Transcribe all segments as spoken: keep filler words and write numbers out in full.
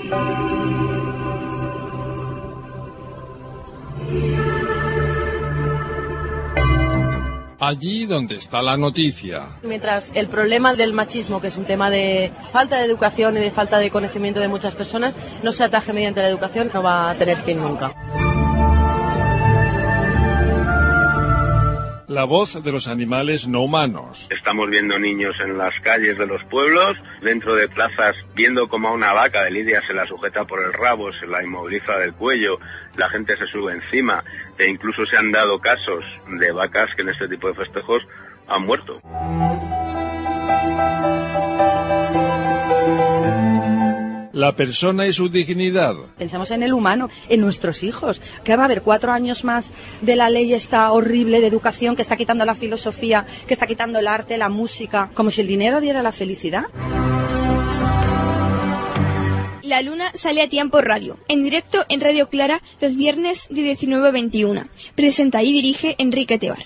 Allí donde está la noticia. Mientras el problema del machismo, que es un tema de falta de educación y de falta de conocimiento de muchas personas, no se ataje mediante la educación, no va a tener fin nunca. La voz de los animales no humanos. Estamos viendo niños en las calles de los pueblos, dentro de plazas, viendo como a una vaca de lidia se la sujeta por el rabo, se la inmoviliza del cuello, la gente se sube encima, e incluso se han dado casos de vacas que en este tipo de festejos han muerto. La persona y su dignidad. Pensamos en el humano, en nuestros hijos. Que va a haber cuatro años más de la ley esta horrible de educación que está quitando la filosofía, que está quitando el arte, la música, como si el dinero diera la felicidad. La Luna sale a tiempo radio, en directo en Radio Clara los viernes de diecinueve a veintiuna. Presenta y dirige Enrique Tebar.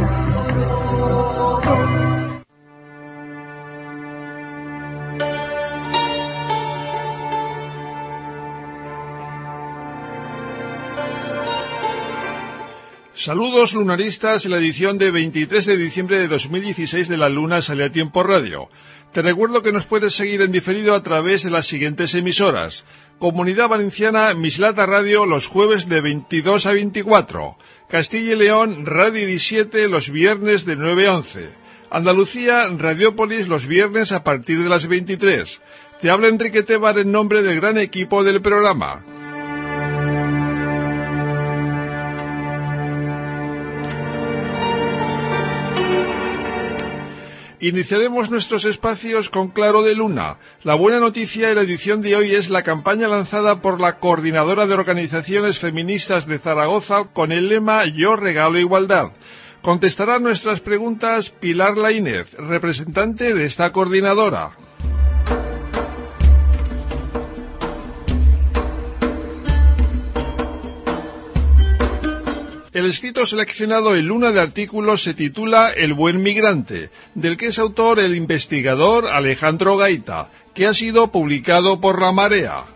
Saludos lunaristas en la edición de veintitrés de diciembre de dos mil dieciséis de La Luna sale a tiempo radio. Te recuerdo que nos puedes seguir en diferido a través de las siguientes emisoras. Comunidad Valenciana, Mislata Radio, los jueves de veintidós a veinticuatro. Castilla y León, Radio diecisiete, los viernes de nueve a once. Andalucía, Radiópolis, los viernes a partir de las veintitrés. Te habla Enrique Tebar en nombre del gran equipo del programa. Iniciaremos nuestros espacios con Claro de Luna. La buena noticia de la edición de hoy es la campaña lanzada por la Coordinadora de Organizaciones Feministas de Zaragoza con el lema Yo regalo igualdad. Contestará nuestras preguntas Pilar Laínez, representante de esta coordinadora. El escrito seleccionado en Luna de artículos se titula El buen migrante, del que es autor el investigador Alejandro Gaita, que ha sido publicado por La Marea.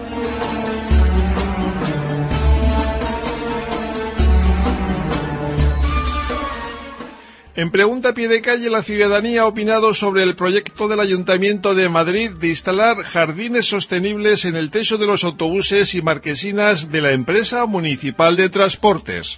En Pregunta a pie de calle, la ciudadanía ha opinado sobre el proyecto del Ayuntamiento de Madrid de instalar jardines sostenibles en el techo de los autobuses y marquesinas de la empresa municipal de transportes.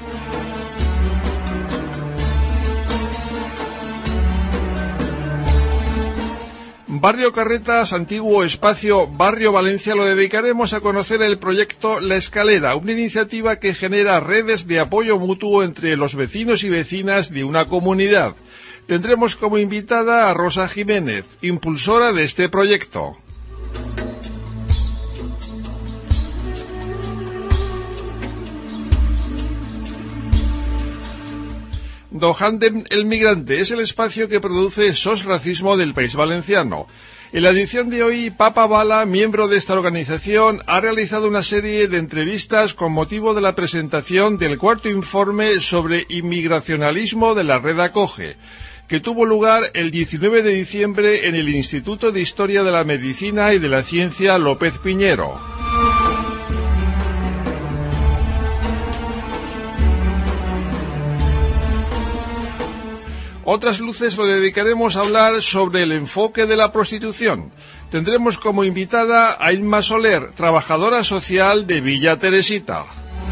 Barrio Carretas, antiguo espacio Barrio Valencia, lo dedicaremos a conocer el proyecto La Escalera, una iniciativa que genera redes de apoyo mutuo entre los vecinos y vecinas de una comunidad. Tendremos como invitada a Rosa Jiménez, impulsora de este proyecto. Dohandem el Migrante es el espacio que produce SOS Racismo del País Valenciano. En la edición de hoy, Papa Bala, miembro de esta organización, ha realizado una serie de entrevistas con motivo de la presentación del cuarto informe sobre inmigracionalismo de la Red Acoge, que tuvo lugar el diecinueve de diciembre en el Instituto de Historia de la Medicina y de la Ciencia López Piñero. Otras luces lo dedicaremos a hablar sobre el enfoque de la prostitución. Tendremos como invitada a Inma Soler, trabajadora social de Villa Teresita.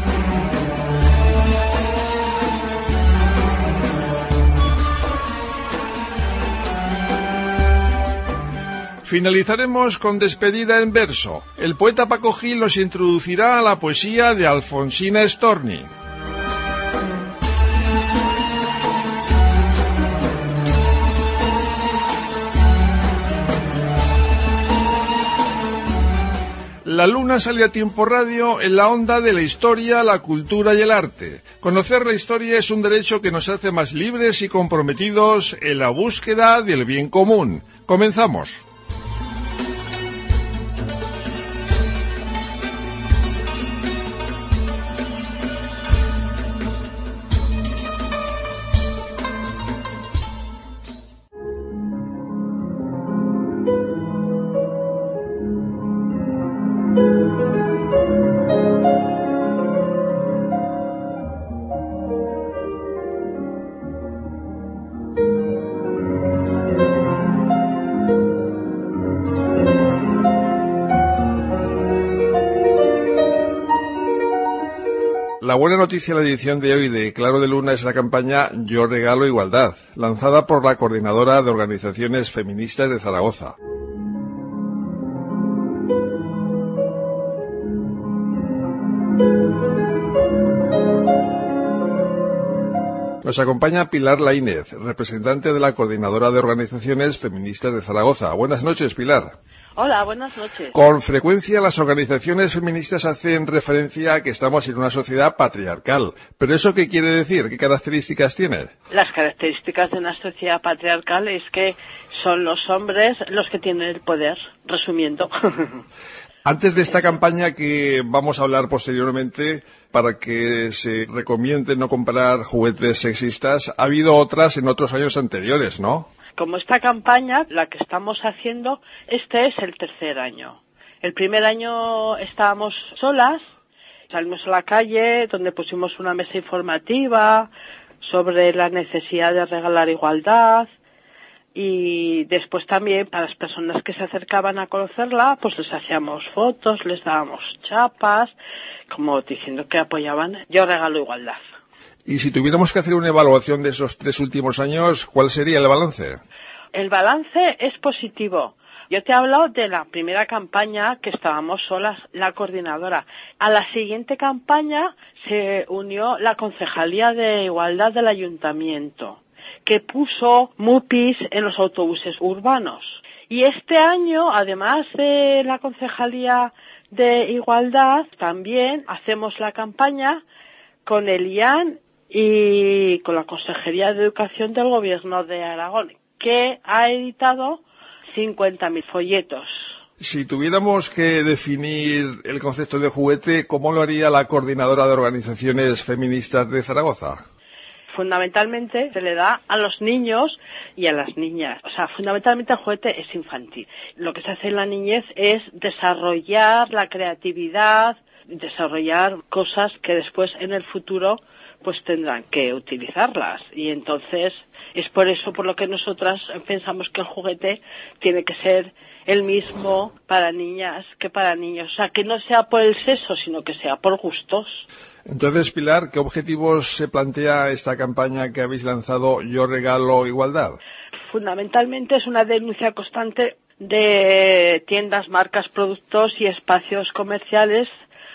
Finalizaremos con Despedida en verso. El poeta Paco Gil nos introducirá a la poesía de Alfonsina Storni. La Luna sale a tiempo radio en la onda de la historia, la cultura y el arte. Conocer la historia es un derecho que nos hace más libres y comprometidos en la búsqueda del bien común. Comenzamos. La buena noticia de la edición de hoy de Claro de Luna es la campaña Yo Regalo Igualdad, lanzada por la Coordinadora de Organizaciones Feministas de Zaragoza. Nos acompaña Pilar Laínez, representante de la Coordinadora de Organizaciones Feministas de Zaragoza. Buenas noches, Pilar. Hola, buenas noches. Con frecuencia las organizaciones feministas hacen referencia a que estamos en una sociedad patriarcal. ¿Pero eso qué quiere decir? ¿Qué características tiene? Las características de una sociedad patriarcal es que son los hombres los que tienen el poder, resumiendo. Antes de esta campaña que vamos a hablar posteriormente para que se recomiende no comprar juguetes sexistas, ha habido otras en otros años anteriores, ¿no? Como esta campaña, la que estamos haciendo, este es el tercer año. El primer año estábamos solas, salimos a la calle, donde pusimos una mesa informativa sobre la necesidad de regalar igualdad, y después también para las personas que se acercaban a conocerla, pues les hacíamos fotos, les dábamos chapas, como diciendo que apoyaban Yo Regalo Igualdad. Y si tuviéramos que hacer una evaluación de esos tres últimos años, ¿cuál sería el balance? El balance es positivo. Yo te he hablado de la primera campaña que estábamos solas, la coordinadora. A la siguiente campaña se unió la Concejalía de Igualdad del Ayuntamiento, que puso mupis en los autobuses urbanos. Y este año, además de la Concejalía de Igualdad, también hacemos la campaña con el I A N y con la Consejería de Educación del Gobierno de Aragón, que ha editado cincuenta mil folletos. Si tuviéramos que definir el concepto de juguete, ¿cómo lo haría la Coordinadora de Organizaciones Feministas de Zaragoza? Fundamentalmente se le da a los niños y a las niñas. O sea, fundamentalmente el juguete es infantil. Lo que se hace en la niñez es desarrollar la creatividad, desarrollar cosas que después en el futuro pues tendrán que utilizarlas. Y entonces es por eso por lo que nosotras pensamos que el juguete tiene que ser el mismo para niñas que para niños. O sea, que no sea por el sexo, sino que sea por gustos. Entonces, Pilar, ¿qué objetivos se plantea esta campaña que habéis lanzado Yo Regalo Igualdad? Fundamentalmente es una denuncia constante de tiendas, marcas, productos y espacios comerciales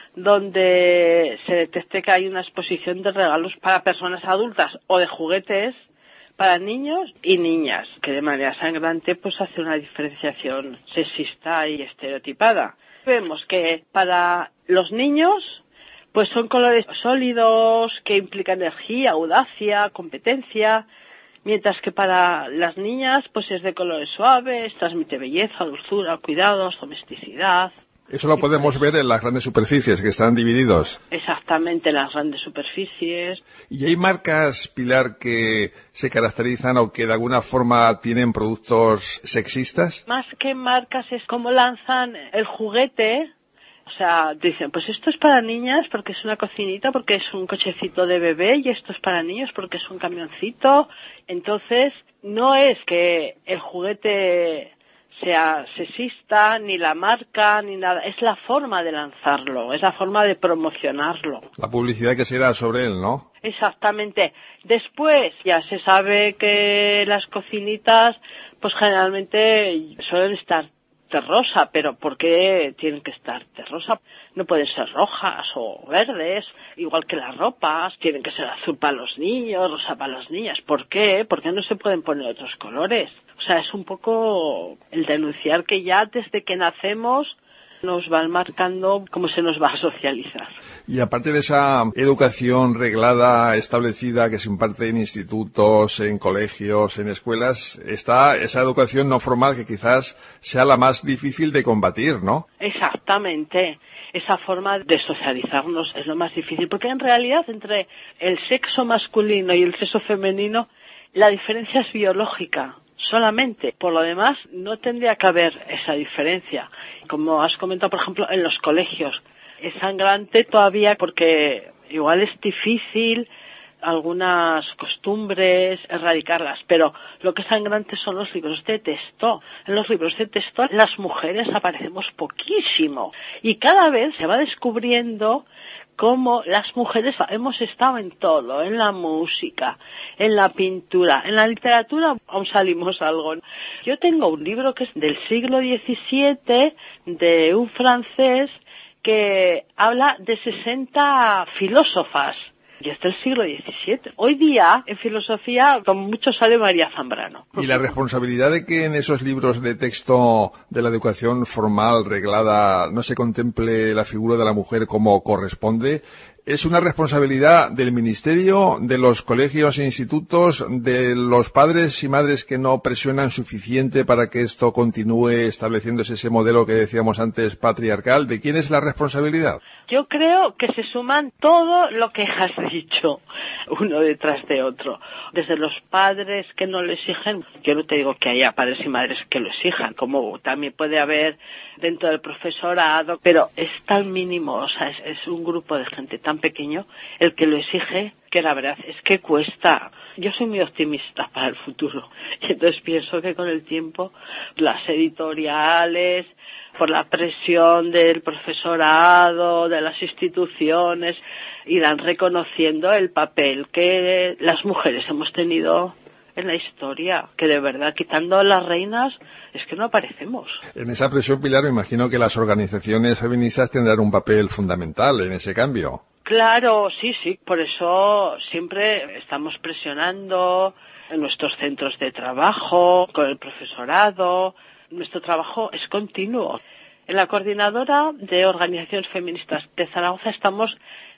donde se detecte que hay una exposición de regalos para personas adultas o de juguetes para niños y niñas, que de manera sangrante pues hace una diferenciación sexista y estereotipada. Vemos que para los niños pues son colores sólidos que implican energía, audacia, competencia, mientras que para las niñas pues es de colores suaves, transmite belleza, dulzura, cuidados, domesticidad. Eso lo podemos ver en las grandes superficies, que están divididos. Exactamente, las grandes superficies. ¿Y hay marcas, Pilar, que se caracterizan o que de alguna forma tienen productos sexistas? Más que marcas es como lanzan el juguete. O sea, dicen, pues esto es para niñas porque es una cocinita, porque es un cochecito de bebé, y esto es para niños porque es un camioncito. Entonces, no es que el juguete sea sexista, ni la marca, ni nada. Es la forma de lanzarlo, es la forma de promocionarlo. La publicidad que se da sobre él, ¿no? Exactamente. Después ya se sabe que las cocinitas, pues generalmente suelen estar de rosa, pero ¿por qué tienen que estar de rosa? No pueden ser rojas o verdes, igual que las ropas, tienen que ser azul para los niños, rosa para las niñas. ¿Por qué? ¿Por qué no se pueden poner otros colores? O sea, es un poco el denunciar que ya desde que nacemos nos van marcando cómo se nos va a socializar. Y aparte de esa educación reglada, establecida, que se imparte en institutos, en colegios, en escuelas, está esa educación no formal que quizás sea la más difícil de combatir, ¿no? Exactamente. Esa forma de socializarnos es lo más difícil, porque en realidad entre el sexo masculino y el sexo femenino la diferencia es biológica. Solamente. Por lo demás, no tendría que haber esa diferencia. Como has comentado, por ejemplo, en los colegios. Es sangrante todavía porque igual es difícil algunas costumbres erradicarlas, pero lo que es sangrante son los libros de texto. En los libros de texto las mujeres aparecemos poquísimo y cada vez se va descubriendo cómo las mujeres hemos estado en todo, en la música, en la pintura, en la literatura aún salimos algo. Yo tengo un libro que es del siglo diecisiete, de un francés, que habla de sesenta filósofas. Y es del siglo diecisiete. Hoy día, en filosofía, como mucho sale María Zambrano. Y la responsabilidad de que en esos libros de texto de la educación formal, reglada, no se contemple la figura de la mujer como corresponde, ¿es una responsabilidad del Ministerio, de los colegios e institutos, de los padres y madres que no presionan suficiente para que esto continúe estableciéndose ese modelo que decíamos antes patriarcal? ¿De quién es la responsabilidad? Yo creo que se suman todo lo que has dicho, uno detrás de otro. Desde los padres que no lo exigen, yo no te digo que haya padres y madres que lo exijan, como también puede haber dentro del profesorado, pero es tan mínimo, o sea, es, es un grupo de gente tan pequeño el que lo exige, que la verdad es que cuesta. Yo soy muy optimista para el futuro, y entonces pienso que con el tiempo las editoriales, por la presión del profesorado, de las instituciones, irán reconociendo el papel que las mujeres hemos tenido en la historia, que de verdad, quitando a las reinas, es que no aparecemos. En esa presión, Pilar, me imagino que las organizaciones feministas tendrán un papel fundamental en ese cambio. Claro, sí, sí, por eso siempre estamos presionando en nuestros centros de trabajo, con el profesorado. Nuestro trabajo es continuo. En la coordinadora de organizaciones feministas de Zaragoza estamos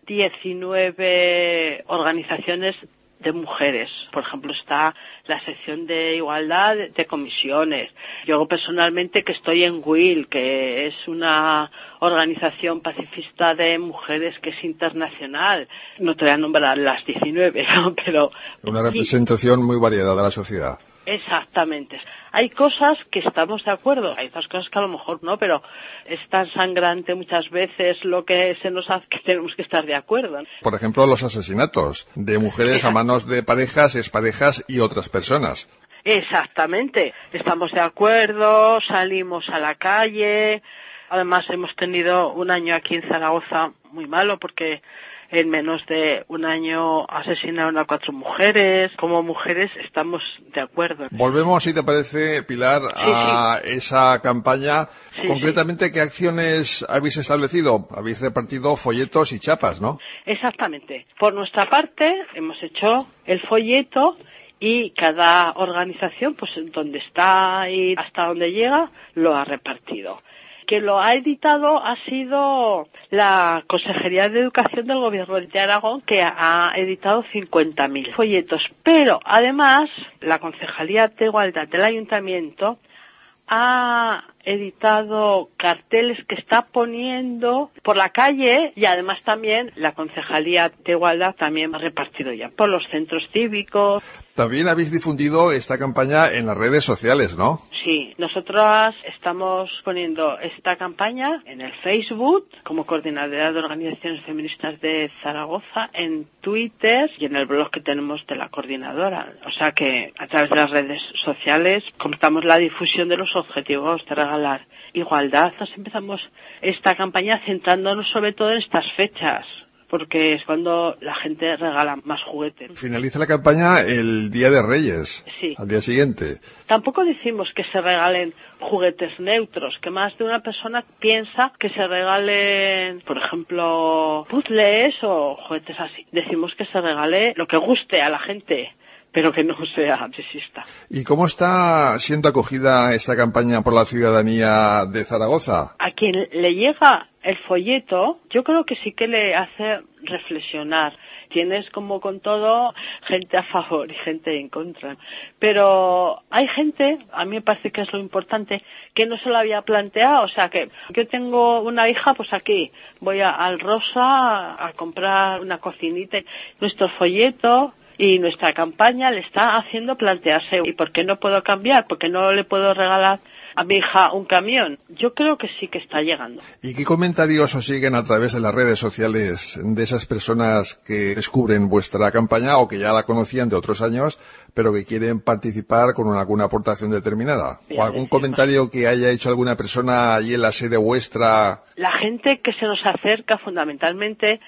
diecinueve organizaciones de mujeres. Por ejemplo, está la sección de igualdad de comisiones. Yo personalmente que estoy en W I L, que es una organización pacifista de mujeres que es internacional. No te voy a nombrar las diecinueve, ¿no? Pero una representación muy variada de la sociedad. Exactamente. Hay cosas que estamos de acuerdo, hay otras cosas que a lo mejor no, pero es tan sangrante muchas veces lo que se nos hace que tenemos que estar de acuerdo. Por ejemplo, los asesinatos de mujeres a manos de parejas, exparejas y otras personas. Exactamente. Estamos de acuerdo, salimos a la calle. Además, hemos tenido un año aquí en Zaragoza muy malo porque en menos de un año asesinaron a cuatro mujeres. Como mujeres estamos de acuerdo. Volvemos, si te parece, Pilar, sí, a sí. esa campaña. Sí, Concretamente, sí. ¿Qué acciones habéis establecido? Habéis repartido folletos y chapas, ¿no? Exactamente. Por nuestra parte, hemos hecho el folleto y cada organización, pues donde está y hasta donde llega, lo ha repartido. Que lo ha editado ha sido la Consejería de Educación del Gobierno de Aragón, que ha editado cincuenta mil folletos. Pero, además, la Concejalía de Igualdad del Ayuntamiento ha editado carteles que está poniendo por la calle y además también la Concejalía de Igualdad también ha repartido ya por los centros cívicos. También habéis difundido esta campaña en las redes sociales, ¿no? Sí, nosotros estamos poniendo esta campaña en el Facebook como Coordinadora de Organizaciones Feministas de Zaragoza, en Twitter y en el blog que tenemos de la coordinadora. O sea que a través de las redes sociales contamos la difusión de los objetivos de regalar igualdad. Nos empezamos esta campaña centrándonos sobre todo en estas fechas, porque es cuando la gente regala más juguetes. Finaliza la campaña el Día de Reyes, sí. Al día siguiente. Tampoco decimos que se regalen juguetes neutros, que más de una persona piensa que se regalen, por ejemplo, puzzles o juguetes así. Decimos que se regale lo que guste a la gente, pero que no sea sexista. ¿Y cómo está siendo acogida esta campaña por la ciudadanía de Zaragoza? A quien le llega el folleto, yo creo que sí que le hace reflexionar. Tienes, como con todo, gente a favor y gente en contra. Pero hay gente, a mí me parece que es lo importante, que no se lo había planteado. O sea, que yo tengo una hija, pues aquí voy a, al Rosa a comprar una cocinita. Nuestro folleto y nuestra campaña le está haciendo plantearse, ¿y por qué no puedo cambiar? ¿Por qué no le puedo regalar a mi hija un camión? Yo creo que sí que está llegando. ¿Y qué comentarios os siguen a través de las redes sociales de esas personas que descubren vuestra campaña o que ya la conocían de otros años, pero que quieren participar con alguna aportación determinada? ¿O algún comentario que haya hecho alguna persona allí en la sede vuestra? La gente que se nos acerca fundamentalmente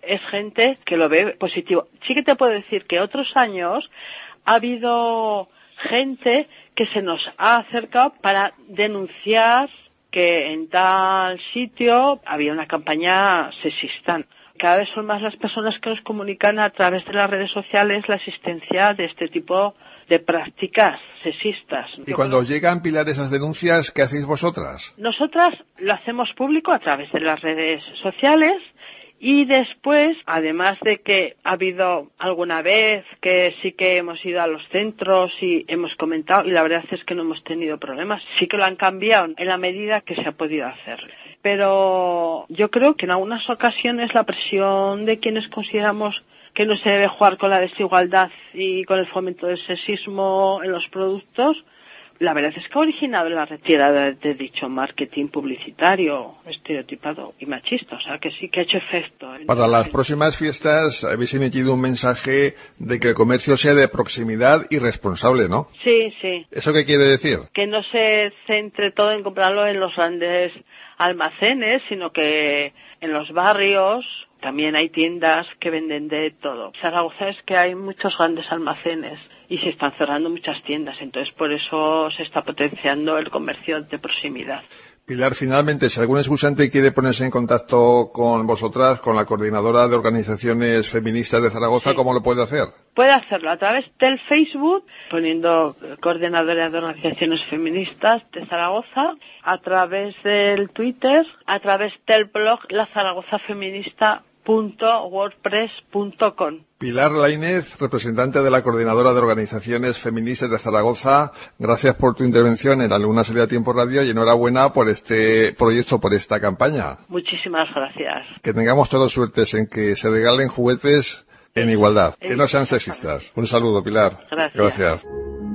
es gente que lo ve positivo. Sí que te puedo decir que otros años ha habido gente que se nos ha acercado para denunciar que en tal sitio había una campaña sexista. Cada vez son más las personas que nos comunican a través de las redes sociales la existencia de este tipo de prácticas sexistas. Y cuando os llegan, Pilar, esas denuncias, ¿qué hacéis vosotras? Nosotras lo hacemos público a través de las redes sociales y después, además de que ha habido alguna vez que sí que hemos ido a los centros y hemos comentado, y la verdad es que no hemos tenido problemas, sí que lo han cambiado en la medida que se ha podido hacer. Pero yo creo que en algunas ocasiones la presión de quienes consideramos que no se debe jugar con la desigualdad y con el fomento del sexismo en los productos, la verdad es que ha originado la retirada de dicho marketing publicitario estereotipado y machista, o sea que sí que ha hecho efecto. Para las próximas fiestas habéis emitido un mensaje de que el comercio sea de proximidad y responsable, ¿no? Sí, sí. ¿Eso qué quiere decir? Que no se centre todo en comprarlo en los grandes almacenes, sino que en los barrios también hay tiendas que venden de todo. Zaragoza es que hay muchos grandes almacenes y se están cerrando muchas tiendas, entonces por eso se está potenciando el comercio de proximidad. Pilar, finalmente, si algún escuchante quiere ponerse en contacto con vosotras, con la Coordinadora de Organizaciones Feministas de Zaragoza, sí, ¿cómo lo puede hacer? Puede hacerlo a través del Facebook, poniendo Coordinadora de Organizaciones Feministas de Zaragoza, a través del Twitter, a través del blog la zaragoza feminista punto wordpress punto com. Pilar Lainez, representante de la Coordinadora de Organizaciones Feministas de Zaragoza, gracias por tu intervención en La Luna Sale a Tiempo Radio y enhorabuena por este proyecto, por esta campaña. Muchísimas gracias. Que tengamos todas suertes en que se regalen juguetes en igualdad, que no sean sexistas. Un saludo, Pilar. Gracias. Gracias.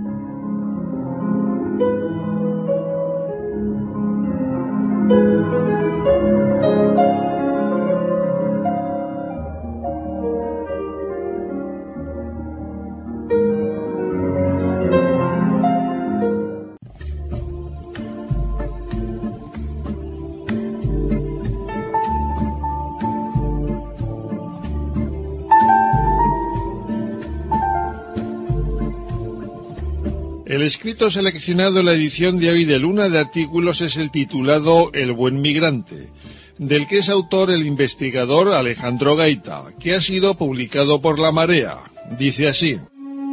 El escrito seleccionado en la edición de hoy de Luna de Artículos es el titulado El buen migrante, del que es autor el investigador Alejandro Gaita, que ha sido publicado por La Marea. Dice así: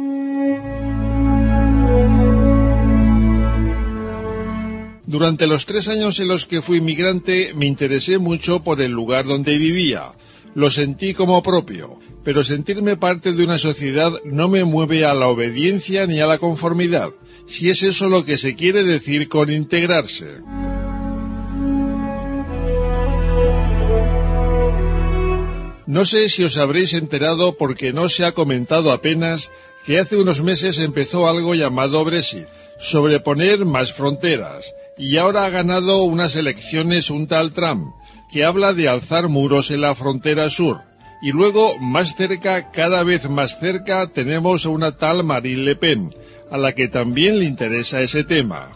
durante los tres años en los que fui migrante me interesé mucho por el lugar donde vivía. Lo sentí como propio, pero sentirme parte de una sociedad no me mueve a la obediencia ni a la conformidad, si es eso lo que se quiere decir con integrarse. No sé si os habréis enterado porque no se ha comentado apenas que hace unos meses empezó algo llamado Brexit, sobreponer más fronteras, y ahora ha ganado unas elecciones un tal Trump, que habla de alzar muros en la frontera sur, y luego, más cerca, cada vez más cerca, tenemos a una tal Marine Le Pen, a la que también le interesa ese tema.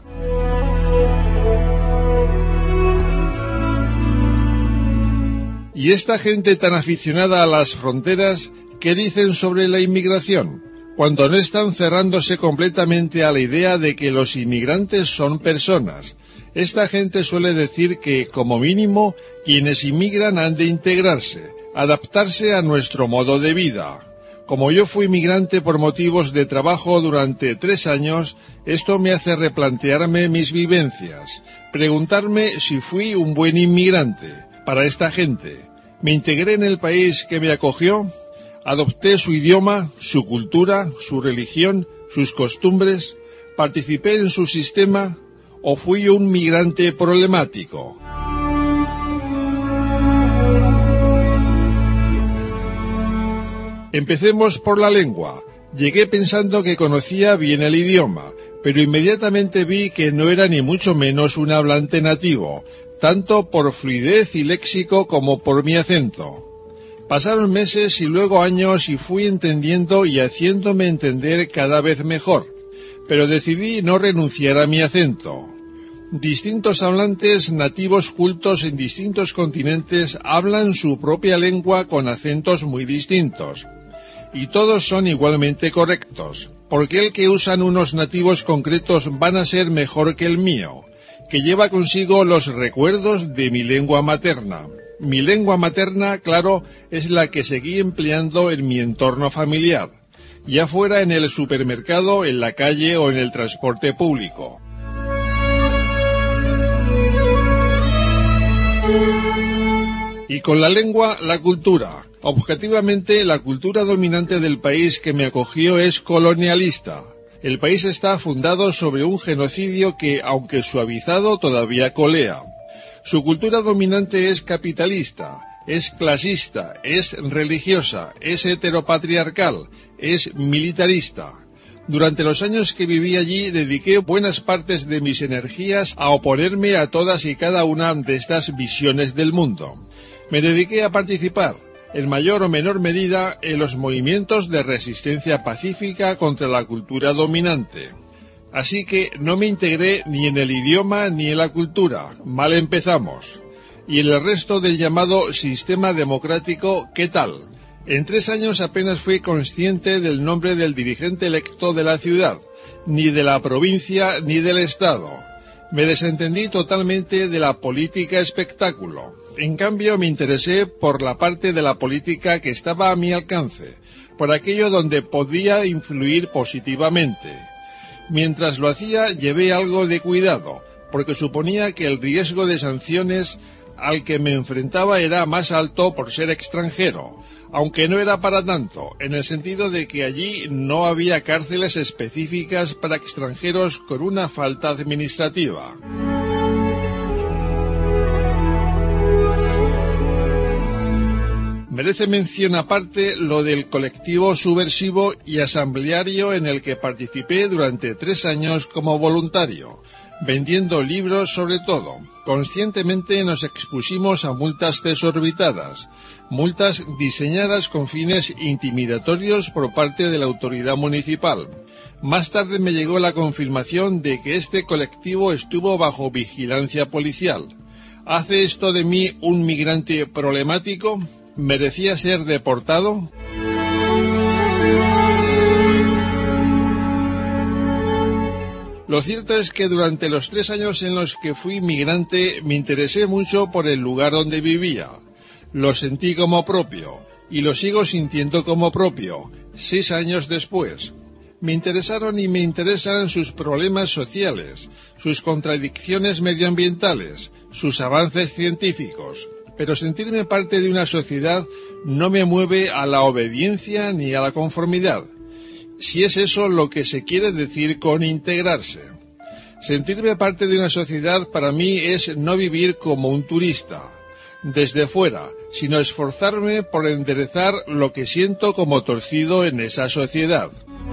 Y esta gente tan aficionada a las fronteras, ¿qué dicen sobre la inmigración? Cuando no están cerrándose completamente a la idea de que los inmigrantes son personas. Esta gente suele decir que, como mínimo, quienes inmigran han de integrarse, adaptarse a nuestro modo de vida. Como yo fui migrante por motivos de trabajo durante tres años, esto me hace replantearme mis vivencias, preguntarme si fui un buen inmigrante para esta gente. ¿Me integré en el país que me acogió? ¿Adopté su idioma, su cultura, su religión, sus costumbres? ¿Participé en su sistema? ¿O fui un migrante problemático? Empecemos por la lengua. Llegué pensando que conocía bien el idioma, pero inmediatamente vi que no era ni mucho menos un hablante nativo, tanto por fluidez y léxico como por mi acento. Pasaron meses y luego años y fui entendiendo y haciéndome entender cada vez mejor, pero decidí no renunciar a mi acento. Distintos hablantes nativos cultos en distintos continentes hablan su propia lengua con acentos muy distintos. Y todos son igualmente correctos, porque el que usan unos nativos concretos van a ser mejor que el mío, que lleva consigo los recuerdos de mi lengua materna. Mi lengua materna, claro, es la que seguí empleando en mi entorno familiar, ya fuera en el supermercado, en la calle o en el transporte público. Y con la lengua, la cultura. Objetivamente, la cultura dominante del país que me acogió es colonialista. El país está fundado sobre un genocidio que, aunque suavizado, todavía colea. Su cultura dominante es capitalista, es clasista, es religiosa, es heteropatriarcal, es militarista. Durante los años que viví allí dediqué buenas partes de mis energías a oponerme a todas y cada una de estas visiones del mundo. Me dediqué a participar, en mayor o menor medida, en los movimientos de resistencia pacífica contra la cultura dominante. Así que no me integré ni en el idioma ni en la cultura. Mal empezamos. Y en el resto del llamado sistema democrático, ¿qué tal? En tres años apenas fui consciente del nombre del dirigente electo de la ciudad, ni de la provincia ni del Estado. Me desentendí totalmente de la política espectáculo. En cambio, me interesé por la parte de la política que estaba a mi alcance, por aquello donde podía influir positivamente. Mientras lo hacía, llevé algo de cuidado, porque suponía que el riesgo de sanciones al que me enfrentaba era más alto por ser extranjero, aunque no era para tanto, en el sentido de que allí no había cárceles específicas para extranjeros con una falta administrativa. Merece mención aparte lo del colectivo subversivo y asambleario en el que participé durante tres años como voluntario, vendiendo libros sobre todo. Conscientemente nos expusimos a multas desorbitadas, multas diseñadas con fines intimidatorios por parte de la autoridad municipal. Más tarde me llegó la confirmación de que este colectivo estuvo bajo vigilancia policial. ¿Hace esto de mí un migrante problemático? ¿Merecía ser deportado? Lo cierto es que durante los tres años en los que fui migrante me interesé mucho por el lugar donde vivía. Lo sentí como propio, y lo sigo sintiendo como propio, seis años después. Me interesaron y me interesan sus problemas sociales, sus contradicciones medioambientales, sus avances científicos. Pero sentirme parte de una sociedad no me mueve a la obediencia ni a la conformidad, si es eso lo que se quiere decir con integrarse. Sentirme parte de una sociedad para mí es no vivir como un turista, desde fuera, sino esforzarme por enderezar lo que siento como torcido en esa sociedad.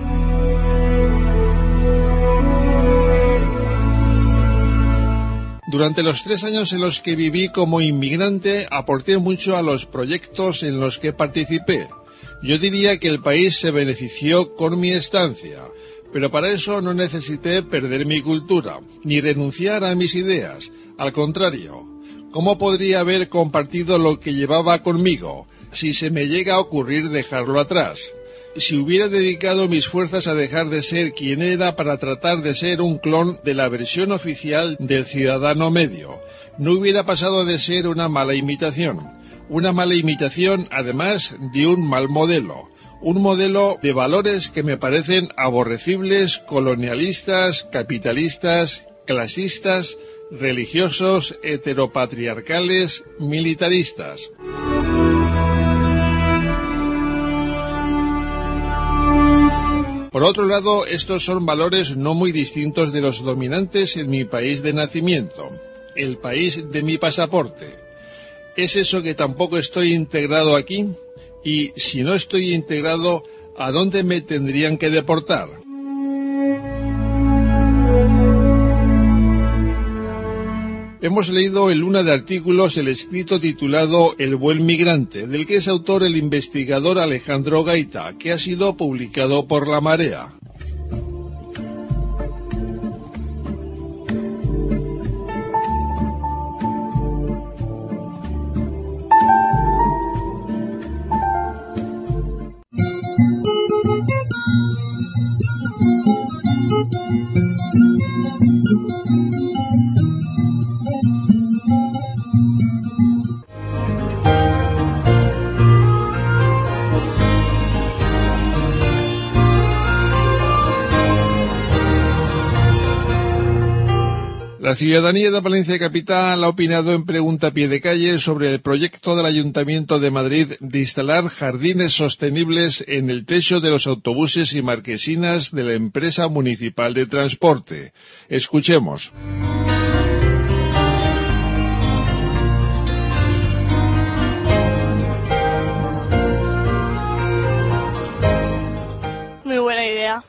Durante los tres años en los que viví como inmigrante, aporté mucho a los proyectos en los que participé. Yo diría que el país se benefició con mi estancia, pero para eso no necesité perder mi cultura, ni renunciar a mis ideas. Al contrario, ¿cómo podría haber compartido lo que llevaba conmigo, si se me llega a ocurrir dejarlo atrás? Si hubiera dedicado mis fuerzas a dejar de ser quien era para tratar de ser un clon de la versión oficial del ciudadano medio, no hubiera pasado de ser una mala imitación. Una mala imitación, además, de un mal modelo. Un modelo de valores que me parecen aborrecibles, colonialistas, capitalistas, clasistas, religiosos, heteropatriarcales, militaristas. Por otro lado, estos son valores no muy distintos de los dominantes en mi país de nacimiento, el país de mi pasaporte. ¿Es eso que tampoco estoy integrado aquí? Y si no estoy integrado, ¿a dónde me tendrían que deportar? Hemos leído en Luna de Artículos el escrito titulado El buen migrante, del que es autor el investigador Alejandro Gaita, que ha sido publicado por La Marea. La ciudadanía de Valencia Capital ha opinado en Pregunta a Pie de Calle sobre el proyecto del Ayuntamiento de Madrid de instalar jardines sostenibles en el techo de los autobuses y marquesinas de la empresa municipal de transporte. Escuchemos. Muy buena idea,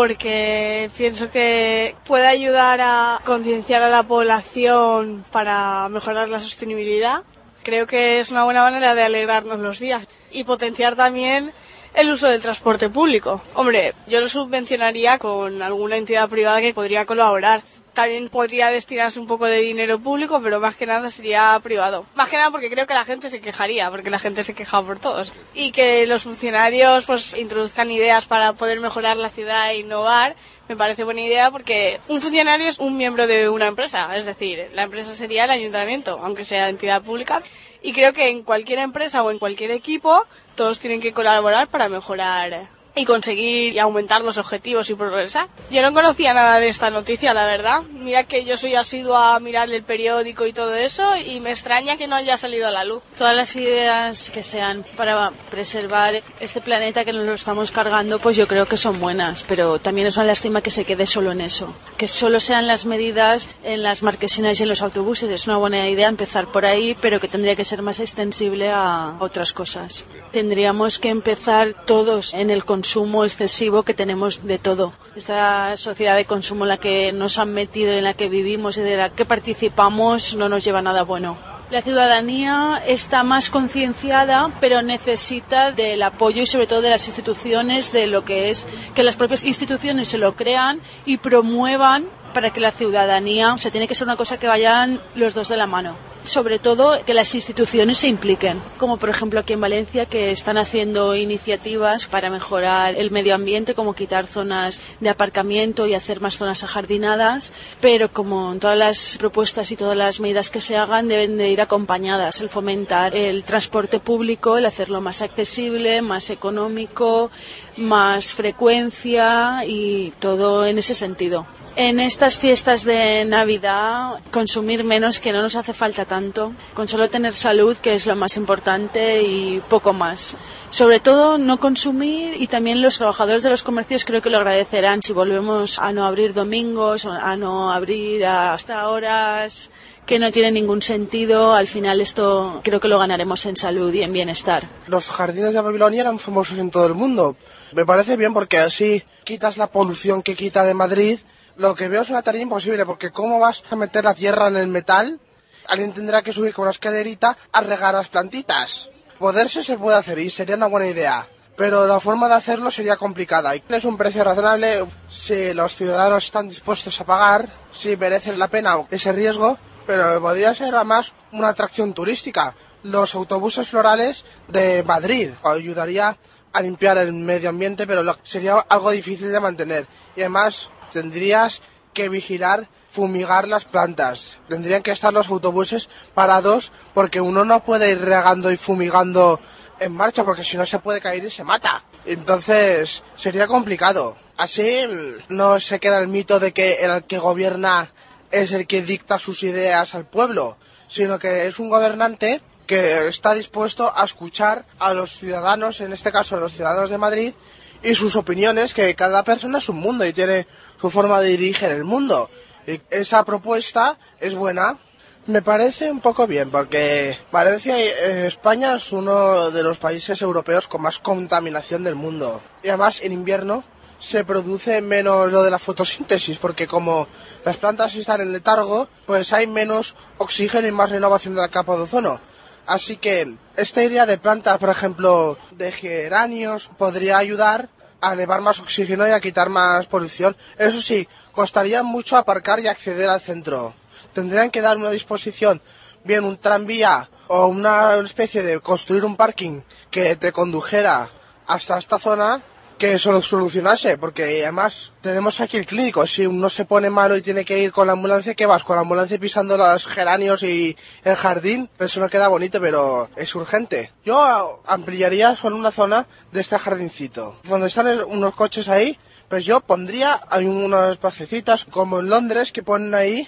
porque pienso que puede ayudar a concienciar a la población para mejorar la sostenibilidad. Creo que es una buena manera de alegrarnos los días y potenciar también el uso del transporte público. Hombre, yo lo subvencionaría con alguna entidad privada que podría colaborar. También podría destinarse un poco de dinero público, pero más que nada sería privado. Más que nada porque creo que la gente se quejaría, porque la gente se queja por todos. Y que los funcionarios pues introduzcan ideas para poder mejorar la ciudad e innovar, me parece buena idea, porque un funcionario es un miembro de una empresa, es decir, la empresa sería el ayuntamiento, aunque sea entidad pública. Y creo que en cualquier empresa o en cualquier equipo todos tienen que colaborar para mejorar y conseguir y aumentar los objetivos y progresar. Yo no conocía nada de esta noticia, la verdad. Mira que yo soy asidua a mirar el periódico y todo eso, y me extraña que no haya salido a la luz. Todas las ideas que sean para preservar este planeta que nos lo estamos cargando, pues yo creo que son buenas, pero también es una lástima que se quede solo en eso. Que solo sean las medidas en las marquesinas y en los autobuses. Es una buena idea empezar por ahí, pero que tendría que ser más extensible a otras cosas. Tendríamos que empezar todos en el consumo consumo excesivo que tenemos de todo. Esta sociedad de consumo en la que nos han metido, en la que vivimos y de la que participamos, no nos lleva a nada bueno. La ciudadanía está más concienciada, pero necesita del apoyo y sobre todo de las instituciones, de lo que es que las propias instituciones se lo crean y promuevan para que la ciudadanía, o sea, tiene que ser una cosa que vayan los dos de la mano. Sobre todo que las instituciones se impliquen, como por ejemplo aquí en Valencia, que están haciendo iniciativas para mejorar el medio ambiente, como quitar zonas de aparcamiento y hacer más zonas ajardinadas, pero como en todas las propuestas y todas las medidas que se hagan deben de ir acompañadas, el fomentar el transporte público, el hacerlo más accesible, más económico, más frecuencia y todo en ese sentido. En estas fiestas de Navidad, consumir menos, que no nos hace falta tanto, con solo tener salud, que es lo más importante, y poco más. Sobre todo no consumir, y también los trabajadores de los comercios creo que lo agradecerán si volvemos a no abrir domingos, a no abrir hasta horas que no tienen ningún sentido. Al final esto creo que lo ganaremos en salud y en bienestar. Los jardines de Babilonia eran famosos en todo el mundo. Me parece bien porque así quitas la polución que quita de Madrid. Lo que veo es una tarea imposible, porque ¿cómo vas a meter la tierra en el metal? Alguien tendrá que subir con una escalerita a regar las plantitas. Poderse se puede hacer y sería una buena idea, pero la forma de hacerlo sería complicada. Y es un precio razonable si los ciudadanos están dispuestos a pagar, si merece la pena ese riesgo, pero podría ser además una atracción turística. Los autobuses florales de Madrid ayudaría a limpiar el medio ambiente, pero sería algo difícil de mantener. Y además tendrías que vigilar, fumigar las plantas. Tendrían que estar los autobuses parados, porque uno no puede ir regando y fumigando en marcha, porque si no se puede caer y se mata. Entonces sería complicado. Así no se queda el mito de que el que gobierna es el que dicta sus ideas al pueblo, sino que es un gobernante que está dispuesto a escuchar a los ciudadanos, en este caso a los ciudadanos de Madrid, y sus opiniones, que cada persona es un mundo y tiene su forma de dirigir el mundo. Y esa propuesta es buena. Me parece un poco bien, porque Valencia, eh, España es uno de los países europeos con más contaminación del mundo. Y además en invierno se produce menos lo de la fotosíntesis, porque como las plantas están en letargo, pues hay menos oxígeno y más renovación de la capa de ozono. Así que esta idea de plantas, por ejemplo, de geranios, podría ayudar a elevar más oxígeno y a quitar más polución. Eso sí, costaría mucho aparcar y acceder al centro. Tendrían que dar una disposición, bien un tranvía o una especie de construir un parking que te condujera hasta esta zona, que eso lo solucionase, porque además tenemos aquí el clínico. Si uno se pone malo y tiene que ir con la ambulancia, ¿qué vas? Con la ambulancia pisando los geranios y el jardín, eso no queda bonito, pero es urgente. Yo ampliaría solo una zona de este jardincito, donde están unos coches ahí, pues yo pondría, hay unas pacecitas como en Londres que ponen ahí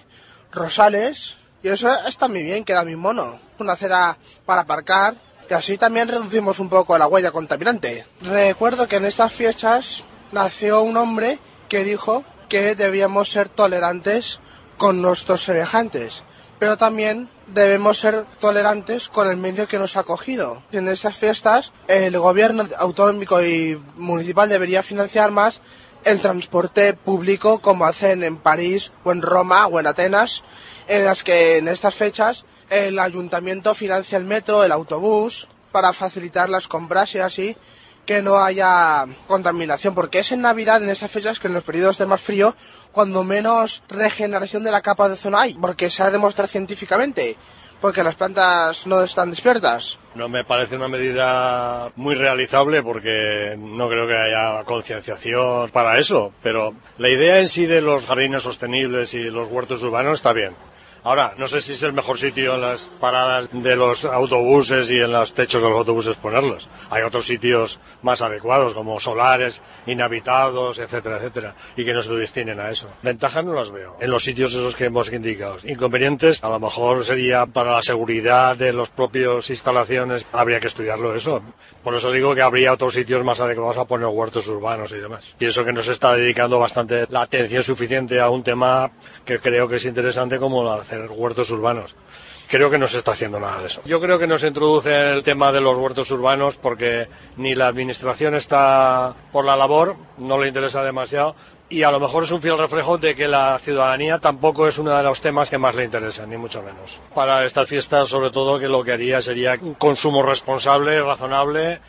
rosales, y eso está muy bien, queda muy mono. Una acera para aparcar, y así también reducimos un poco la huella contaminante. Recuerdo que en estas fiestas nació un hombre que dijo que debíamos ser tolerantes con nuestros semejantes, pero también debemos ser tolerantes con el medio que nos ha acogido. En estas fiestas, el gobierno autonómico y municipal debería financiar más el transporte público, como hacen en París o en Roma o en Atenas, en las que en estas fechas el ayuntamiento financia el metro, el autobús, para facilitar las compras y así que no haya contaminación, porque es en Navidad, en esas fechas, que en los periodos de más frío, cuando menos regeneración de la capa de ozono hay, porque se ha demostrado científicamente, porque las plantas no están despiertas. No me parece una medida muy realizable porque no creo que haya concienciación para eso, pero la idea en sí de los jardines sostenibles y los huertos urbanos está bien. Ahora, no sé si es el mejor sitio en las paradas de los autobuses y en los techos de los autobuses ponerlos. Hay otros sitios más adecuados, como solares, inhabitados, etcétera, etcétera, y que no se destinen a eso. Ventajas no las veo en los sitios esos que hemos indicado. Inconvenientes, a lo mejor sería para la seguridad de los propios instalaciones, habría que estudiarlo eso. Por eso digo que habría otros sitios más adecuados a poner huertos urbanos y demás. Pienso que no se está dedicando bastante la atención suficiente a un tema que creo que es interesante como la hacer huertos urbanos. Creo que no se está haciendo nada de eso. Yo creo que no se introduce en el tema de los huertos urbanos porque ni la administración está por la labor, no le interesa demasiado, y a lo mejor es un fiel reflejo de que la ciudadanía tampoco es uno de los temas que más le interesan, ni mucho menos. Para estas fiestas, sobre todo, que lo que haría sería un consumo responsable, razonable,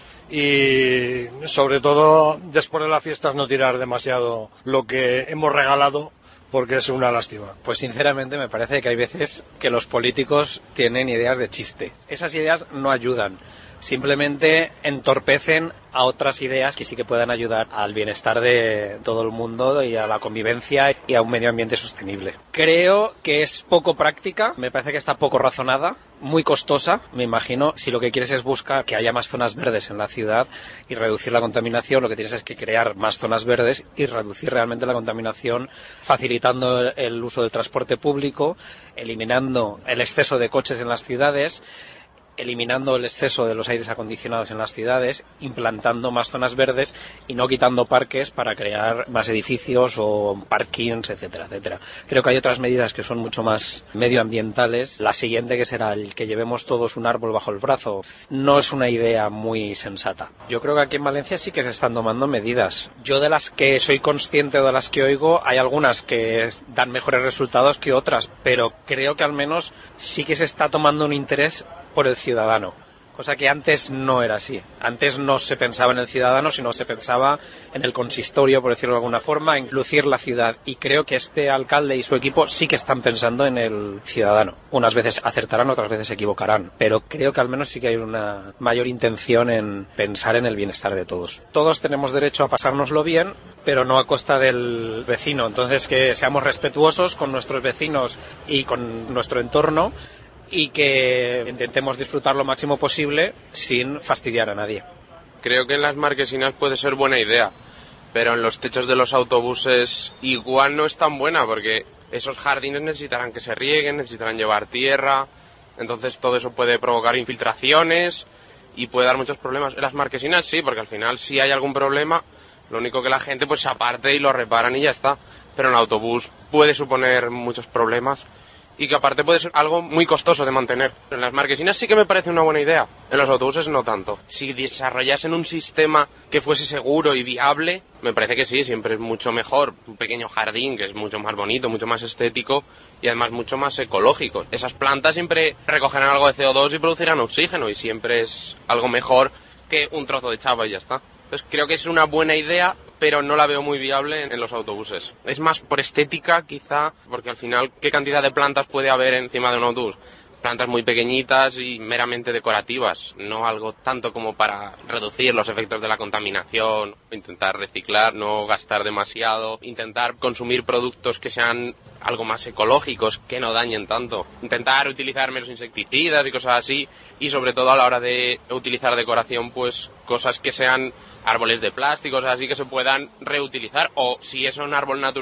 y sobre todo, después de las fiestas, no tirar demasiado lo que hemos regalado, porque es una lástima. Pues sinceramente me parece que hay veces que los políticos tienen ideas de chiste. Esas ideas no ayudan, simplemente entorpecen a otras ideas que sí que puedan ayudar al bienestar de todo el mundo y a la convivencia y a un medio ambiente sostenible. Creo que es poco práctica, me parece que está poco razonada, muy costosa, me imagino. Si lo que quieres es buscar que haya más zonas verdes en la ciudad y reducir la contaminación, lo que tienes es que crear más zonas verdes y reducir realmente la contaminación, facilitando el uso del transporte público, eliminando el exceso de coches en las ciudades, eliminando el exceso de los aires acondicionados en las ciudades, implantando más zonas verdes y no quitando parques para crear más edificios o parkings, etcétera, etcétera. Creo que hay otras medidas que son mucho más medioambientales. La siguiente, que será el que llevemos todos un árbol bajo el brazo, no es una idea muy sensata. Yo creo que aquí en Valencia sí que se están tomando medidas. Yo, de las que soy consciente o de las que oigo, hay algunas que dan mejores resultados que otras, pero creo que al menos sí que se está tomando un interés por el ciudadano, cosa que antes no era así. Antes no se pensaba en el ciudadano, sino se pensaba en el consistorio, por decirlo de alguna forma, en lucir la ciudad. Y creo que este alcalde y su equipo sí que están pensando en el ciudadano. Unas veces acertarán, otras veces se equivocarán, pero creo que al menos sí que hay una mayor intención en pensar en el bienestar de todos. Todos tenemos derecho a pasárnoslo bien, pero no a costa del vecino. Entonces, que seamos respetuosos con nuestros vecinos y con nuestro entorno, y que intentemos disfrutar lo máximo posible sin fastidiar a nadie. Creo que en las marquesinas puede ser buena idea, pero en los techos de los autobuses igual no es tan buena, porque esos jardines necesitarán que se rieguen, necesitarán llevar tierra, entonces todo eso puede provocar infiltraciones y puede dar muchos problemas. En las marquesinas sí, porque al final si hay algún problema, lo único que la gente pues se aparte y lo reparan y ya está, pero en el autobús puede suponer muchos problemas y que aparte puede ser algo muy costoso de mantener. En las marquesinas sí que me parece una buena idea, en los autobuses no tanto. Si desarrollasen un sistema que fuese seguro y viable, me parece que sí, siempre es mucho mejor. Un pequeño jardín que es mucho más bonito, mucho más estético y además mucho más ecológico. Esas plantas siempre recogerán algo de C O dos y producirán oxígeno y siempre es algo mejor que un trozo de chapa y ya está. Entonces creo que es una buena idea, pero no la veo muy viable en los autobuses. Es más por estética, quizá, porque al final, ¿qué cantidad de plantas puede haber encima de un autobús? Plantas muy pequeñitas y meramente decorativas, no algo tanto como para reducir los efectos de la contaminación, intentar reciclar, no gastar demasiado, intentar consumir productos que sean algo más ecológicos, que no dañen tanto, intentar utilizar menos insecticidas y cosas así, y sobre todo a la hora de utilizar decoración, pues cosas que sean árboles de plástico, cosas así que se puedan reutilizar, o si es un árbol natural,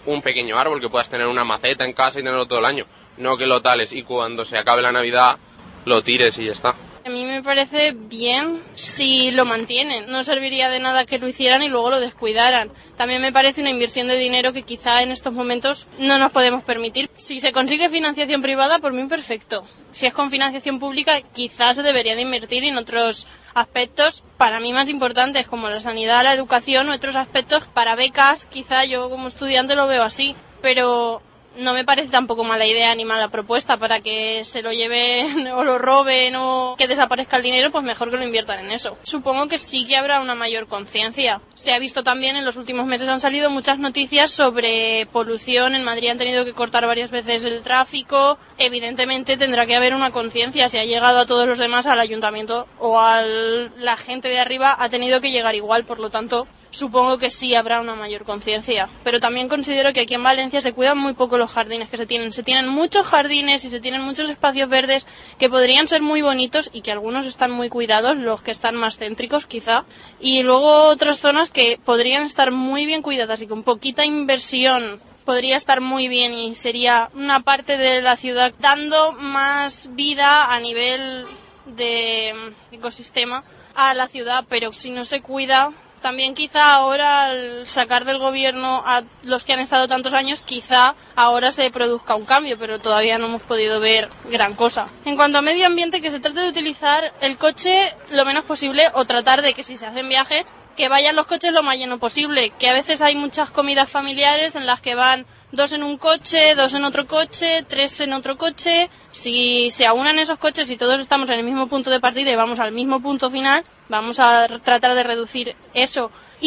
un pequeño árbol, que puedas tener una maceta en casa y tenerlo todo el año. No que lo tales y cuando se acabe la Navidad lo tires y ya está. A mí me parece bien si lo mantienen. No serviría de nada que lo hicieran y luego lo descuidaran. También me parece una inversión de dinero que quizá en estos momentos no nos podemos permitir. Si se consigue financiación privada, por mí perfecto. Si es con financiación pública, quizás se debería de invertir en otros aspectos para mí más importantes, como la sanidad, la educación, u otros aspectos para becas. Quizá yo como estudiante lo veo así, pero no me parece tampoco mala idea ni mala propuesta. Para que se lo lleven o lo roben o que desaparezca el dinero, pues mejor que lo inviertan en eso. Supongo que sí que habrá una mayor conciencia. Se ha visto también en los últimos meses, han salido muchas noticias sobre polución. En Madrid han tenido que cortar varias veces el tráfico. Evidentemente tendrá que haber una conciencia. Si ha llegado a todos los demás, al ayuntamiento o a la gente de arriba, ha tenido que llegar igual. Por lo tanto, supongo que sí habrá una mayor conciencia. Pero también considero que aquí en Valencia se cuidan muy poco los jardines que se tienen. Se tienen muchos jardines y se tienen muchos espacios verdes que podrían ser muy bonitos y que algunos están muy cuidados, los que están más céntricos quizá. Y luego otras zonas que podrían estar muy bien cuidadas y con poquita inversión podría estar muy bien y sería una parte de la ciudad dando más vida a nivel de ecosistema a la ciudad. Pero si no se cuida, también quizá ahora al sacar del gobierno a los que han estado tantos años, quizá ahora se produzca un cambio, pero todavía no hemos podido ver gran cosa. En cuanto a medio ambiente, que se trate de utilizar el coche lo menos posible, o tratar de que si se hacen viajes, que vayan los coches lo más lleno posible, que a veces hay muchas comidas familiares en las que van dos en un coche, dos en otro coche, tres en otro coche. Si se aunan esos coches y todos estamos en el mismo punto de partida y vamos al mismo punto final, vamos a tratar de reducir eso.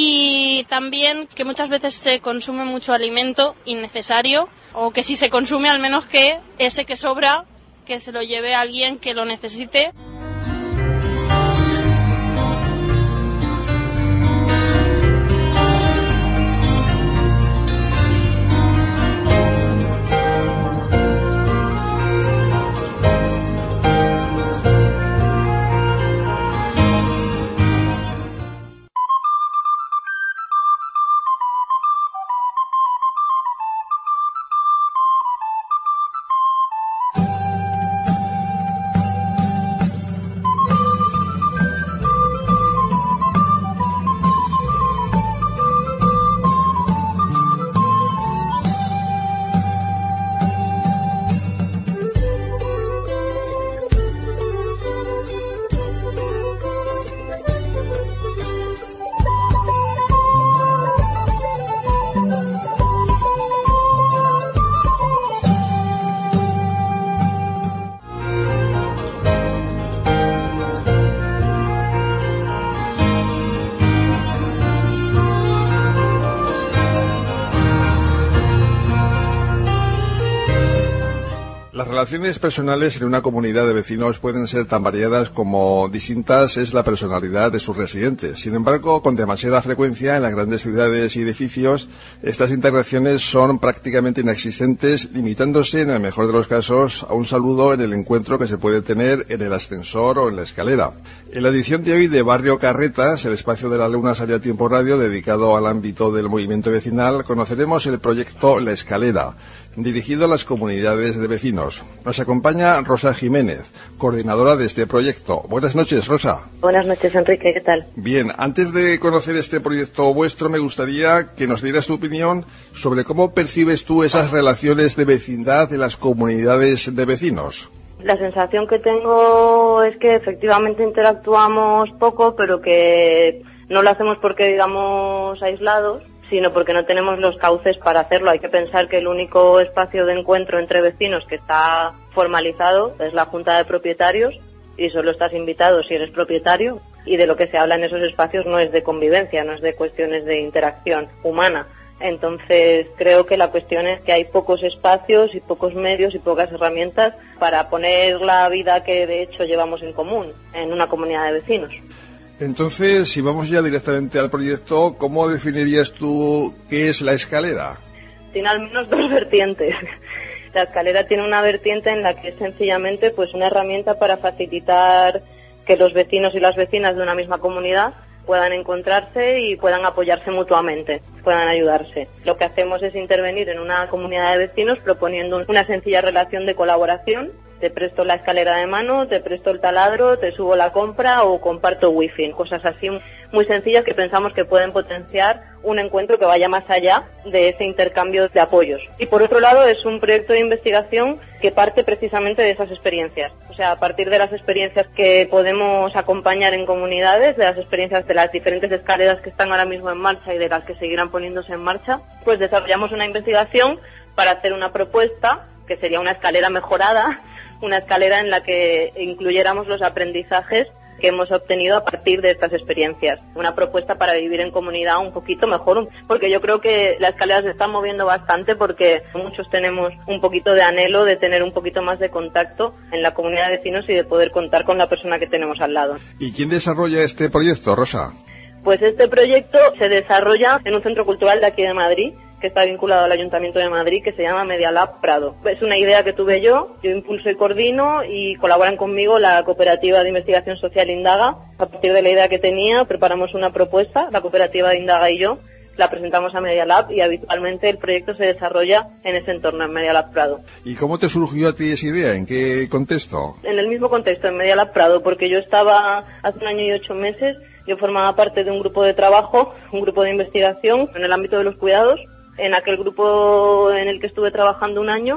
Y también que muchas veces se consume mucho alimento innecesario, o que si se consume, al menos que ese que sobra, que se lo lleve a alguien que lo necesite. Las relaciones personales en una comunidad de vecinos pueden ser tan variadas como distintas es la personalidad de sus residentes. Sin embargo, con demasiada frecuencia en las grandes ciudades y edificios, estas interacciones son prácticamente inexistentes, limitándose, en el mejor de los casos, a un saludo en el encuentro que se puede tener en el ascensor o en la escalera. En la edición de hoy de Barrio Carretas, el espacio de la Luna Sale a Tiempo Radio, dedicado al ámbito del movimiento vecinal, conoceremos el proyecto La Escalera, dirigido a las comunidades de vecinos. Nos acompaña Rosa Jiménez, coordinadora de este proyecto. Buenas noches, Rosa. Buenas noches, Enrique, ¿qué tal? Bien, antes de conocer este proyecto vuestro, me gustaría que nos dieras tu opinión sobre cómo percibes tú esas relaciones de vecindad de las comunidades de vecinos. La sensación que tengo es que efectivamente interactuamos poco, pero que no lo hacemos porque digamos aislados, sino porque no tenemos los cauces para hacerlo. Hay que pensar que el único espacio de encuentro entre vecinos que está formalizado es la Junta de Propietarios, y solo estás invitado si eres propietario, y de lo que se habla en esos espacios no es de convivencia, no es de cuestiones de interacción humana. Entonces creo que la cuestión es que hay pocos espacios y pocos medios y pocas herramientas para poner la vida que de hecho llevamos en común en una comunidad de vecinos. Entonces, si vamos ya directamente al proyecto, ¿cómo definirías tú qué es la escalera? Tiene al menos dos vertientes. La escalera tiene una vertiente en la que es sencillamente pues una herramienta para facilitar que los vecinos y las vecinas de una misma comunidad puedan encontrarse y puedan apoyarse mutuamente, puedan ayudarse. Lo que hacemos es intervenir en una comunidad de vecinos proponiendo una sencilla relación de colaboración. Te presto la escalera de mano, te presto el taladro, te subo la compra o comparto wifi. Cosas así muy sencillas que pensamos que pueden potenciar un encuentro que vaya más allá de ese intercambio de apoyos. Y por otro lado es un proyecto de investigación que parte precisamente de esas experiencias. O sea, a partir de las experiencias que podemos acompañar en comunidades, de las experiencias de las diferentes escaleras que están ahora mismo en marcha y de las que seguirán poniéndose en marcha, pues desarrollamos una investigación para hacer una propuesta que sería una escalera mejorada, una escalera en la que incluyéramos los aprendizajes que hemos obtenido a partir de estas experiencias. Una propuesta para vivir en comunidad un poquito mejor, porque yo creo que la escalera se está moviendo bastante porque muchos tenemos un poquito de anhelo de tener un poquito más de contacto en la comunidad de vecinos y de poder contar con la persona que tenemos al lado. ¿Y quién desarrolla este proyecto, Rosa? Pues este proyecto se desarrolla en un centro cultural de aquí de Madrid, que está vinculado al Ayuntamiento de Madrid, que se llama Media Lab Prado. Es una idea que tuve yo, yo impulso y coordino y colaboran conmigo la cooperativa de investigación social Indaga. A partir de la idea que tenía, preparamos una propuesta, la cooperativa de Indaga y yo, la presentamos a Media Lab y habitualmente el proyecto se desarrolla en ese entorno, en Media Lab Prado. ¿Y cómo te surgió a ti esa idea? ¿En qué contexto? En el mismo contexto, en Media Lab Prado, porque yo estaba hace un año y ocho meses, yo formaba parte de un grupo de trabajo, un grupo de investigación en el ámbito de los cuidados. En aquel grupo en el que estuve trabajando un año,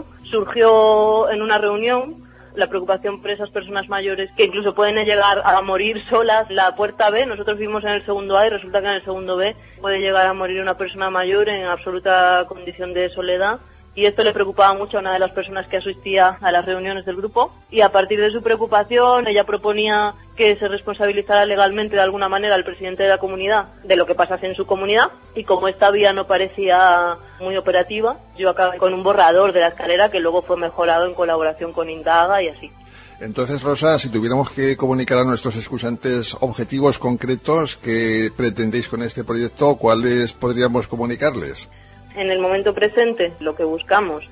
surgió en una reunión la preocupación por esas personas mayores que incluso pueden llegar a morir solas. La puerta B, nosotros vivimos en el segundo A y resulta que en el segundo B puede llegar a morir una persona mayor en absoluta condición de soledad. Y esto le preocupaba mucho a una de las personas que asistía a las reuniones del grupo. Y a partir de su preocupación, ella proponía que se responsabilizara legalmente de alguna manera al presidente de la comunidad de lo que pasase en su comunidad. Y como esta vía no parecía muy operativa, yo acabé con un borrador de la escalera que luego fue mejorado en colaboración con Indaga y así. Entonces, Rosa, si tuviéramos que comunicar a nuestros escuchantes objetivos concretos que pretendéis con este proyecto, ¿cuáles podríamos comunicarles? En el momento presente lo que buscamos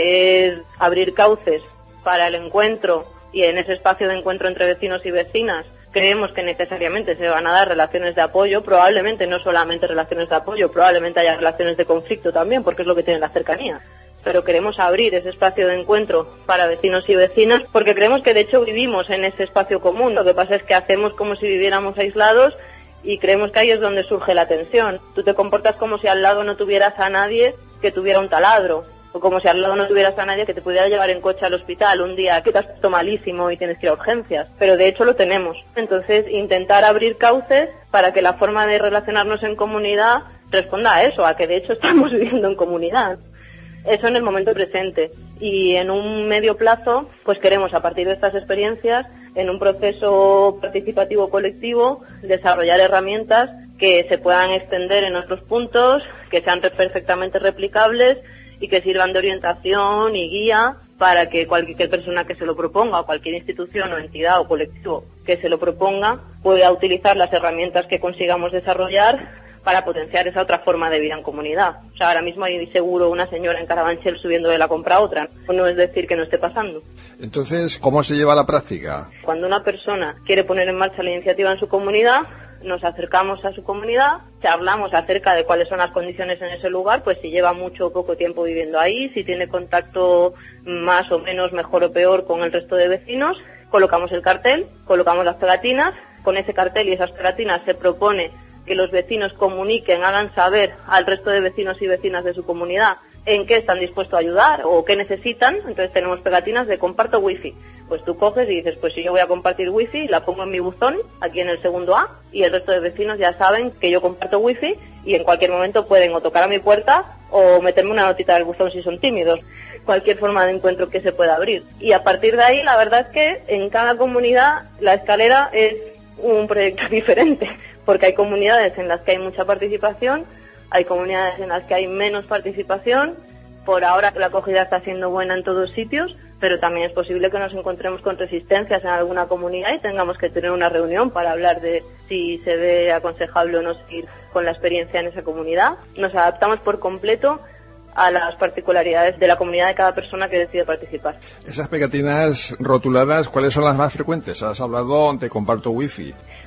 es abrir cauces para el encuentro y en ese espacio de encuentro entre vecinos y vecinas creemos que necesariamente se van a dar relaciones de apoyo, probablemente no solamente relaciones de apoyo, probablemente haya relaciones de conflicto también porque es lo que tiene la cercanía. Pero queremos abrir ese espacio de encuentro para vecinos y vecinas porque creemos que de hecho vivimos en ese espacio común. Lo que pasa es que hacemos como si viviéramos aislados y creemos que ahí es donde surge la tensión. Tú te comportas como si al lado no tuvieras a nadie que tuviera un taladro, o como si al lado no tuvieras a nadie que te pudiera llevar en coche al hospital un día que te has puesto malísimo y tienes que ir a urgencias. Pero de hecho lo tenemos. Entonces, intentar abrir cauces para que la forma de relacionarnos en comunidad responda a eso, a que de hecho estamos viviendo en comunidad. Eso en el momento presente. Y en un medio plazo, pues queremos, a partir de estas experiencias, en un proceso participativo colectivo, desarrollar herramientas que se puedan extender en otros puntos, que sean perfectamente replicables y que sirvan de orientación y guía para que cualquier persona que se lo proponga, o cualquier institución o entidad o colectivo que se lo proponga, pueda utilizar las herramientas que consigamos desarrollar para potenciar esa otra forma de vida en comunidad. O sea, ahora mismo hay seguro una señora en Carabanchel subiendo de la compra a otra. No es decir que no esté pasando. Entonces, ¿cómo se lleva a la práctica? Cuando una persona quiere poner en marcha la iniciativa en su comunidad, nos acercamos a su comunidad, charlamos acerca de cuáles son las condiciones en ese lugar, pues si lleva mucho o poco tiempo viviendo ahí, si tiene contacto más o menos, mejor o peor con el resto de vecinos, colocamos el cartel, colocamos las pegatinas, con ese cartel y esas pegatinas se propone que los vecinos comuniquen, hagan saber al resto de vecinos y vecinas de su comunidad en qué están dispuestos a ayudar o qué necesitan. Entonces tenemos pegatinas de comparto wifi. Pues tú coges y dices, pues si yo voy a compartir wifi, la pongo en mi buzón, aquí en el segundo A, y el resto de vecinos ya saben que yo comparto wifi y en cualquier momento pueden o tocar a mi puerta o meterme una notita del buzón si son tímidos. Cualquier forma de encuentro que se pueda abrir. Y a partir de ahí, la verdad es que en cada comunidad la escalera es un proyecto diferente, porque hay comunidades en las que hay mucha participación, hay comunidades en las que hay menos participación. Por ahora la acogida está siendo buena en todos sitios, pero también es posible que nos encontremos con resistencias en alguna comunidad y tengamos que tener una reunión para hablar de si se ve aconsejable o no seguir con la experiencia en esa comunidad. Nos adaptamos por completo a las particularidades de la comunidad de cada persona que decide participar. Esas pegatinas rotuladas, ¿cuáles son las más frecuentes? Has hablado de comparto wifi.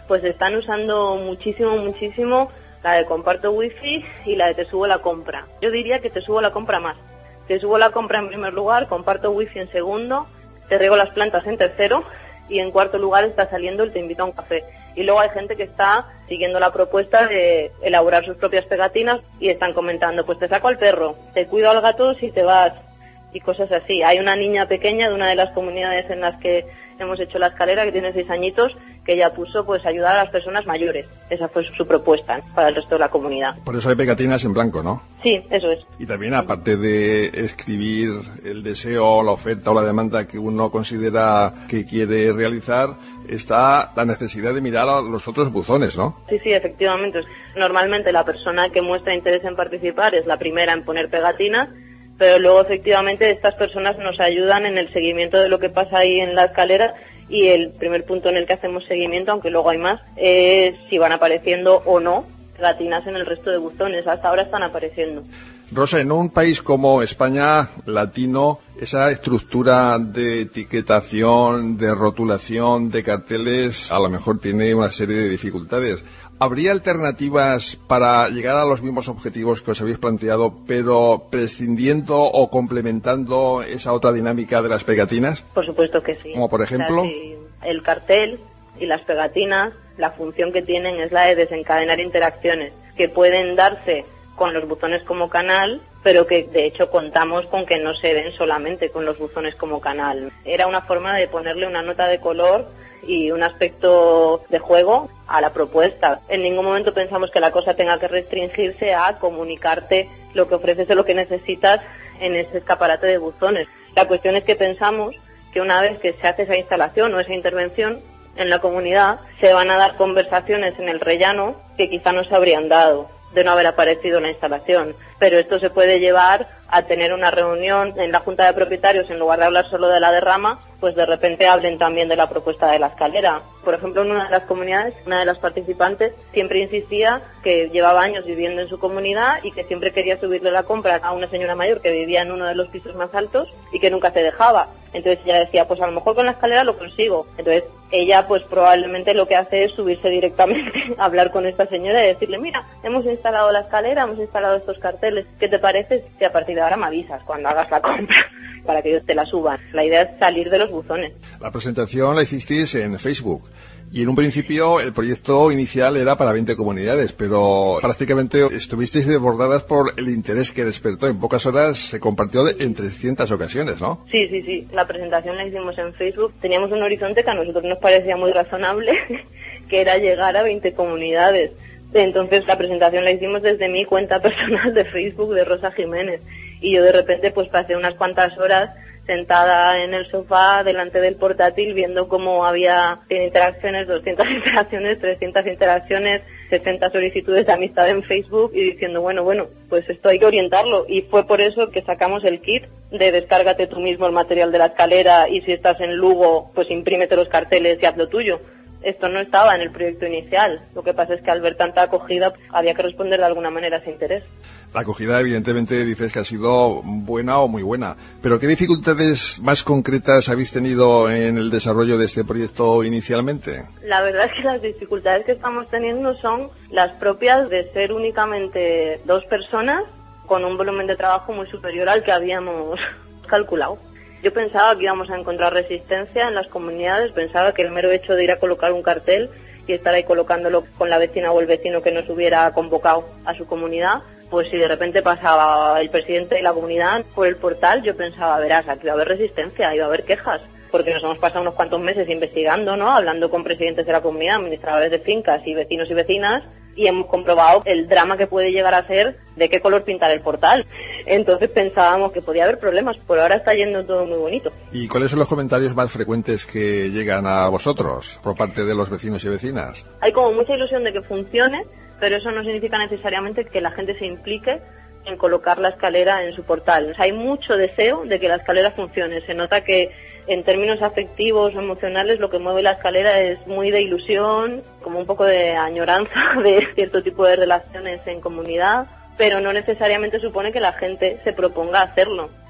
pues están usando muchísimo, muchísimo la de comparto wifi y la de te subo la compra. Yo diría que te subo la compra más. Te subo la compra en primer lugar, comparto wifi en segundo, te riego las plantas en tercero y en cuarto lugar está saliendo el te invito a un café. Y luego hay gente que está siguiendo la propuesta de elaborar sus propias pegatinas y están comentando, pues te saco al perro, te cuido al gato si te vas y cosas así. Hay una niña pequeña de una de las comunidades en las que hemos hecho la escalera, que tiene seis añitos, que ella puso pues ayudar a las personas mayores. Esa fue su, su propuesta, ¿eh?, para el resto de la comunidad. Por eso hay pegatinas en blanco, ¿no? Sí, eso es. Y también, aparte de escribir el deseo, la oferta o la demanda que uno considera que quiere realizar, está la necesidad de mirar a los otros buzones, ¿no? Sí, sí, efectivamente. Normalmente la persona que muestra interés en participar es la primera en poner pegatinas, pero luego efectivamente estas personas nos ayudan en el seguimiento de lo que pasa ahí en la escalera, y el primer punto en el que hacemos seguimiento, aunque luego hay más, es si van apareciendo o no pegatinas en el resto de buzones. Hasta ahora están apareciendo. Rosa, en un país como España, latino, esa estructura de etiquetación, de rotulación, de carteles, a lo mejor tiene una serie de dificultades. ¿Habría alternativas para llegar a los mismos objetivos que os habéis planteado, pero prescindiendo o complementando esa otra dinámica de las pegatinas? Por supuesto que sí. Como por ejemplo, o sea, si el cartel y las pegatinas, la función que tienen es la de desencadenar interacciones que pueden darse con los buzones como canal, pero que de hecho contamos con que no se den solamente con los buzones como canal. Era una forma de ponerle una nota de color y un aspecto de juego a la propuesta. En ningún momento pensamos que la cosa tenga que restringirse a comunicarte lo que ofreces o lo que necesitas en ese escaparate de buzones. La cuestión es que pensamos que una vez que se hace esa instalación o esa intervención en la comunidad, se van a dar conversaciones en el rellano que quizá no se habrían dado de no haber aparecido la instalación. Pero esto se puede llevar a tener una reunión en la Junta de Propietarios, en lugar de hablar solo de la derrama, pues de repente hablen también de la propuesta de la escalera. Por ejemplo, en una de las comunidades, una de las participantes siempre insistía que llevaba años viviendo en su comunidad y que siempre quería subirle la compra a una señora mayor que vivía en uno de los pisos más altos y que nunca se dejaba. Entonces ella decía, pues a lo mejor con la escalera lo consigo. Entonces ella pues probablemente lo que hace es subirse directamente a hablar con esta señora y decirle, mira, hemos instalado la escalera, hemos instalado estos carteles, ¿qué te parece si a partir de ahora me avisas cuando hagas la compra para que ellos te la suban? La idea es salir de los buzones. La presentación la hicisteis en Facebook. Y en un principio el proyecto inicial era para veinte comunidades, pero prácticamente estuvisteis desbordadas por el interés que despertó. En pocas horas se compartió en trescientas ocasiones, ¿no? Sí, sí, sí. La presentación la hicimos en Facebook. Teníamos un horizonte que a nosotros nos parecía muy razonable, que era llegar a veinte comunidades. Entonces la presentación la hicimos desde mi cuenta personal de Facebook de Rosa Jiménez. Y yo de repente pues pasé unas cuantas horas sentada en el sofá delante del portátil viendo cómo había cien interacciones, doscientas interacciones, trescientas interacciones, sesenta solicitudes de amistad en Facebook y diciendo, bueno, bueno, pues esto hay que orientarlo. Y fue por eso que sacamos el kit de descárgate tú mismo el material de la escalera y si estás en Lugo, pues imprímete los carteles y haz lo tuyo. Esto no estaba en el proyecto inicial. Lo que pasa es que al ver tanta acogida había que responder de alguna manera a ese interés. La acogida, evidentemente, dices que ha sido buena o muy buena. Pero ¿qué dificultades más concretas habéis tenido en el desarrollo de este proyecto inicialmente? La verdad es que las dificultades que estamos teniendo son las propias de ser únicamente dos personas con un volumen de trabajo muy superior al que habíamos calculado. Yo pensaba que íbamos a encontrar resistencia en las comunidades, pensaba que el mero hecho de ir a colocar un cartel y estar ahí colocándolo con la vecina o el vecino que nos hubiera convocado a su comunidad, pues si de repente pasaba el presidente de la comunidad por el portal, yo pensaba, verás, aquí va a haber resistencia, iba a haber quejas, porque nos hemos pasado unos cuantos meses investigando, ¿no?, hablando con presidentes de la comunidad, administradores de fincas y vecinos y vecinas, y hemos comprobado el drama que puede llegar a ser de qué color pintar el portal. Entonces pensábamos que podía haber problemas, por ahora está yendo todo muy bonito. ¿Y cuáles son los comentarios más frecuentes que llegan a vosotros por parte de los vecinos y vecinas? Hay como mucha ilusión de que funcione, pero eso no significa necesariamente que la gente se implique en colocar la escalera en su portal. O sea, hay mucho deseo de que la escalera funcione. Se nota que en términos afectivos o emocionales lo que mueve la escalera es muy de ilusión, como un poco de añoranza de cierto tipo de relaciones en comunidad, pero no necesariamente supone que la gente se proponga hacerlo.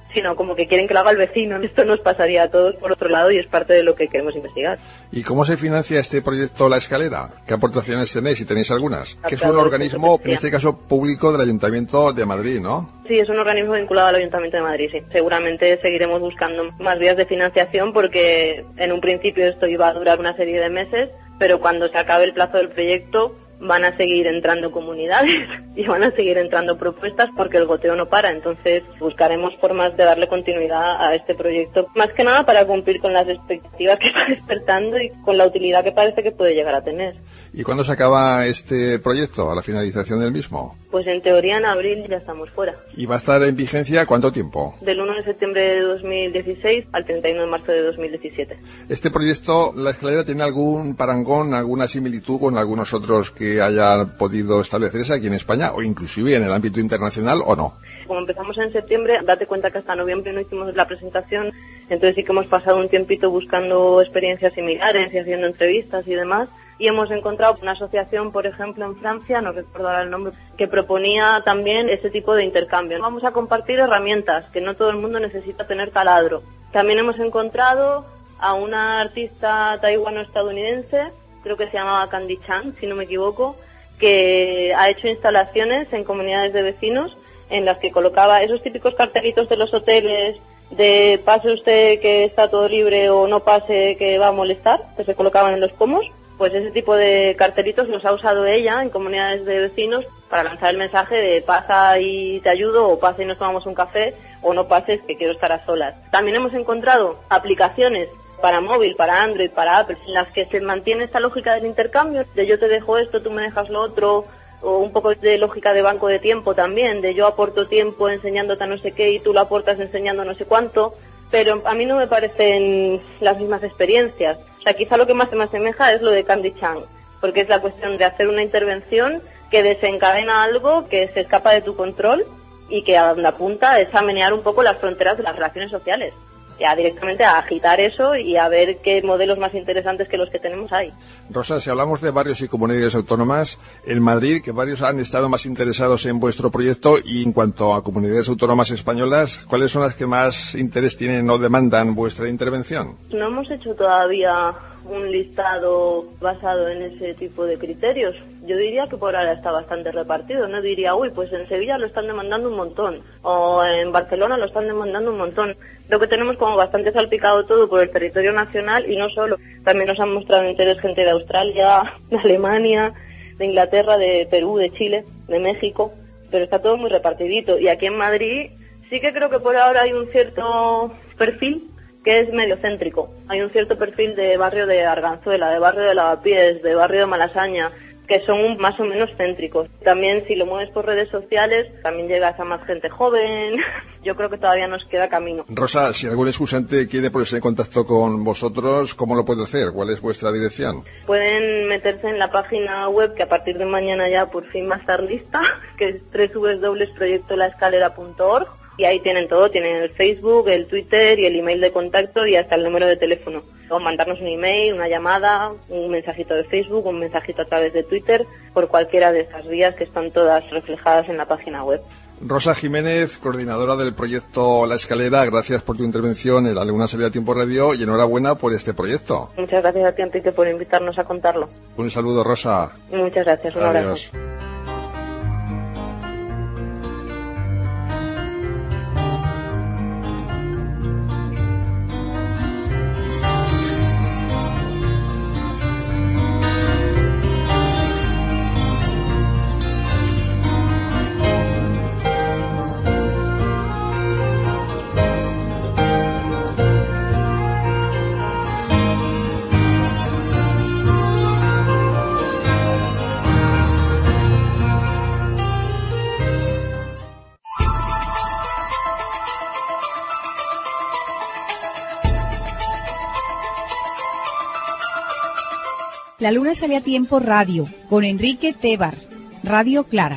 sino como que quieren que lo haga el vecino. Esto nos pasaría a todos por otro lado y es parte de lo que queremos investigar. ¿Y cómo se financia este proyecto La Escalera? ¿Qué aportaciones tenéis, si tenéis algunas? Que es un organismo, en este caso público, del Ayuntamiento de Madrid, ¿no? Sí, es un organismo vinculado al Ayuntamiento de Madrid, sí. Seguramente seguiremos buscando más vías de financiación porque en un principio esto iba a durar una serie de meses, pero cuando se acabe el plazo del proyecto van a seguir entrando comunidades y van a seguir entrando propuestas porque el goteo no para. Entonces buscaremos formas de darle continuidad a este proyecto, más que nada para cumplir con las expectativas que está despertando y con la utilidad que parece que puede llegar a tener. ¿Y cuándo se acaba este proyecto, a la finalización del mismo? Pues en teoría en abril ya estamos fuera. ¿Y va a estar en vigencia cuánto tiempo? Del uno de septiembre de dos mil dieciséis al treinta y uno de marzo de dos mil diecisiete. ¿Este proyecto, La Escalera, tiene algún parangón, alguna similitud con algunos otros que hayan podido establecerse aquí en España o inclusive en el ámbito internacional o no? Como empezamos en septiembre, date cuenta que hasta noviembre no hicimos la presentación, entonces sí que hemos pasado un tiempito buscando experiencias similares y haciendo entrevistas y demás. Y hemos encontrado una asociación, por ejemplo, en Francia, no recuerdo ahora el nombre, que proponía también ese tipo de intercambio. Vamos a compartir herramientas, que no todo el mundo necesita tener taladro. También hemos encontrado a una artista taiwano-estadounidense, creo que se llamaba Candy Chan, si no me equivoco, que ha hecho instalaciones en comunidades de vecinos en las que colocaba esos típicos cartelitos de los hoteles de pase usted que está todo libre o no pase que va a molestar, que se colocaban en los pomos. Pues ese tipo de cartelitos los ha usado ella en comunidades de vecinos para lanzar el mensaje de pasa y te ayudo, o pasa y nos tomamos un café, o no pases que quiero estar a solas. También hemos encontrado aplicaciones para móvil, para Android, para Apple, en las que se mantiene esta lógica del intercambio, de yo te dejo esto, tú me dejas lo otro, o un poco de lógica de banco de tiempo también, de yo aporto tiempo enseñándote a no sé qué y tú lo aportas enseñando no sé cuánto, pero a mí no me parecen las mismas experiencias. O sea, quizá lo que más se me asemeja es lo de Candy Chan, porque es la cuestión de hacer una intervención que desencadena algo que se escapa de tu control y que a donde apunta es a menear un poco las fronteras de las relaciones sociales. Ya directamente a agitar eso y a ver qué modelos más interesantes que los que tenemos hay. Rosa, si hablamos de barrios y comunidades autónomas, en Madrid, ¿qué barrios han estado más interesados en vuestro proyecto? Y en cuanto a comunidades autónomas españolas, ¿cuáles son las que más interés tienen o demandan vuestra intervención? No hemos hecho todavía un listado basado en ese tipo de criterios. Yo diría que por ahora está bastante repartido. No diría, uy, pues en Sevilla lo están demandando un montón, o en Barcelona lo están demandando un montón. Creo que tenemos como bastante salpicado todo por el territorio nacional y no solo. También nos han mostrado interés gente de Australia, de Alemania, de Inglaterra, de Perú, de Chile, de México, pero está todo muy repartidito. Y aquí en Madrid sí que creo que por ahora hay un cierto perfil que es medio céntrico. Hay un cierto perfil de barrio de Arganzuela, de barrio de Lavapiés, de barrio de Malasaña, que son más o menos céntricos. También si lo mueves por redes sociales, también llegas a más gente joven. Yo creo que todavía nos queda camino. Rosa, si algún excusante quiere ponerse en contacto con vosotros, ¿cómo lo puede hacer? ¿Cuál es vuestra dirección? Pueden meterse en la página web, que a partir de mañana ya por fin va a estar lista, que es doble u doble u doble u punto proyecto la escalera punto org. Y ahí tienen todo, tienen el Facebook, el Twitter y el email de contacto y hasta el número de teléfono. O mandarnos un email, una llamada, un mensajito de Facebook, un mensajito a través de Twitter, por cualquiera de estas vías que están todas reflejadas en la página web. Rosa Jiménez, coordinadora del proyecto La Escalera, gracias por tu intervención en la Luna Salida Tiempo Radio y enhorabuena por este proyecto. Muchas gracias a ti, Enrique, por invitarnos a contarlo. Un saludo, Rosa. Muchas gracias, un Adiós. abrazo. La Luna sale a tiempo radio, con Enrique Tebar, Radio Clara.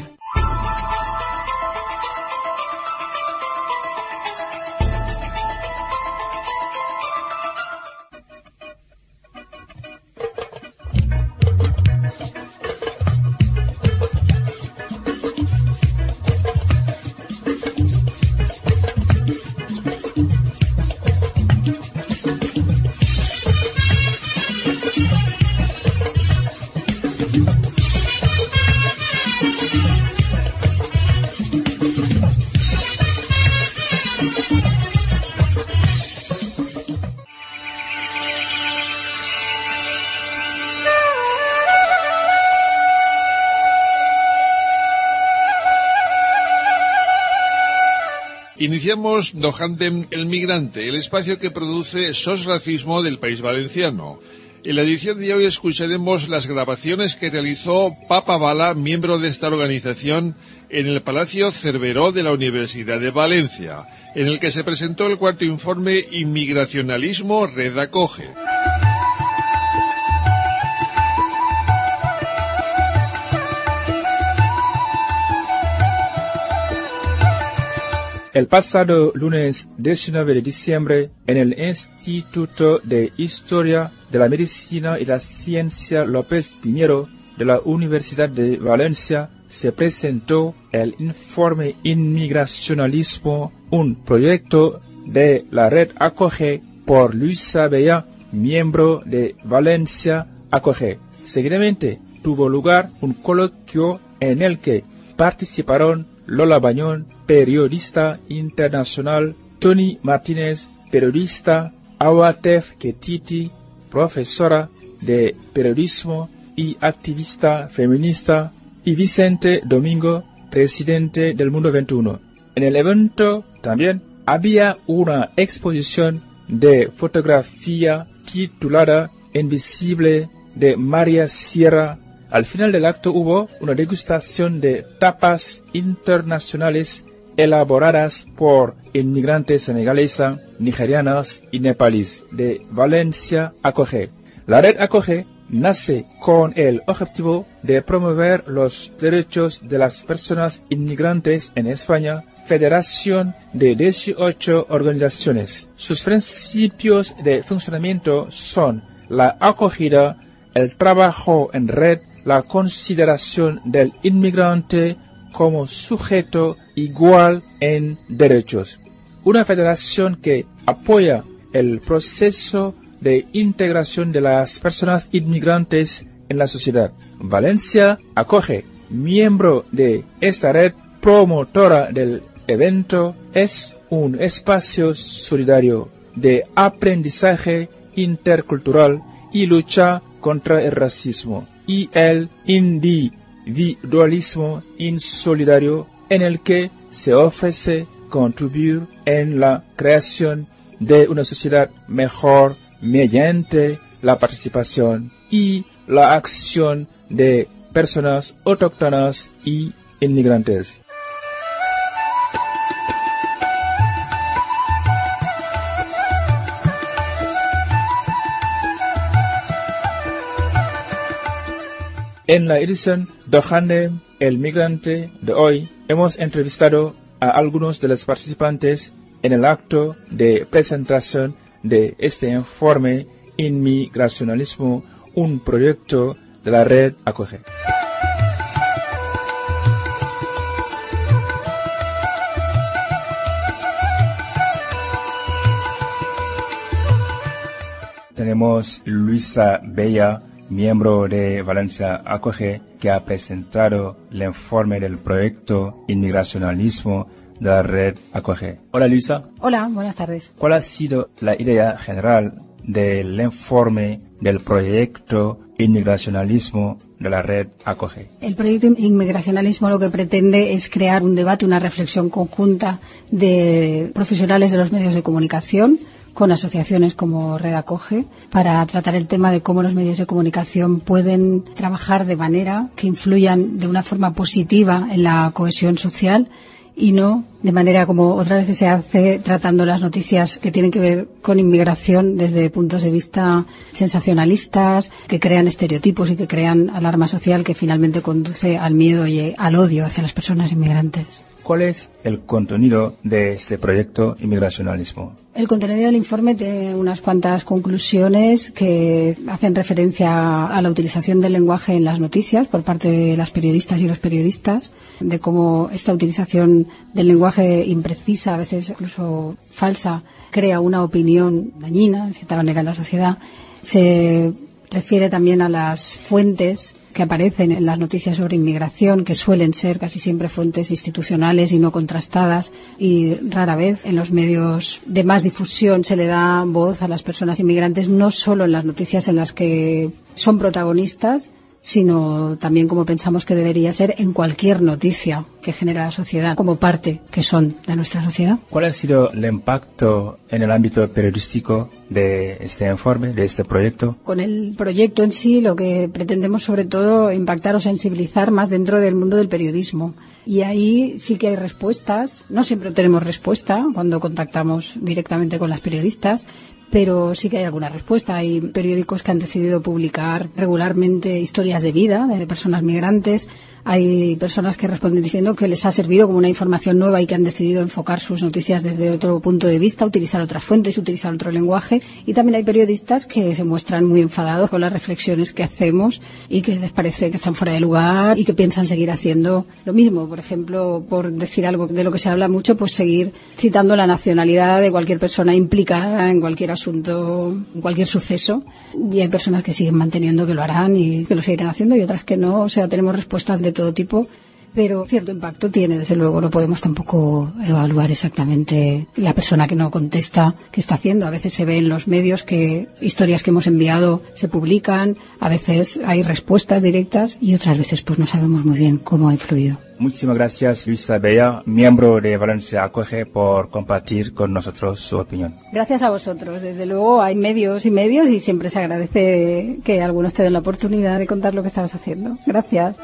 Iniciamos Dojantem el Migrante, el espacio que produce SOS Racismo del País Valenciano. En la edición de hoy escucharemos las grabaciones que realizó Papa Bala, miembro de esta organización, en el Palacio Cerveró de la Universidad de Valencia, en el que se presentó el cuarto informe Inmigracionalismo Red Acoge. El pasado lunes diecinueve de diciembre, en el Instituto de Historia de la Medicina y la Ciencia López Piñero de la Universidad de Valencia, se presentó el informe Inmigracionalismo, un proyecto de la Red Acoge por Luisa Bella, miembro de Valencia Acoge. Seguidamente tuvo lugar un coloquio en el que participaron Lola Bañón, periodista internacional, Tony Martínez, periodista, Awatef Ketiti, profesora de periodismo y activista feminista, y Vicente Domingo, presidente del Mundo veintiuno. En el evento también había una exposición de fotografía titulada Invisible de María Sierra. Al final del acto hubo una degustación de tapas internacionales elaboradas por inmigrantes senegaleses, nigerianas y nepalíes de Valencia Acoge. La Red Acoge nace con el objetivo de promover los derechos de las personas inmigrantes en España, federación de dieciocho organizaciones. Sus principios de funcionamiento son la acogida, el trabajo en red, la consideración del inmigrante como sujeto igual en derechos. Una federación que apoya el proceso de integración de las personas inmigrantes en la sociedad. Valencia Acoge, miembro de esta red promotora del evento, es un espacio solidario de aprendizaje intercultural y lucha contra el racismo y el individualismo insolidario, en el que se ofrece contribuir en la creación de una sociedad mejor mediante la participación y la acción de personas autóctonas y inmigrantes. En la edición Dojantem el Migrante de hoy, hemos entrevistado a algunos de los participantes en el acto de presentación de este informe Inmigracionalismo, un proyecto de la Red Acoge. Tenemos Luisa Bella, miembro de Valencia Acoge, que ha presentado el informe del proyecto Inmigracionalismo de la Red Acoge. Hola Luisa. Hola, buenas tardes. ¿Cuál ha sido la idea general del informe del proyecto Inmigracionalismo de la Red Acoge? El proyecto Inmigracionalismo lo que pretende es crear un debate, una reflexión conjunta de profesionales de los medios de comunicación con asociaciones como Red Acoge, para tratar el tema de cómo los medios de comunicación pueden trabajar de manera que influyan de una forma positiva en la cohesión social y no de manera como otras veces se hace tratando las noticias que tienen que ver con inmigración desde puntos de vista sensacionalistas, que crean estereotipos y que crean alarma social que finalmente conduce al miedo y al odio hacia las personas inmigrantes. ¿Cuál es el contenido de este proyecto Inmigracionalismo? El contenido del informe tiene unas cuantas conclusiones que hacen referencia a la utilización del lenguaje en las noticias por parte de las periodistas y los periodistas, de cómo esta utilización del lenguaje imprecisa, a veces incluso falsa, crea una opinión dañina, en cierta manera, en la sociedad. Se refiere también a las fuentes que aparecen en las noticias sobre inmigración, que suelen ser casi siempre fuentes institucionales y no contrastadas, y rara vez en los medios de más difusión se le da voz a las personas inmigrantes, no solo en las noticias en las que son protagonistas, sino también como pensamos que debería ser en cualquier noticia que genera la sociedad, como parte que son de nuestra sociedad. ¿Cuál ha sido el impacto en el ámbito periodístico de este informe, de este proyecto? Con el proyecto en sí, lo que pretendemos sobre todo impactar o sensibilizar más dentro del mundo del periodismo. Y ahí sí que hay respuestas. No siempre tenemos respuesta cuando contactamos directamente con las periodistas, pero sí que hay alguna respuesta. Hay periódicos que han decidido publicar regularmente historias de vida de personas migrantes. Hay personas que responden diciendo que les ha servido como una información nueva y que han decidido enfocar sus noticias desde otro punto de vista, utilizar otras fuentes, utilizar otro lenguaje. Y también hay periodistas que se muestran muy enfadados con las reflexiones que hacemos y que les parece que están fuera de lugar y que piensan seguir haciendo lo mismo. Por ejemplo, por decir algo de lo que se habla mucho, pues seguir citando la nacionalidad de cualquier persona implicada en cualquier asunto, en cualquier suceso. Y hay personas que siguen manteniendo que lo harán y que lo seguirán haciendo y otras que no. O sea, tenemos respuestas de todo tipo, pero cierto impacto tiene, desde luego. No podemos tampoco evaluar exactamente la persona que no contesta qué está haciendo. A veces se ve en los medios que historias que hemos enviado se publican, a veces hay respuestas directas y otras veces pues no sabemos muy bien cómo ha influido. Muchísimas gracias, Luisa Bella, miembro de Valencia Acoge, por compartir con nosotros su opinión. Gracias a vosotros. Desde luego hay medios y medios y siempre se agradece que algunos te den la oportunidad de contar lo que estabas haciendo. Gracias.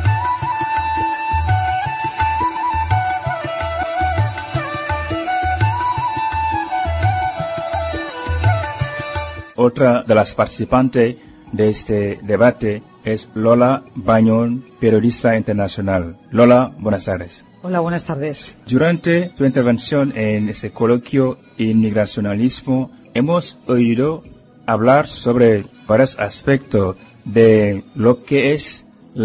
Otra de las participantes de este debate es Lola Bañón, periodista internacional. Lola, buenas tardes. Hola, buenas tardes. Durante tu intervención en este coloquio Inmigracionalismo, hemos oído hablar sobre varios aspectos de lo que es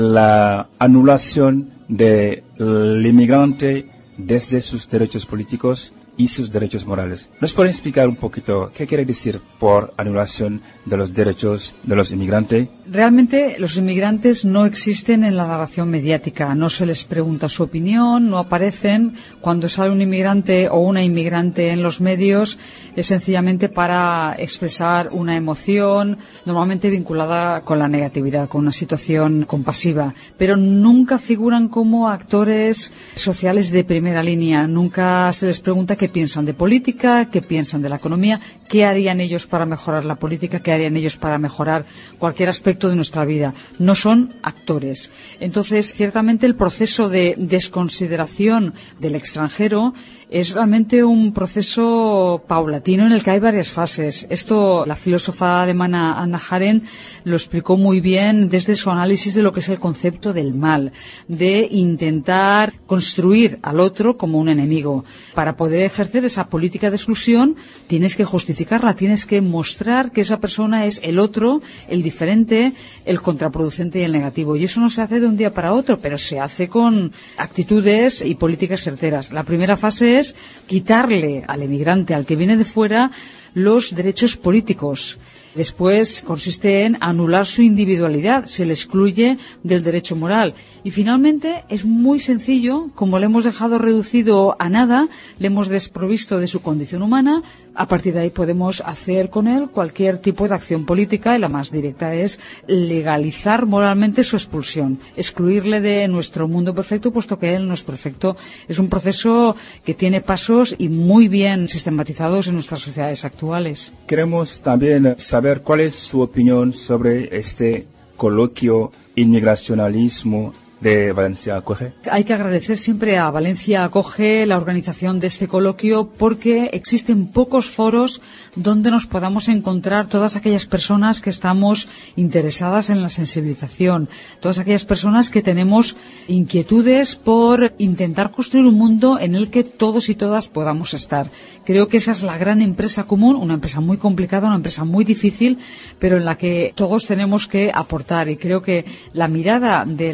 la anulación del inmigrante desde sus derechos políticos y sus derechos morales. ¿Nos pueden explicar un poquito qué quiere decir por anulación de los derechos de los inmigrantes? Realmente los inmigrantes no existen en la narración mediática, no se les pregunta su opinión, no aparecen. Cuando sale un inmigrante o una inmigrante en los medios es sencillamente para expresar una emoción, normalmente vinculada con la negatividad, con una situación compasiva, pero nunca figuran como actores sociales de primera línea, nunca se les pregunta qué piensan de política, qué piensan de la economía, qué harían ellos para mejorar la política, qué harían ellos para mejorar cualquier aspecto de nuestra vida. No son actores. Entonces, ciertamente el proceso de desconsideración del extranjero es realmente un proceso paulatino en el que hay varias fases. Esto la filósofa alemana Hannah Arendt lo explicó muy bien desde su análisis de lo que es el concepto del mal, de intentar construir al otro como un enemigo. Para poder ejercer esa política de exclusión tienes que justificarla, tienes que mostrar que esa persona es el otro, el diferente, el contraproducente y el negativo. Y eso no se hace de un día para otro, pero se hace con actitudes y políticas certeras. La primera fase es quitarle al emigrante, al que viene de fuera, los derechos políticos. Después consiste en anular su individualidad, se le excluye del derecho moral. Y finalmente es muy sencillo, como le hemos dejado reducido a nada, le hemos desprovisto de su condición humana, a partir de ahí podemos hacer con él cualquier tipo de acción política y la más directa es legalizar moralmente su expulsión, excluirle de nuestro mundo perfecto puesto que él no es perfecto. Es un proceso que tiene pasos y muy bien sistematizados en nuestras sociedades actuales. Queremos también saber cuál es su opinión sobre este coloquio Inmigracionalismo de Valencia Acoge. Hay que agradecer siempre a Valencia Acoge la organización de este coloquio porque existen pocos foros donde nos podamos encontrar todas aquellas personas que estamos interesadas en la sensibilización, todas aquellas personas que tenemos inquietudes por intentar construir un mundo en el que todos y todas podamos estar. Creo que esa es la gran empresa común, una empresa muy complicada, una empresa muy difícil, pero en la que todos tenemos que aportar y creo que la mirada del que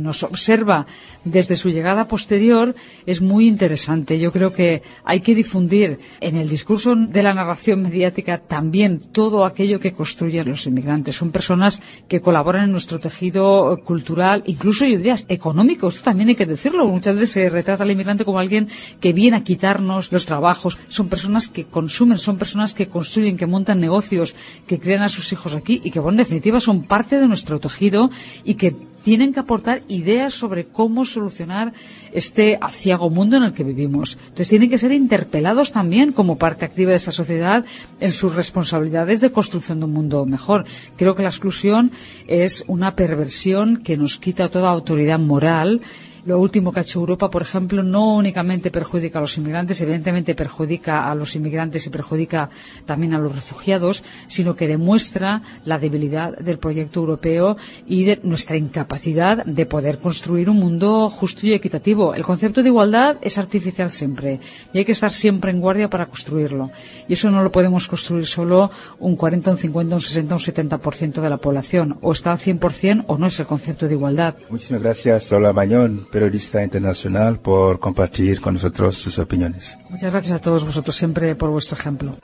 nos observa desde su llegada posterior es muy interesante. Yo creo que hay que difundir en el discurso de la narración mediática también todo aquello que construyen los inmigrantes. Son personas que colaboran en nuestro tejido cultural, incluso yo diría económico. Esto también hay que decirlo. Muchas veces se retrata al inmigrante como alguien que viene a quitarnos los trabajos. Son personas que consumen, son personas que construyen, que montan negocios, que crían a sus hijos aquí y que, bueno, en definitiva son parte de nuestro tejido y que tienen que aportar ideas sobre cómo solucionar este aciago mundo en el que vivimos. Entonces tienen que ser interpelados también como parte activa de esta sociedad en sus responsabilidades de construcción de un mundo mejor. Creo que la exclusión es una perversión que nos quita toda autoridad moral. Lo último que ha hecho Europa, por ejemplo, no únicamente perjudica a los inmigrantes, evidentemente perjudica a los inmigrantes y perjudica también a los refugiados, sino que demuestra la debilidad del proyecto europeo y de nuestra incapacidad de poder construir un mundo justo y equitativo. El concepto de igualdad es artificial siempre y hay que estar siempre en guardia para construirlo. Y eso no lo podemos construir solo un cuarenta, un cincuenta, un sesenta, un setenta por ciento de la población. O está al cien por ciento o no es el concepto de igualdad. Muchísimas gracias, Lola Mañón, periodista internacional, por compartir con nosotros sus opiniones. Muchas gracias a todos vosotros siempre por vuestro ejemplo.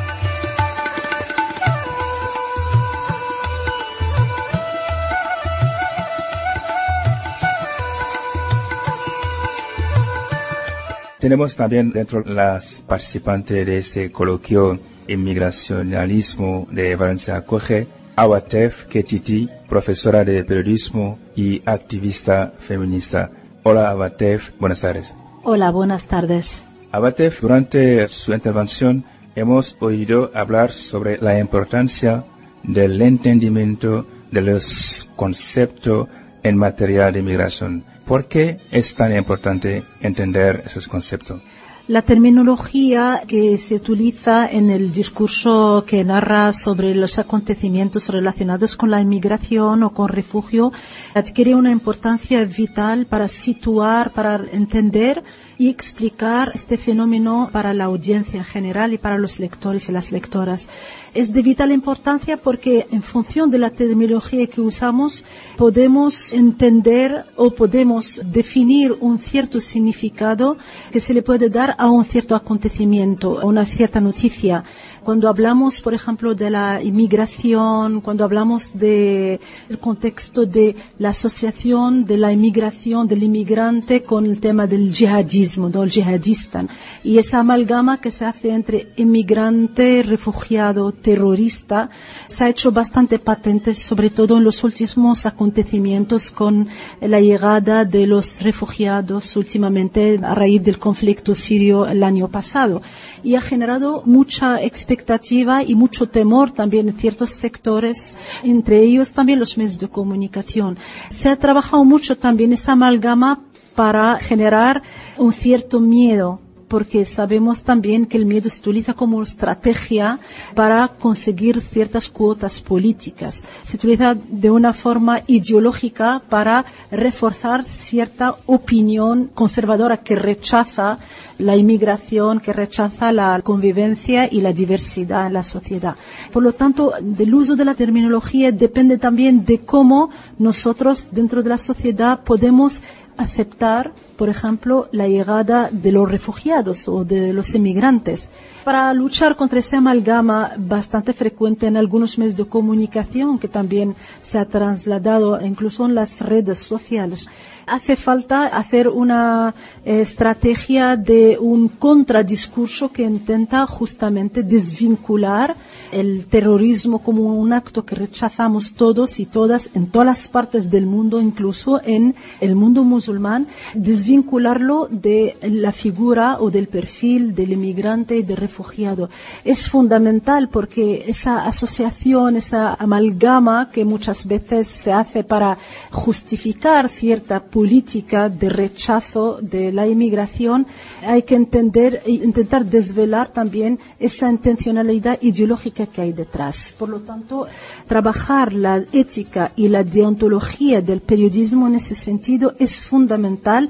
Tenemos también dentro las participantes de este coloquio Inmigracionalismo de Valencia Acoge, Awatef Ketiti, profesora de periodismo y activista feminista. Hola Awatef, buenas tardes. Hola, buenas tardes. Awatef, durante su intervención hemos oído hablar sobre la importancia del entendimiento de los conceptos en materia de inmigración. ¿Por qué es tan importante entender esos conceptos? La terminología que se utiliza en el discurso que narra sobre los acontecimientos relacionados con la inmigración o con refugio adquiere una importancia vital para situar, para entender y explicar este fenómeno para la audiencia en general y para los lectores y las lectoras. Es de vital importancia porque en función de la terminología que usamos podemos entender o podemos definir un cierto significado que se le puede dar a un cierto acontecimiento, a una cierta noticia. Cuando hablamos, por ejemplo, de la inmigración, cuando hablamos del contexto de la asociación de la inmigración, del inmigrante con el tema del yihadismo, del yihadista, y esa amalgama que se hace entre inmigrante, refugiado, terrorista, se ha hecho bastante patente, sobre todo en los últimos acontecimientos con la llegada de los refugiados últimamente a raíz del conflicto sirio el año pasado. Y ha generado mucha expectativa y mucho temor también en ciertos sectores, entre ellos también los medios de comunicación. Se ha trabajado mucho también esa amalgama para generar un cierto miedo, porque sabemos también que el miedo se utiliza como estrategia para conseguir ciertas cuotas políticas. Se utiliza de una forma ideológica para reforzar cierta opinión conservadora que rechaza la inmigración, que rechaza la convivencia y la diversidad en la sociedad. Por lo tanto, del uso de la terminología depende también de cómo nosotros dentro de la sociedad podemos aceptar, por ejemplo, la llegada de los refugiados o de los inmigrantes. Para luchar contra esa amalgama bastante frecuente en algunos medios de comunicación, que también se ha trasladado incluso en las redes sociales, hace falta hacer una eh, estrategia de un contradiscurso que intenta justamente desvincular el terrorismo como un acto que rechazamos todos y todas en todas las partes del mundo, incluso en el mundo musulmán, desvincularlo de la figura o del perfil del inmigrante y del refugiado. Es fundamental porque esa asociación, esa amalgama que muchas veces se hace para justificar cierta política de rechazo de la inmigración, hay que entender e intentar desvelar también esa intencionalidad ideológica que hay detrás. Por lo tanto, trabajar la ética y la deontología del periodismo en ese sentido es fundamental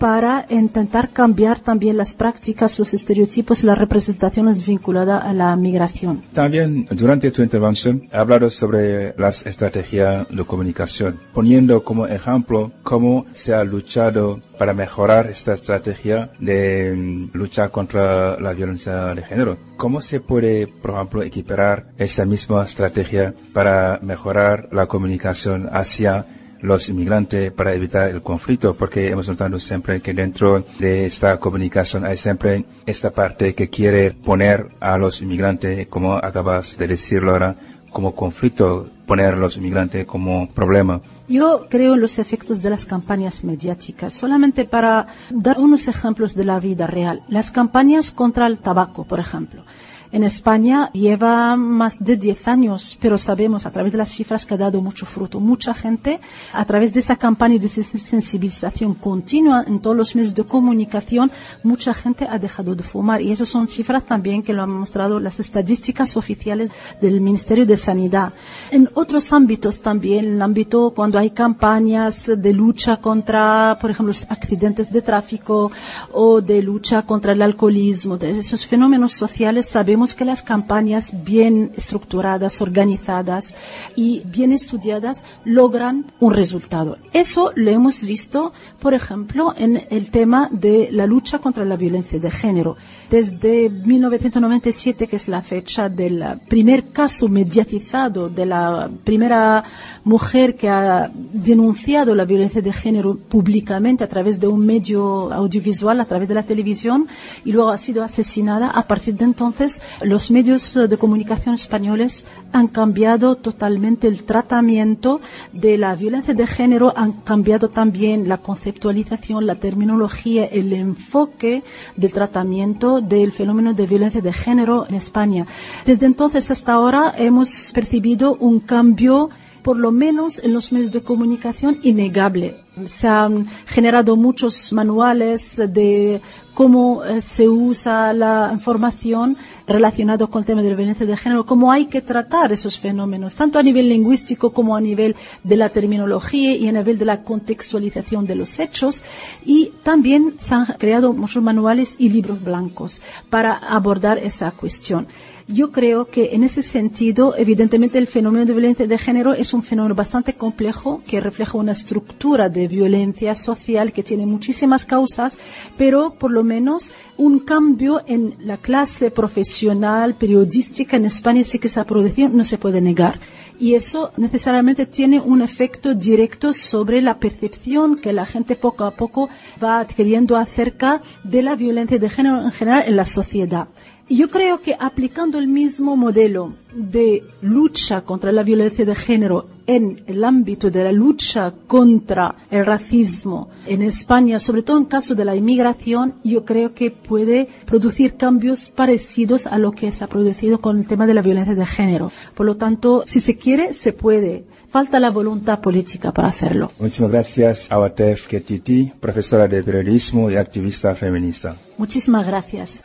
para intentar cambiar también las prácticas, los estereotipos, las representaciones vinculadas a la migración. También durante tu intervención he hablado sobre las estrategias de comunicación, poniendo como ejemplo cómo se ha luchado para mejorar esta estrategia de um, lucha contra la violencia de género. ¿Cómo se puede, por ejemplo, equiparar esta misma estrategia para mejorar la comunicación hacia los inmigrantes para evitar el conflicto? Porque hemos notado siempre que dentro de esta comunicación hay siempre esta parte que quiere poner a los inmigrantes, como acabas de decirlo ahora, como conflicto, poner a los inmigrantes como problema. Yo creo en los efectos de las campañas mediáticas. Solamente para dar unos ejemplos de la vida real. Las campañas contra el tabaco, por ejemplo. En España lleva más de diez años, pero sabemos a través de las cifras que ha dado mucho fruto. Mucha gente, a través de esa campaña de sensibilización continua en todos los medios de comunicación, mucha gente ha dejado de fumar. Y esas son cifras también que lo han mostrado las estadísticas oficiales del Ministerio de Sanidad. En otros ámbitos también, en el ámbito cuando hay campañas de lucha contra, por ejemplo, los accidentes de tráfico o de lucha contra el alcoholismo, de esos fenómenos sociales, sabemos que las campañas bien estructuradas, organizadas y bien estudiadas logran un resultado. Eso lo hemos visto, por ejemplo, en el tema de la lucha contra la violencia de género. Desde mil novecientos noventa y siete, que es la fecha del primer caso mediatizado de la primera mujer que ha denunciado la violencia de género públicamente a través de un medio audiovisual, a través de la televisión, y luego ha sido asesinada. A partir de entonces, los medios de comunicación españoles han cambiado totalmente el tratamiento de la violencia de género, han cambiado también la conceptualización, la terminología, el enfoque del tratamiento del fenómeno de violencia de género en España. Desde entonces hasta ahora hemos percibido un cambio, por lo menos en los medios de comunicación, innegable. Se han generado muchos manuales de cómo eh, se usa la información relacionada con el tema de la violencia de género, cómo hay que tratar esos fenómenos, tanto a nivel lingüístico como a nivel de la terminología y a nivel de la contextualización de los hechos. Y también se han creado muchos manuales y libros blancos para abordar esa cuestión. Yo creo que en ese sentido, evidentemente, el fenómeno de violencia de género es un fenómeno bastante complejo que refleja una estructura de violencia social que tiene muchísimas causas, pero por lo menos un cambio en la clase profesional, periodística en España sí que se ha producido, no se puede negar. Y eso necesariamente tiene un efecto directo sobre la percepción que la gente poco a poco va adquiriendo acerca de la violencia de género en general en la sociedad. Y yo creo que aplicando el mismo modelo de lucha contra la violencia de género en el ámbito de la lucha contra el racismo en España, sobre todo en caso de la inmigración, yo creo que puede producir cambios parecidos a lo que se ha producido con el tema de la violencia de género. Por lo tanto, si se quiere, se puede. Falta la voluntad política para hacerlo. Muchísimas gracias a Watef Ketiti, profesora de periodismo y activista feminista. Muchísimas gracias.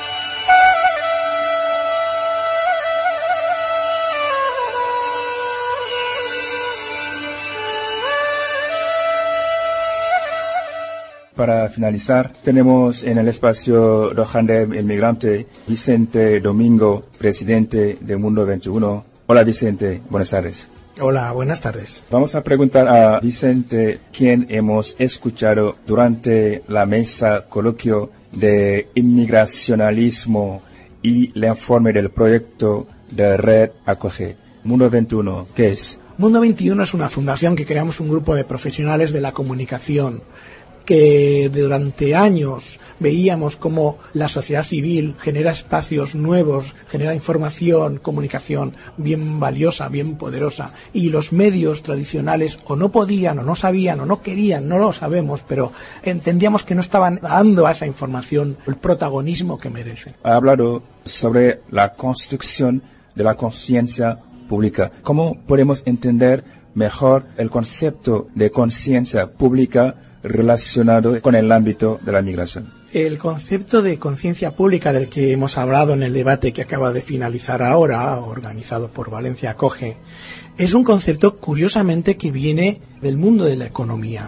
Para finalizar, tenemos en el espacio Rohandem el migrante Vicente Domingo, presidente de Mundo veintiuno. Hola Vicente, buenas tardes. Hola, buenas tardes. Vamos a preguntar a Vicente, quien hemos escuchado durante la mesa coloquio de inmigracionalismo y el informe del proyecto de Red Acoge. Mundo veintiuno, ¿qué es? Mundo veintiuno es una fundación que creamos un grupo de profesionales de la comunicación que durante años veíamos cómo la sociedad civil genera espacios nuevos, genera información, comunicación bien valiosa, bien poderosa, y los medios tradicionales o no podían, o no sabían, o no querían, no lo sabemos, pero entendíamos que no estaban dando a esa información el protagonismo que merece. Ha hablado sobre la construcción de la conciencia pública. ¿Cómo podemos entender mejor el concepto de conciencia pública relacionado con el ámbito de la migración? El concepto de conciencia pública del que hemos hablado en el debate que acaba de finalizar ahora, organizado por Valencia Acoge, es un concepto curiosamente que viene del mundo de la economía,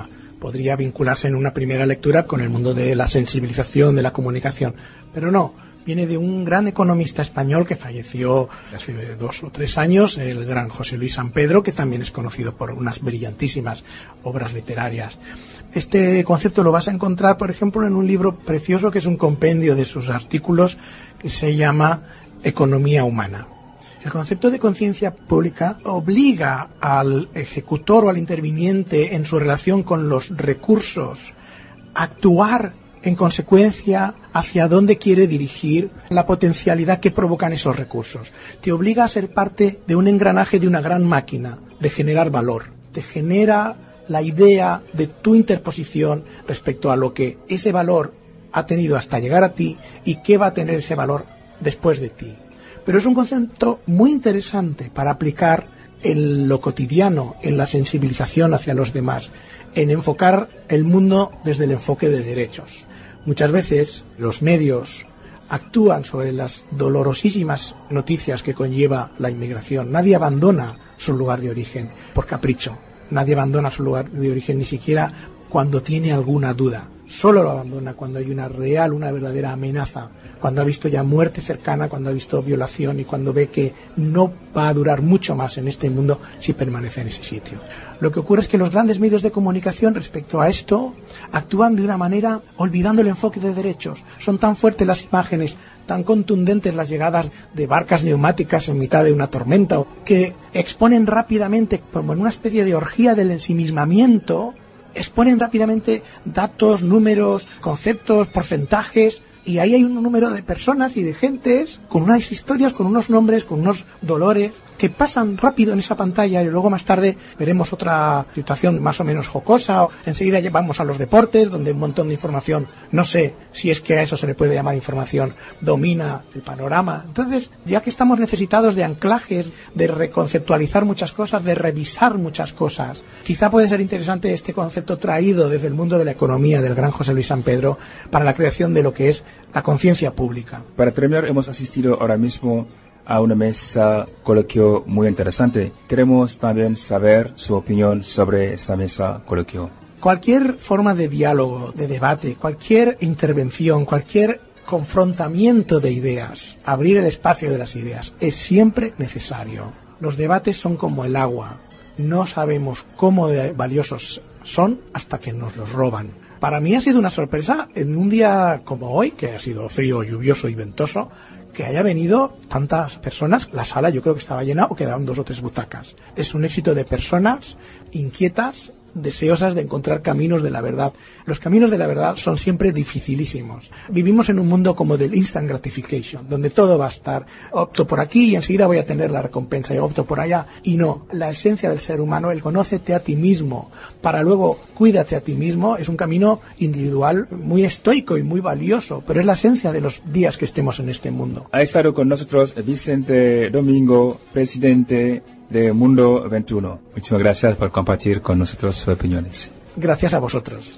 podría vincularse en una primera lectura con el mundo de la sensibilización, de la comunicación, pero no. Viene de un gran economista español que falleció hace dos o tres años, el gran José Luis San Pedro, que también es conocido por unas brillantísimas obras literarias. Este concepto lo vas a encontrar, por ejemplo, en un libro precioso que es un compendio de sus artículos que se llama Economía Humana. El concepto de conciencia pública obliga al ejecutor o al interviniente en su relación con los recursos a actuar en consecuencia hacia dónde quiere dirigir la potencialidad que provocan esos recursos. Te obliga a ser parte de un engranaje de una gran máquina de generar valor. Te genera la idea de tu interposición respecto a lo que ese valor ha tenido hasta llegar a ti y qué va a tener ese valor después de ti. Pero es un concepto muy interesante para aplicar en lo cotidiano, en la sensibilización hacia los demás, en enfocar el mundo desde el enfoque de derechos. Muchas veces los medios actúan sobre las dolorosísimas noticias que conlleva la inmigración. Nadie abandona su lugar de origen por capricho. Nadie abandona su lugar de origen ni siquiera cuando tiene alguna duda. Solo lo abandona cuando hay una real, una verdadera amenaza, cuando ha visto ya muerte cercana, cuando ha visto violación y cuando ve que no va a durar mucho más en este mundo si permanece en ese sitio. Lo que ocurre es que los grandes medios de comunicación respecto a esto actúan de una manera olvidando el enfoque de derechos. Son tan fuertes las imágenes, tan contundentes las llegadas de barcas neumáticas en mitad de una tormenta, que exponen rápidamente, como en una especie de orgía del ensimismamiento, exponen rápidamente datos, números, conceptos, porcentajes, y ahí hay un número de personas y de gentes con unas historias, con unos nombres, con unos dolores que pasan rápido en esa pantalla y luego más tarde veremos otra situación más o menos jocosa. Enseguida vamos a los deportes, donde un montón de información, no sé si es que a eso se le puede llamar información, domina el panorama. Entonces, ya que estamos necesitados de anclajes, de reconceptualizar muchas cosas, de revisar muchas cosas, quizá puede ser interesante este concepto traído desde el mundo de la economía del gran José Luis San Pedro para la creación de lo que es la conciencia pública. Para terminar, hemos asistido ahora mismo a una mesa coloquio muy interesante. Queremos también saber su opinión sobre esta mesa coloquio. Cualquier forma de diálogo, de debate, cualquier intervención, cualquier confrontamiento de ideas, abrir el espacio de las ideas, es siempre necesario. Los debates son como el agua. No sabemos cómo de valiosos son hasta que nos los roban. Para mí ha sido una sorpresa en un día como hoy, que ha sido frío, lluvioso y ventoso, que haya venido tantas personas. La sala yo creo que estaba llena o quedaban dos o tres butacas. Es un éxito de personas inquietas, deseosas de encontrar caminos de la verdad. Los caminos de la verdad son siempre dificilísimos. Vivimos en un mundo como del instant gratification, donde todo va a estar, opto por aquí y enseguida voy a tener la recompensa, y opto por allá. Y no, la esencia del ser humano, el conócete a ti mismo, para luego cuídate a ti mismo, es un camino individual muy estoico y muy valioso, pero es la esencia de los días que estemos en este mundo. Ha estado con nosotros Vicente Domingo, presidente de Mundo veintiuno. Muchísimas gracias por compartir con nosotros sus opiniones. Gracias a vosotros.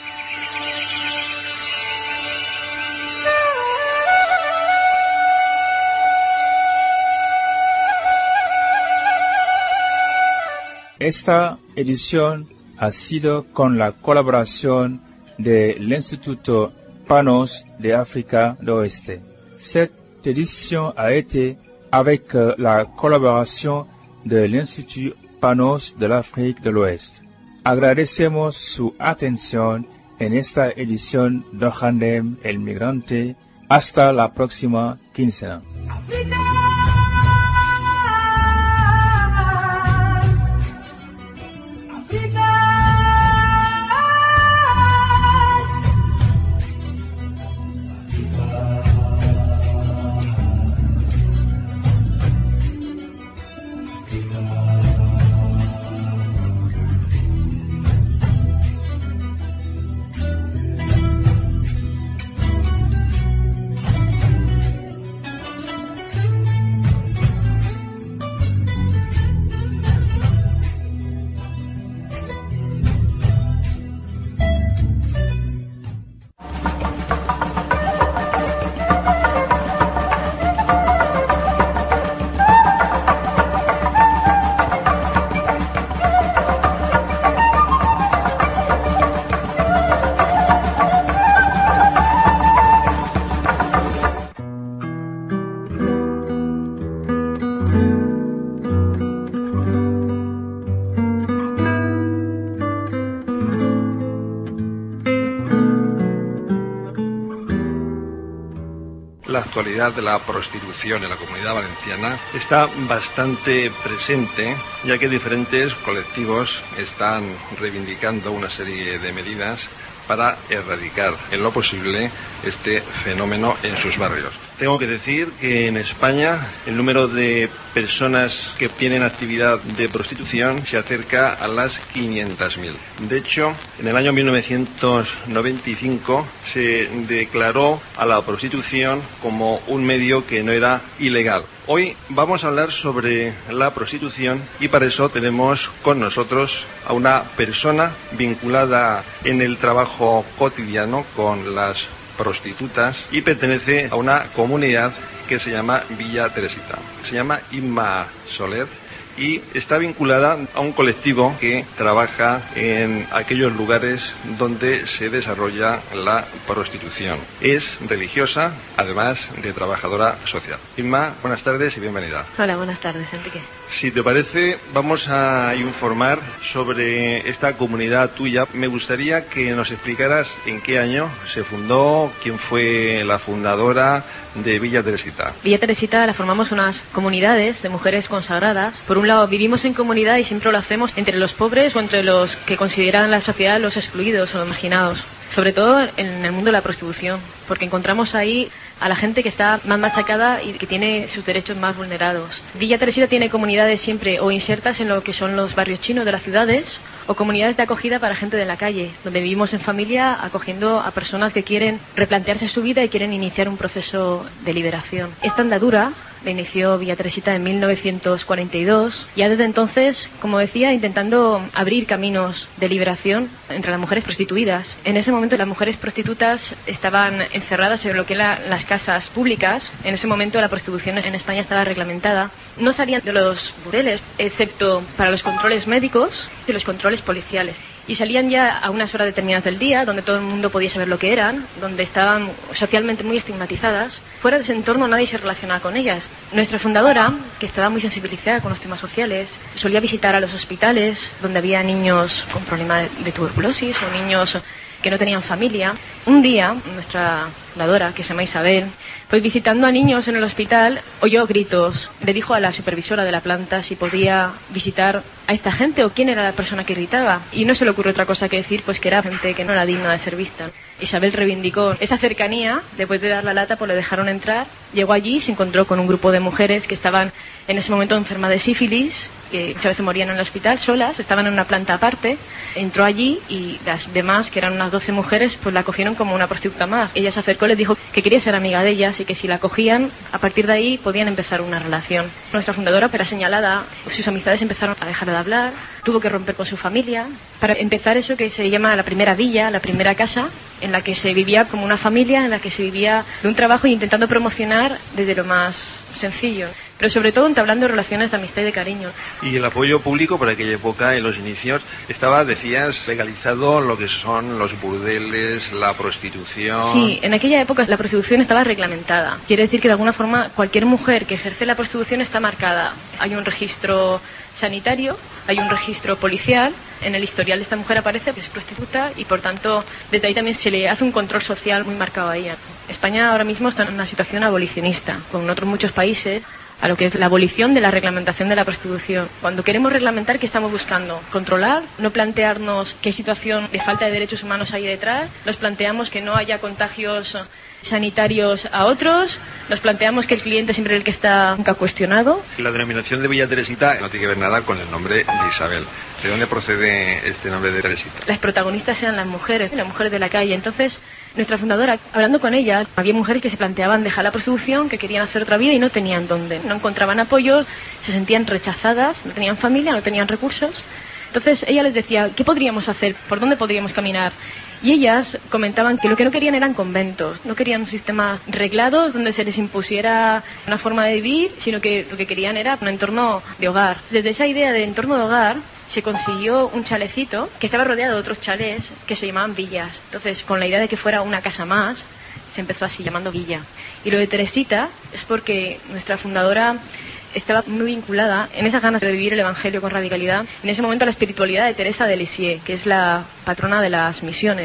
Esta edición ha sido con la colaboración del Instituto Panos de África del Oeste. Cette édition a été avec la collaboration de l'Institut Panos de l'Afrique de l'Ouest. Agradecemos su atención en esta edición de Handem el Migrante. Hasta la próxima quincena. actualidad de la prostitución en la Comunidad Valenciana está bastante presente, ya que diferentes colectivos están reivindicando una serie de medidas para erradicar en lo posible este fenómeno en sus barrios. Tengo que decir que en España el número de personas que tienen actividad de prostitución se acerca a las quinientas mil. De hecho, en el año mil novecientos noventa y cinco se declaró a la prostitución como un medio que no era ilegal. Hoy vamos a hablar sobre la prostitución y para eso tenemos con nosotros a una persona vinculada en el trabajo cotidiano con las prostitutas y pertenece a una comunidad que se llama Villa Teresita. Se llama Inma Soler y está vinculada a un colectivo que trabaja en aquellos lugares donde se desarrolla la prostitución. Es religiosa, además de trabajadora social. Inma, buenas tardes y bienvenida. Hola, buenas tardes, Enrique. Si te parece, vamos a informar sobre esta comunidad tuya. Me gustaría que nos explicaras en qué año se fundó, quién fue la fundadora de Villa Teresita. Villa Teresita la formamos unas comunidades de mujeres consagradas. Por un lado, vivimos en comunidad y siempre lo hacemos entre los pobres o entre los que consideran la sociedad los excluidos o los marginados. Sobre todo en el mundo de la prostitución, porque encontramos ahí a la gente que está más machacada y que tiene sus derechos más vulnerados. Villa Teresita tiene comunidades siempre o insertas en lo que son los barrios chinos de las ciudades o comunidades de acogida para gente de la calle, donde vivimos en familia acogiendo a personas que quieren replantearse su vida y quieren iniciar un proceso de liberación. Esta andadura la inició Villa Teresita en mil novecientos cuarenta y dos, ya desde entonces, como decía, intentando abrir caminos de liberación entre las mujeres prostituidas. En ese momento las mujeres prostitutas estaban encerradas en lo que eran las casas públicas. En ese momento la prostitución en España estaba reglamentada. No salían de los burdeles, excepto para los controles médicos y los controles policiales. Y salían ya a unas horas determinadas del día, donde todo el mundo podía saber lo que eran, donde estaban socialmente muy estigmatizadas. Fuera de ese entorno nadie se relacionaba con ellas. Nuestra fundadora, que estaba muy sensibilizada con los temas sociales, solía visitar a los hospitales donde había niños con problemas de tuberculosis o niños que no tenían familia. Un día, nuestra fundadora, que se llama Isabel, pues visitando a niños en el hospital, oyó gritos. Le dijo a la supervisora de la planta si podía visitar a esta gente o quién era la persona que gritaba. Y no se le ocurrió otra cosa que decir, pues que era gente que no era digna de ser vista. Isabel reivindicó esa cercanía. Después de dar la lata, pues le dejaron entrar. Llegó allí y se encontró con un grupo de mujeres que estaban en ese momento enfermas de sífilis, que muchas veces morían en el hospital solas, estaban en una planta aparte. Entró allí y las demás, que eran unas doce mujeres, pues la cogieron como una prostituta más. Ella se acercó, les dijo que quería ser amiga de ellas y que si la cogían, a partir de ahí podían empezar una relación. Nuestra fundadora, pero señalada, sus amistades empezaron a dejar de hablar, tuvo que romper con su familia para empezar eso que se llama la primera villa, la primera casa, en la que se vivía como una familia, en la que se vivía de un trabajo y intentando promocionar desde lo más sencillo, pero sobre todo entablando relaciones de amistad y de cariño. Y el apoyo público por aquella época, en los inicios, estaba, decías, legalizado lo que son los burdeles, la prostitución. Sí, en aquella época la prostitución estaba reglamentada. Quiere decir que de alguna forma cualquier mujer que ejerce la prostitución está marcada. Hay un registro sanitario, hay un registro policial. En el historial de esta mujer aparece que es prostituta y por tanto desde ahí también se le hace un control social muy marcado a ella. España ahora mismo está en una situación abolicionista, con otros muchos países, a lo que es la abolición de la reglamentación de la prostitución. Cuando queremos reglamentar, ¿qué estamos buscando? Controlar, no plantearnos qué situación de falta de derechos humanos hay detrás, nos planteamos que no haya contagios sanitarios a otros, nos planteamos que el cliente siempre es el que está nunca cuestionado. La denominación de Villa Teresita no tiene que ver nada con el nombre de Isabel. ¿De dónde procede este nombre de Teresita? Las protagonistas eran las mujeres, las mujeres de la calle. Entonces, nuestra fundadora, hablando con ella, había mujeres que se planteaban dejar la prostitución, que querían hacer otra vida y no tenían dónde. No encontraban apoyos, se sentían rechazadas, no tenían familia, no tenían recursos. Entonces, ella les decía, ¿qué podríamos hacer? ¿Por dónde podríamos caminar? Y ellas comentaban que lo que no querían eran conventos, no querían un sistema reglado donde se les impusiera una forma de vivir, sino que lo que querían era un entorno de hogar. Desde esa idea de entorno de hogar se consiguió un chalecito que estaba rodeado de otros chalés que se llamaban villas. Entonces, con la idea de que fuera una casa más, se empezó así llamando villa. Y lo de Teresita es porque nuestra fundadora estaba muy vinculada en esas ganas de vivir el Evangelio con radicalidad, en ese momento a la espiritualidad de Teresa de Lisieux, que es la patrona de las misiones.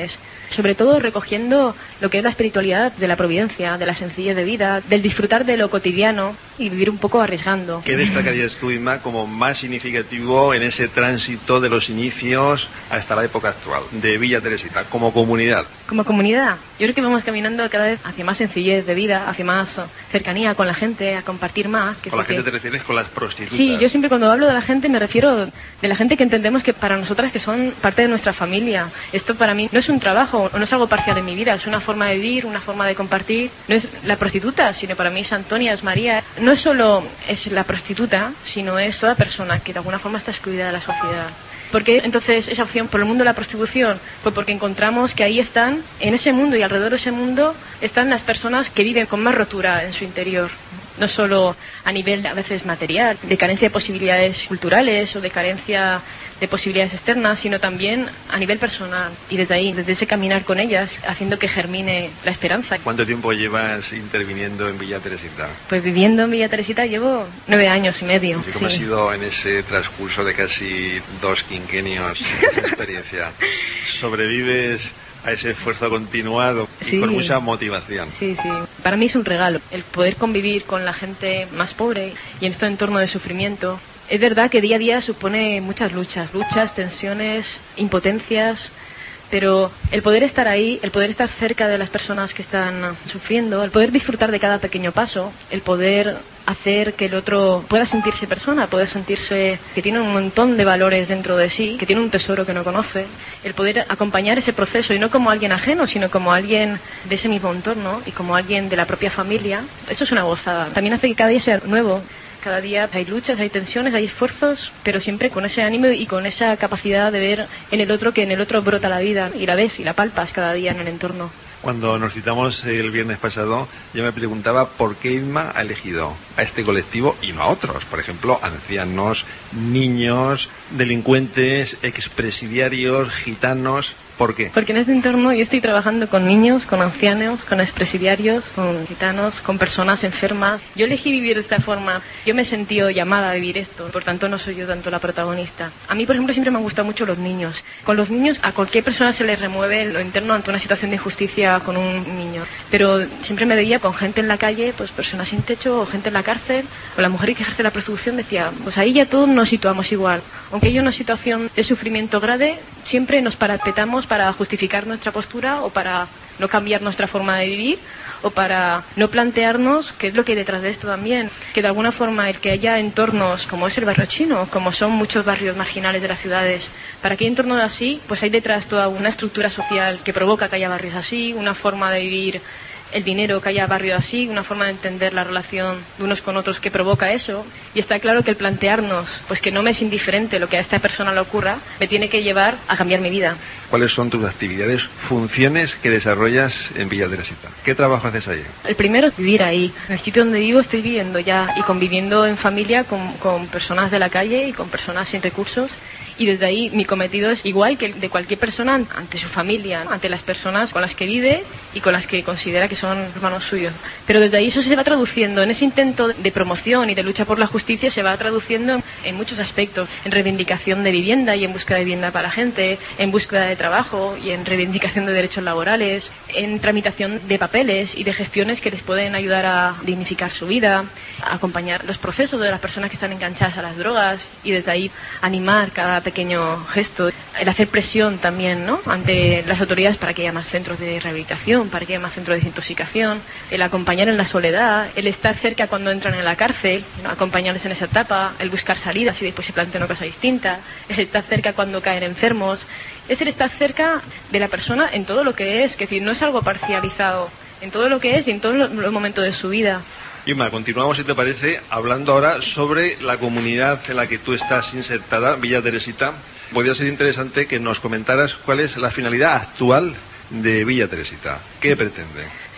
sobre todo recogiendo lo que es la espiritualidad de la providencia, de la sencillez de vida, del disfrutar de lo cotidiano y vivir un poco arriesgando. ¿Qué destacarías tú, Inma, como más significativo en ese tránsito de los inicios hasta la época actual de Villa Teresita, como comunidad? Como comunidad, yo creo que vamos caminando cada vez hacia más sencillez de vida, hacia más cercanía con la gente, a compartir más. Que ¿Con la gente que... te refieres con las prostitutas? Sí, yo siempre cuando hablo de la gente me refiero de la gente que entendemos que para nosotras que son parte de nuestra familia. Esto para mí no es un trabajo, no es algo parcial en mi vida, es una forma de vivir, una forma de compartir. No es la prostituta, sino para mí es Antonia, es María. No es solo es la prostituta, sino es toda persona que de alguna forma está excluida de la sociedad. ¿Por qué entonces esa opción por el mundo de la prostitución? Pues porque encontramos que ahí están, en ese mundo y alrededor de ese mundo, están las personas que viven con más rotura en su interior. No solo a nivel a veces material, de carencia de posibilidades culturales o de carencia de posibilidades externas, sino también a nivel personal. Y desde ahí, desde ese caminar con ellas, haciendo que germine la esperanza. ¿Cuánto tiempo llevas interviniendo en Villa Teresita? Pues viviendo en Villa Teresita llevo nueve años y medio. ¿Y cómo sí. ha sido en ese transcurso de casi dos quinquenios esa experiencia? ¿Sobrevives a ese esfuerzo continuado y sí. con mucha motivación? Sí, sí. Para mí es un regalo el poder convivir con la gente más pobre y en este entorno de sufrimiento. Es verdad que día a día supone muchas luchas, luchas, tensiones, impotencias, pero el poder estar ahí, el poder estar cerca de las personas que están sufriendo, el poder disfrutar de cada pequeño paso, el poder hacer que el otro pueda sentirse persona, pueda sentirse que tiene un montón de valores dentro de sí, que tiene un tesoro que no conoce, el poder acompañar ese proceso y no como alguien ajeno, sino como alguien de ese mismo entorno y como alguien de la propia familia, eso es una gozada. También hace que cada día sea nuevo. Cada día hay luchas, hay tensiones, hay esfuerzos, pero siempre con ese ánimo y con esa capacidad de ver en el otro que en el otro brota la vida y la ves y la palpas cada día en el entorno. Cuando nos citamos el viernes pasado, yo me preguntaba por qué Inma ha elegido a este colectivo y no a otros. Por ejemplo, ancianos, niños, delincuentes, expresidiarios, gitanos. ¿Por qué? Porque en este entorno yo estoy trabajando con niños, con ancianos, con expresidiarios, con gitanos, con personas enfermas. Yo elegí vivir de esta forma. Yo me he sentido llamada a vivir esto, por tanto no soy yo tanto la protagonista. A mí, por ejemplo, siempre me han gustado mucho los niños. Con los niños a cualquier persona se le remueve lo interno ante una situación de injusticia con un niño. Pero siempre me veía con gente en la calle, pues personas sin techo o gente en la cárcel, o la mujer que ejerce la prostitución decía, pues ahí ya todos nos situamos igual. Aunque hay una situación de sufrimiento grave, siempre nos parapetamos para justificar nuestra postura o para no cambiar nuestra forma de vivir o para no plantearnos qué es lo que hay detrás de esto también. Que de alguna forma el que haya entornos como es el barrio chino, como son muchos barrios marginales de las ciudades, para que haya entornos así, pues hay detrás toda una estructura social que provoca que haya barrios así, una forma de vivir el dinero, que haya barrios así, una forma de entender la relación de unos con otros que provoca eso. Y está claro que el plantearnos, pues que no me es indiferente lo que a esta persona le ocurra, me tiene que llevar a cambiar mi vida. ¿Cuáles son tus actividades, funciones que desarrollas en Villa Teresita? ¿Qué trabajo haces allí? El primero es vivir ahí. En el sitio donde vivo estoy viviendo ya y conviviendo en familia con, con personas de la calle y con personas sin recursos. Y desde ahí mi cometido es igual que el de cualquier persona ante su familia, ante las personas con las que vive y con las que considera que son hermanos suyos. Pero desde ahí eso se va traduciendo, en ese intento de promoción y de lucha por la justicia se va traduciendo en muchos aspectos, en reivindicación de vivienda y en búsqueda de vivienda para la gente, en búsqueda de trabajo y en reivindicación de derechos laborales, en tramitación de papeles y de gestiones que les pueden ayudar a dignificar su vida, a acompañar los procesos de las personas que están enganchadas a las drogas y desde ahí animar cada pequeño gesto, el hacer presión también, ¿no?, ante las autoridades para que haya más centros de rehabilitación, para que haya más centros de desintoxicación, el acompañar en la soledad, el estar cerca cuando entran en la cárcel, ¿no?, acompañarles en esa etapa, el buscar salidas y después se plantea una cosa distinta, el estar cerca cuando caen enfermos, es el estar cerca de la persona en todo lo que es, que es decir, no es algo parcializado, en todo lo que es y en todos los momentos de su vida. Inma, continuamos, si te parece, hablando ahora sobre la comunidad en la que tú estás insertada, Villa Teresita. Podría ser interesante que nos comentaras cuál es la finalidad actual de Villa Teresita. ¿Qué pretende?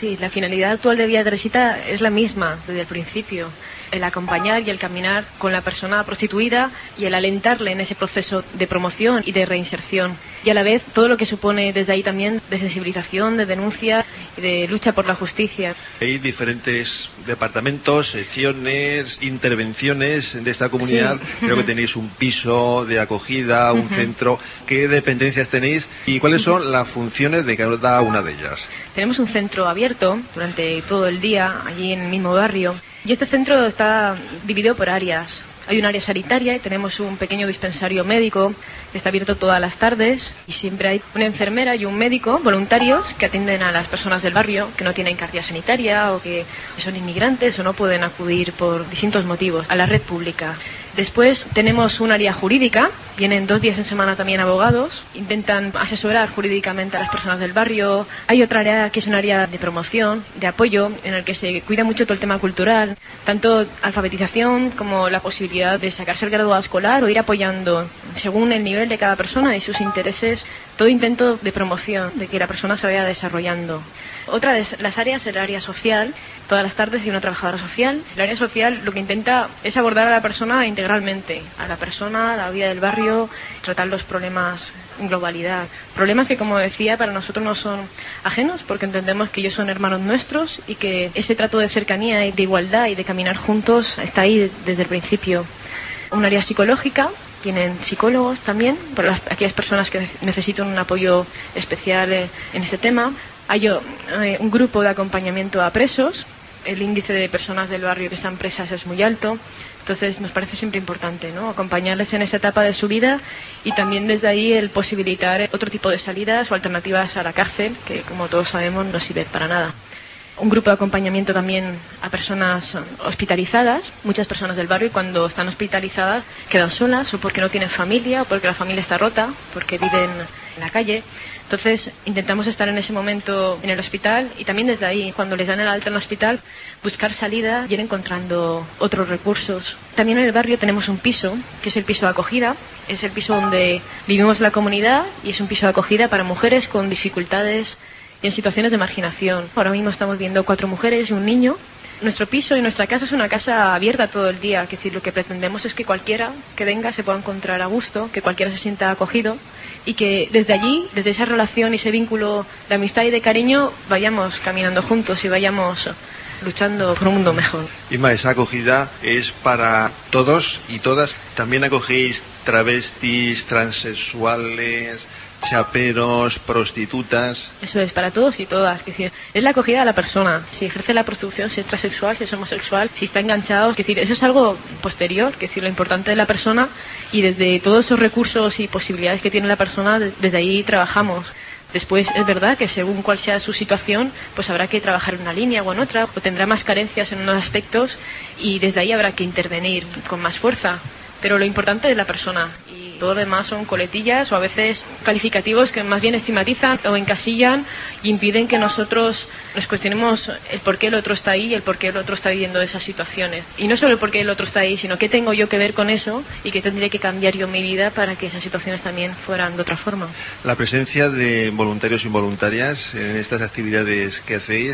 Sí, la finalidad actual de Villa Teresita es la misma desde el principio. El acompañar y el caminar con la persona prostituida y el alentarle en ese proceso de promoción y de reinserción. Y a la vez todo lo que supone desde ahí también de sensibilización, de denuncia y de lucha por la justicia. Hay diferentes departamentos, secciones, intervenciones de esta comunidad. Sí. Creo que tenéis un piso de acogida, un uh-huh. centro. ¿Qué dependencias tenéis y cuáles son las funciones de cada una de ellas? Tenemos un centro abierto durante todo el día, allí en el mismo barrio. Y este centro está dividido por áreas. Hay un área sanitaria y tenemos un pequeño dispensario médico que está abierto todas las tardes y siempre hay una enfermera y un médico voluntarios que atienden a las personas del barrio que no tienen cartilla sanitaria o que son inmigrantes o no pueden acudir por distintos motivos a la red pública. Después tenemos un área jurídica, vienen dos días en semana también abogados, intentan asesorar jurídicamente a las personas del barrio. Hay otra área que es un área de promoción, de apoyo, en el que se cuida mucho todo el tema cultural, tanto alfabetización como la posibilidad de sacarse el graduado escolar o ir apoyando, según el nivel de cada persona y sus intereses, todo intento de promoción, de que la persona se vaya desarrollando. Otra de las áreas es el área social. Todas las tardes hay una trabajadora social. El área social lo que intenta es abordar a la persona integralmente, a la persona, a la vida del barrio, tratar los problemas en globalidad. Problemas que, como decía, para nosotros no son ajenos, porque entendemos que ellos son hermanos nuestros y que ese trato de cercanía y de igualdad y de caminar juntos está ahí desde el principio. Un área psicológica. Tienen psicólogos también, para las, aquellas personas que necesitan un apoyo especial eh, en ese tema. Hay eh, un grupo de acompañamiento a presos. El índice de personas del barrio que están presas es muy alto. Entonces nos parece siempre importante, ¿no?, acompañarles en esa etapa de su vida y también desde ahí el posibilitar otro tipo de salidas o alternativas a la cárcel, que como todos sabemos no sirve para nada. Un grupo de acompañamiento también a personas hospitalizadas. Muchas personas del barrio, cuando están hospitalizadas, quedan solas o porque no tienen familia o porque la familia está rota, porque viven en la calle. Entonces intentamos estar en ese momento en el hospital y también desde ahí, cuando les dan el alta en el hospital, buscar salida y ir encontrando otros recursos. También en el barrio tenemos un piso, que es el piso de acogida. Es el piso donde vivimos la comunidad y es un piso de acogida para mujeres con dificultades y en situaciones de marginación. Ahora mismo estamos viendo cuatro mujeres y un niño. Nuestro piso y nuestra casa es una casa abierta todo el día, es decir, lo que pretendemos es que cualquiera que venga se pueda encontrar a gusto, que cualquiera se sienta acogido y que desde allí, desde esa relación y ese vínculo de amistad y de cariño, vayamos caminando juntos y vayamos luchando por un mundo mejor. Inma, esa acogida es para todos y todas. También acogéis travestis, transexuales, chaperos, prostitutas. Eso es, para todos y todas. Es decir, es la acogida de la persona. Si ejerce la prostitución, si es transexual, si es homosexual, si está enganchado. Es decir, eso es algo posterior. Es decir, lo importante de la persona y desde todos esos recursos y posibilidades que tiene la persona, desde ahí trabajamos. Después es verdad que según cuál sea su situación, pues habrá que trabajar en una línea o en otra, o tendrá más carencias en unos aspectos y desde ahí habrá que intervenir con más fuerza. Pero lo importante es la persona y todo lo demás son coletillas o a veces calificativos que más bien estigmatizan o encasillan y impiden que nosotros nos cuestionemos el por qué el otro está ahí y el por qué el otro está viviendo esas situaciones. Y no solo el por qué el otro está ahí, sino qué tengo yo que ver con eso y qué tendría que cambiar yo en mi vida para que esas situaciones también fueran de otra forma. La presencia de voluntarios y voluntarias en estas actividades que hacéis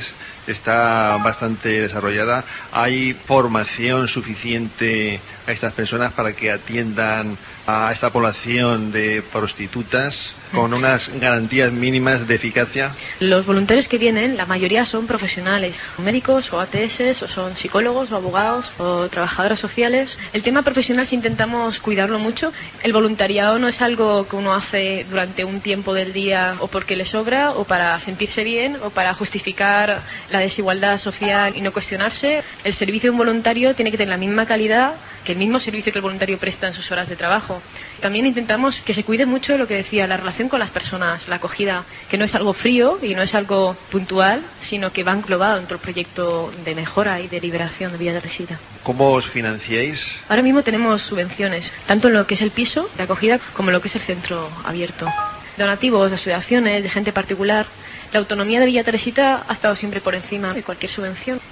está bastante desarrollada. ¿Hay formación suficiente a estas personas para que atiendan a esta población de prostitutas con unas garantías mínimas de eficacia? Los voluntarios que vienen, la mayoría son profesionales, médicos o A T S, o son psicólogos o abogados o trabajadoras sociales. El tema profesional sí intentamos cuidarlo mucho. El voluntariado no es algo que uno hace durante un tiempo del día o porque le sobra o para sentirse bien o para justificar la desigualdad social y no cuestionarse. El servicio de un voluntario tiene que tener la misma calidad que el mismo servicio que el voluntario presta en sus horas de trabajo. También intentamos que se cuide mucho lo que decía, la relación con las personas, la acogida, que no es algo frío y no es algo puntual, sino que va englobado dentro del proyecto de mejora y de liberación de Villa Teresita. ¿Cómo os financiáis? Ahora mismo tenemos subvenciones, tanto en lo que es el piso de acogida como en lo que es el centro abierto. Donativos de asociaciones, de gente particular. La autonomía de Villa Teresita ha estado siempre por encima de cualquier subvención.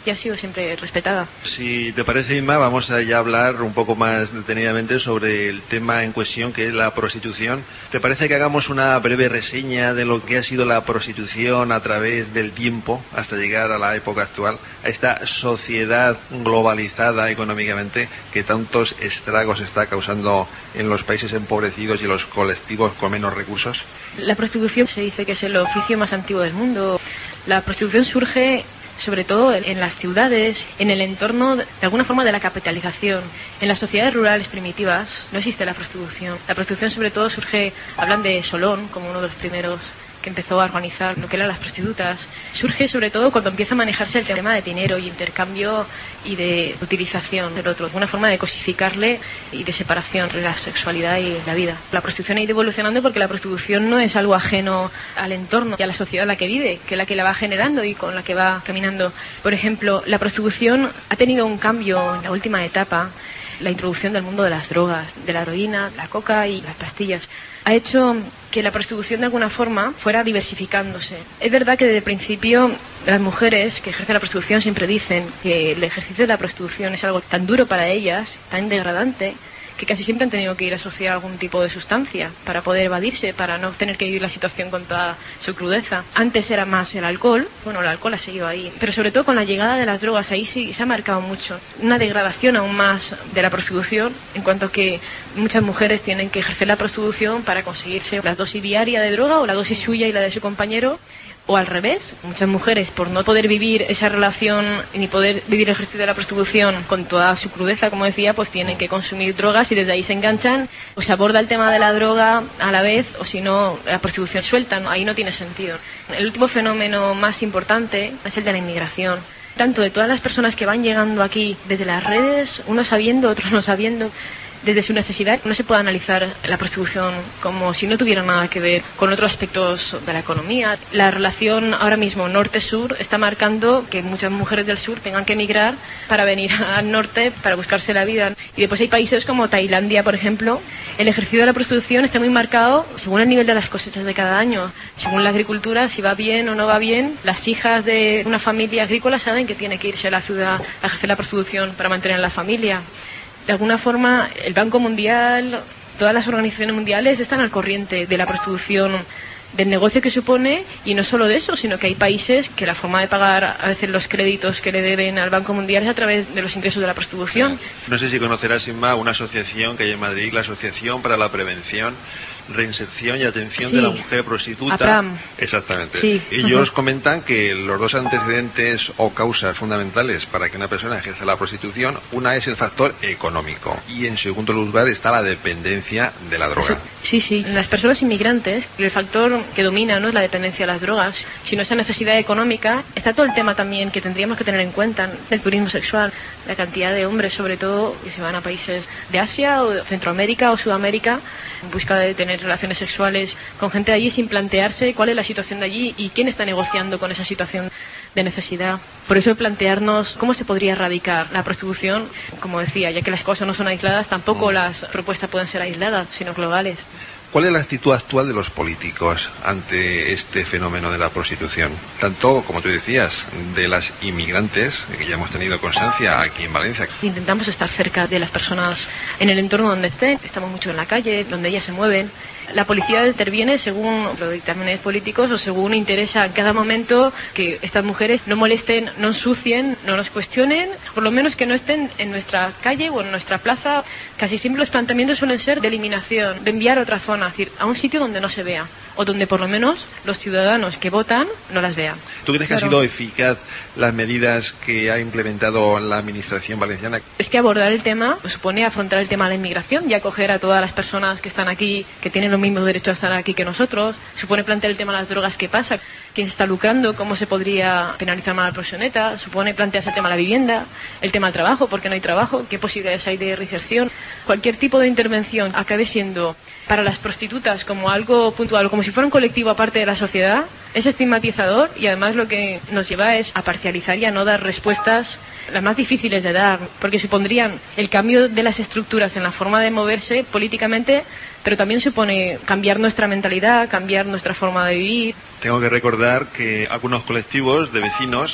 y ha sido siempre respetada. Si te parece, Inma, vamos a ya hablar un poco más detenidamente sobre el tema en cuestión, que es la prostitución. ¿Te parece que hagamos una breve reseña de lo que ha sido la prostitución a través del tiempo hasta llegar a la época actual, a esta sociedad globalizada económicamente que tantos estragos está causando en los países empobrecidos y los colectivos con menos recursos? La prostitución se dice que es el oficio más antiguo del mundo. La prostitución surge sobre todo en las ciudades, en el entorno de alguna forma de la capitalización. En las sociedades rurales primitivas no existe la prostitución. La prostitución sobre todo surge, hablan de Solón como uno de los primeros que empezó a organizar lo que eran las prostitutas. Surge sobre todo cuando empieza a manejarse el tema de dinero y intercambio y de utilización del otro, una forma de cosificarle y de separación entre la sexualidad y la vida. La prostitución ha ido evolucionando porque la prostitución no es algo ajeno al entorno y a la sociedad en la que vive, que es la que la va generando y con la que va caminando. Por ejemplo, la prostitución ha tenido un cambio en la última etapa, la introducción del mundo de las drogas, de la heroína, la coca y las pastillas. Ha hecho que la prostitución de alguna forma fuera diversificándose. Es verdad que desde el principio las mujeres que ejercen la prostitución siempre dicen que el ejercicio de la prostitución es algo tan duro para ellas, tan degradante, que casi siempre han tenido que ir a asociar algún tipo de sustancia para poder evadirse, para no tener que vivir la situación con toda su crudeza. Antes era más el alcohol, bueno, el alcohol ha seguido ahí, pero sobre todo con la llegada de las drogas, ahí sí se ha marcado mucho. Una degradación aún más de la prostitución, en cuanto que muchas mujeres tienen que ejercer la prostitución para conseguirse la dosis diaria de droga o la dosis suya y la de su compañero, o al revés, muchas mujeres por no poder vivir esa relación ni poder vivir el ejercicio de la prostitución con toda su crudeza, como decía, pues tienen que consumir drogas y desde ahí se enganchan, o se aborda el tema de la droga a la vez, o si no, la prostitución suelta, ¿no? Ahí no tiene sentido. El último fenómeno más importante es el de la inmigración. Tanto de todas las personas que van llegando aquí desde las redes, unos sabiendo, otros no sabiendo, desde su necesidad, no se puede analizar la prostitución como si no tuviera nada que ver con otros aspectos de la economía. La relación ahora mismo norte-sur está marcando que muchas mujeres del sur tengan que emigrar para venir al norte para buscarse la vida. Y después hay países como Tailandia, por ejemplo. El ejercicio de la prostitución está muy marcado según el nivel de las cosechas de cada año. Según la agricultura, si va bien o no va bien, las hijas de una familia agrícola saben que tiene que irse a la ciudad a ejercer la prostitución para mantener la familia. De alguna forma, el Banco Mundial, todas las organizaciones mundiales están al corriente de la prostitución, del negocio que supone, y no solo de eso, sino que hay países que la forma de pagar a veces los créditos que le deben al Banco Mundial es a través de los ingresos de la prostitución. No sé si conocerás, Inma, una asociación que hay en Madrid, la Asociación para la Prevención, Reinserción y Atención Sí. de la Mujer Prostituta. APRAM. Exactamente. Sí. Ellos Ujú. comentan que los dos antecedentes o causas fundamentales para que una persona ejerza la prostitución, una es el factor económico y en segundo lugar está la dependencia de la droga. Sí, sí. En las personas inmigrantes, el factor que domina no es la dependencia de las drogas, sino esa necesidad económica. Está todo el tema también que tendríamos que tener en cuenta, el turismo sexual, la cantidad de hombres, sobre todo, que se van a países de Asia o de Centroamérica o Sudamérica en busca de tener relaciones sexuales con gente de allí sin plantearse cuál es la situación de allí y quién está negociando con esa situación de necesidad. Por eso plantearnos cómo se podría erradicar la prostitución, como decía, ya que las cosas no son aisladas, tampoco las propuestas pueden ser aisladas, sino globales. ¿Cuál es la actitud actual de los políticos ante este fenómeno de la prostitución? Tanto, como tú decías, de las inmigrantes, que ya hemos tenido constancia aquí en Valencia. Intentamos estar cerca de las personas en el entorno donde estén, estamos mucho en la calle, donde ellas se mueven. La policía interviene según los dictámenes políticos o según interesa en cada momento que estas mujeres no molesten, no ensucien, no nos cuestionen, por lo menos que no estén en nuestra calle o en nuestra plaza. Casi siempre los planteamientos suelen ser de eliminación, de enviar a otra zona, es decir, a un sitio donde no se vea o donde por lo menos los ciudadanos que votan no las vean. ¿Tú crees que Claro. han sido eficaz las medidas que ha implementado la administración valenciana? Es que abordar el tema supone afrontar el tema de la inmigración y acoger a todas las personas que están aquí, que tienen los mismos derechos a estar aquí que nosotros. Supone plantear el tema de las drogas, qué pasa, quién se está lucrando, cómo se podría penalizar más al proxeneta. Supone plantearse el tema de la vivienda, el tema del trabajo, porque no hay trabajo, qué posibilidades hay de reinserción. Cualquier tipo de intervención acabe siendo para las prostitutas como algo puntual, como si fuera un colectivo aparte de la sociedad, es estigmatizador y además lo que nos lleva es a parcializar y a no dar respuestas las más difíciles de dar, porque supondrían el cambio de las estructuras en la forma de moverse políticamente, pero también supone cambiar nuestra mentalidad, cambiar nuestra forma de vivir. Tengo que recordar que algunos colectivos de vecinos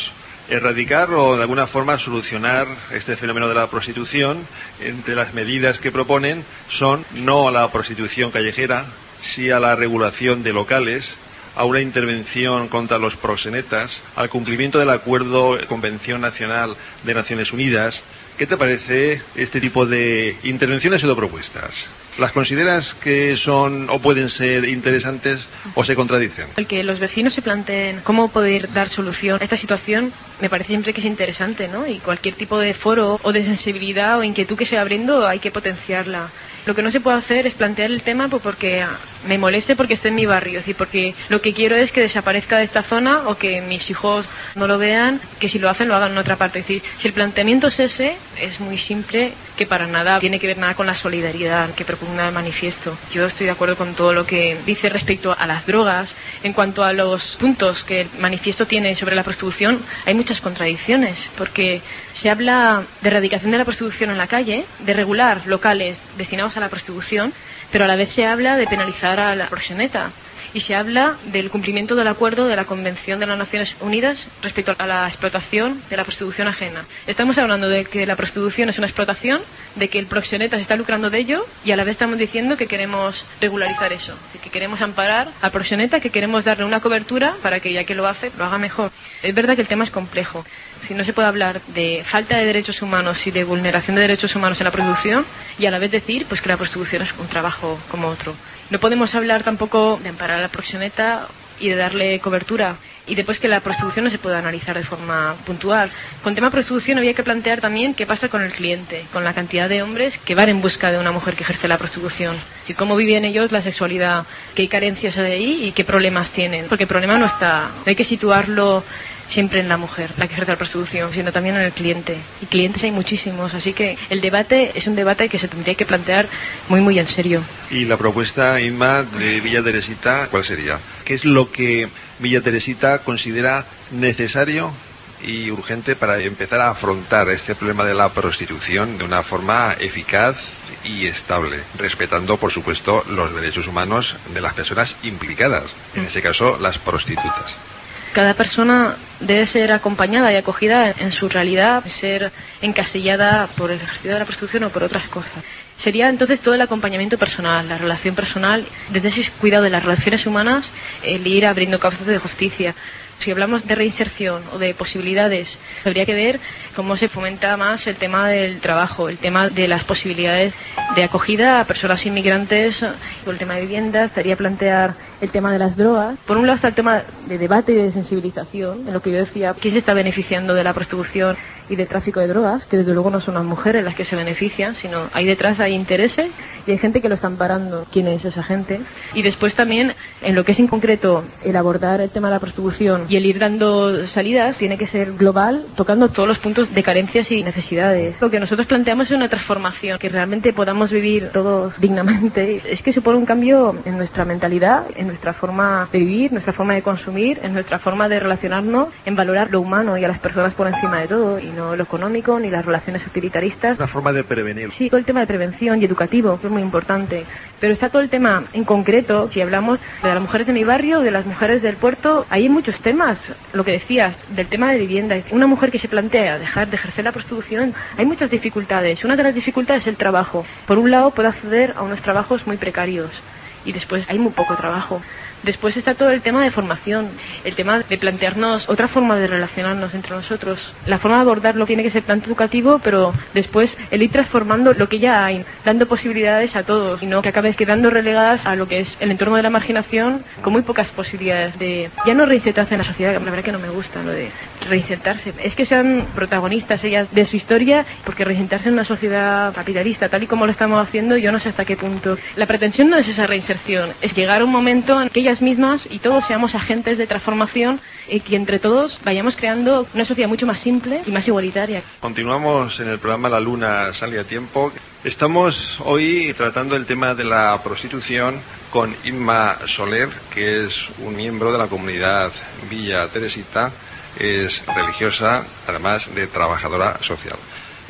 erradicar o de alguna forma solucionar este fenómeno de la prostitución. Entre las medidas que proponen son no a la prostitución callejera, sí a la regulación de locales, a una intervención contra los proxenetas, al cumplimiento del acuerdo Convención Nacional de Naciones Unidas. ¿Qué te parece este tipo de intervenciones o de propuestas? ¿Las consideras que son o pueden ser interesantes o se contradicen? El que los vecinos se planteen cómo poder dar solución a esta situación me parece siempre que es interesante, ¿no? Y cualquier tipo de foro o de sensibilidad o inquietud que se va abriendo hay que potenciarla. Lo que no se puede hacer es plantear el tema pues porque me moleste porque esté en mi barrio, es decir, porque lo que quiero es que desaparezca de esta zona o que mis hijos no lo vean, que si lo hacen lo hagan en otra parte. Es decir, si el planteamiento es ese, es muy simple, que para nada tiene que ver nada con la solidaridad que propugna el manifiesto. Yo estoy de acuerdo con todo lo que dice respecto a las drogas. En cuanto a los puntos que el manifiesto tiene sobre la prostitución, hay muchas contradicciones, porque se habla de erradicación de la prostitución en la calle, de regular locales destinados a la prostitución, pero a la vez se habla de penalizar a la proxeneta y se habla del cumplimiento del acuerdo de la Convención de las Naciones Unidas respecto a la explotación de la prostitución ajena. Estamos hablando de que la prostitución es una explotación, de que el proxeneta se está lucrando de ello y a la vez estamos diciendo que queremos regularizar eso, que queremos amparar al proxeneta, que queremos darle una cobertura para que ya que lo hace, lo haga mejor. Es verdad que el tema es complejo. Si no se puede hablar de falta de derechos humanos y de vulneración de derechos humanos en la prostitución y a la vez decir pues que la prostitución es un trabajo como otro. No podemos hablar tampoco de amparar a la proxeneta y de darle cobertura y después que la prostitución no se pueda analizar de forma puntual. Con tema prostitución había que plantear también qué pasa con el cliente, con la cantidad de hombres que van en busca de una mujer que ejerce la prostitución. Y cómo viven ellos la sexualidad, qué carencias hay ahí y qué problemas tienen. Porque el problema no está, no hay que situarlo siempre en la mujer, la que ejerce la prostitución, sino también en el cliente. Y clientes hay muchísimos, así que el debate es un debate que se tendría que plantear muy, muy en serio. Y la propuesta, Inma, de Villa Teresita, ¿cuál sería? ¿Qué es lo que Villa Teresita considera necesario y urgente para empezar a afrontar este problema de la prostitución de una forma eficaz y estable, respetando, por supuesto, los derechos humanos de las personas implicadas, en ese caso, las prostitutas? Cada persona debe ser acompañada y acogida en su realidad, ser encasillada por el ejercicio de la prostitución o por otras cosas. Sería entonces todo el acompañamiento personal, la relación personal, desde ese cuidado de las relaciones humanas, el ir abriendo causas de justicia. Si hablamos de reinserción o de posibilidades, habría que ver cómo se fomenta más el tema del trabajo, el tema de las posibilidades de acogida a personas inmigrantes, o el tema de vivienda, estaría plantear el tema de las drogas. Por un lado está el tema de debate y de sensibilización, en lo que yo decía, ¿quién se está beneficiando de la prostitución y del tráfico de drogas? Que desde luego no son las mujeres las que se benefician, sino hay detrás hay intereses y hay gente que lo está amparando. ¿Quién es esa gente? Y después también, en lo que es en concreto el abordar el tema de la prostitución y el ir dando salidas, tiene que ser global, tocando todos los puntos de carencias y necesidades. Lo que nosotros planteamos es una transformación, que realmente podamos vivir todos dignamente. Es que supone un cambio en nuestra mentalidad, en nuestra forma de vivir, nuestra forma de consumir, en nuestra forma de relacionarnos, en valorar lo humano y a las personas por encima de todo, y no lo económico ni las relaciones utilitaristas. Una forma de prevenir. Sí, todo el tema de prevención y educativo, que es muy importante. Pero está todo el tema en concreto, si hablamos de las mujeres de mi barrio, de las mujeres del puerto, hay muchos temas. Lo que decías, del tema de vivienda. Una mujer que se plantea dejar de ejercer la prostitución, hay muchas dificultades. Una de las dificultades es el trabajo. Por un lado, puede acceder a unos trabajos muy precarios y después hay muy poco trabajo. Después está todo el tema de formación, el tema de plantearnos otra forma de relacionarnos entre nosotros. La forma de abordarlo tiene que ser tanto educativo, pero después el ir transformando lo que ya hay, dando posibilidades a todos y no que acabes quedando relegadas a lo que es el entorno de la marginación con muy pocas posibilidades de ya no reinsertarse en la sociedad, la verdad que no me gusta lo de reinsertarse. Es que sean protagonistas ellas de su historia, porque reinsertarse en una sociedad capitalista, tal y como lo estamos haciendo, yo no sé hasta qué punto. La pretensión no es esa reinserción, es llegar a un momento en que ellas mismas y todos seamos agentes de transformación y que entre todos vayamos creando una sociedad mucho más simple y más igualitaria. Continuamos en el programa La Luna Sale a Tiempo. Estamos hoy tratando el tema de la prostitución con Inma Soler, que es un miembro de la comunidad Villa Teresita, es religiosa, además de trabajadora social.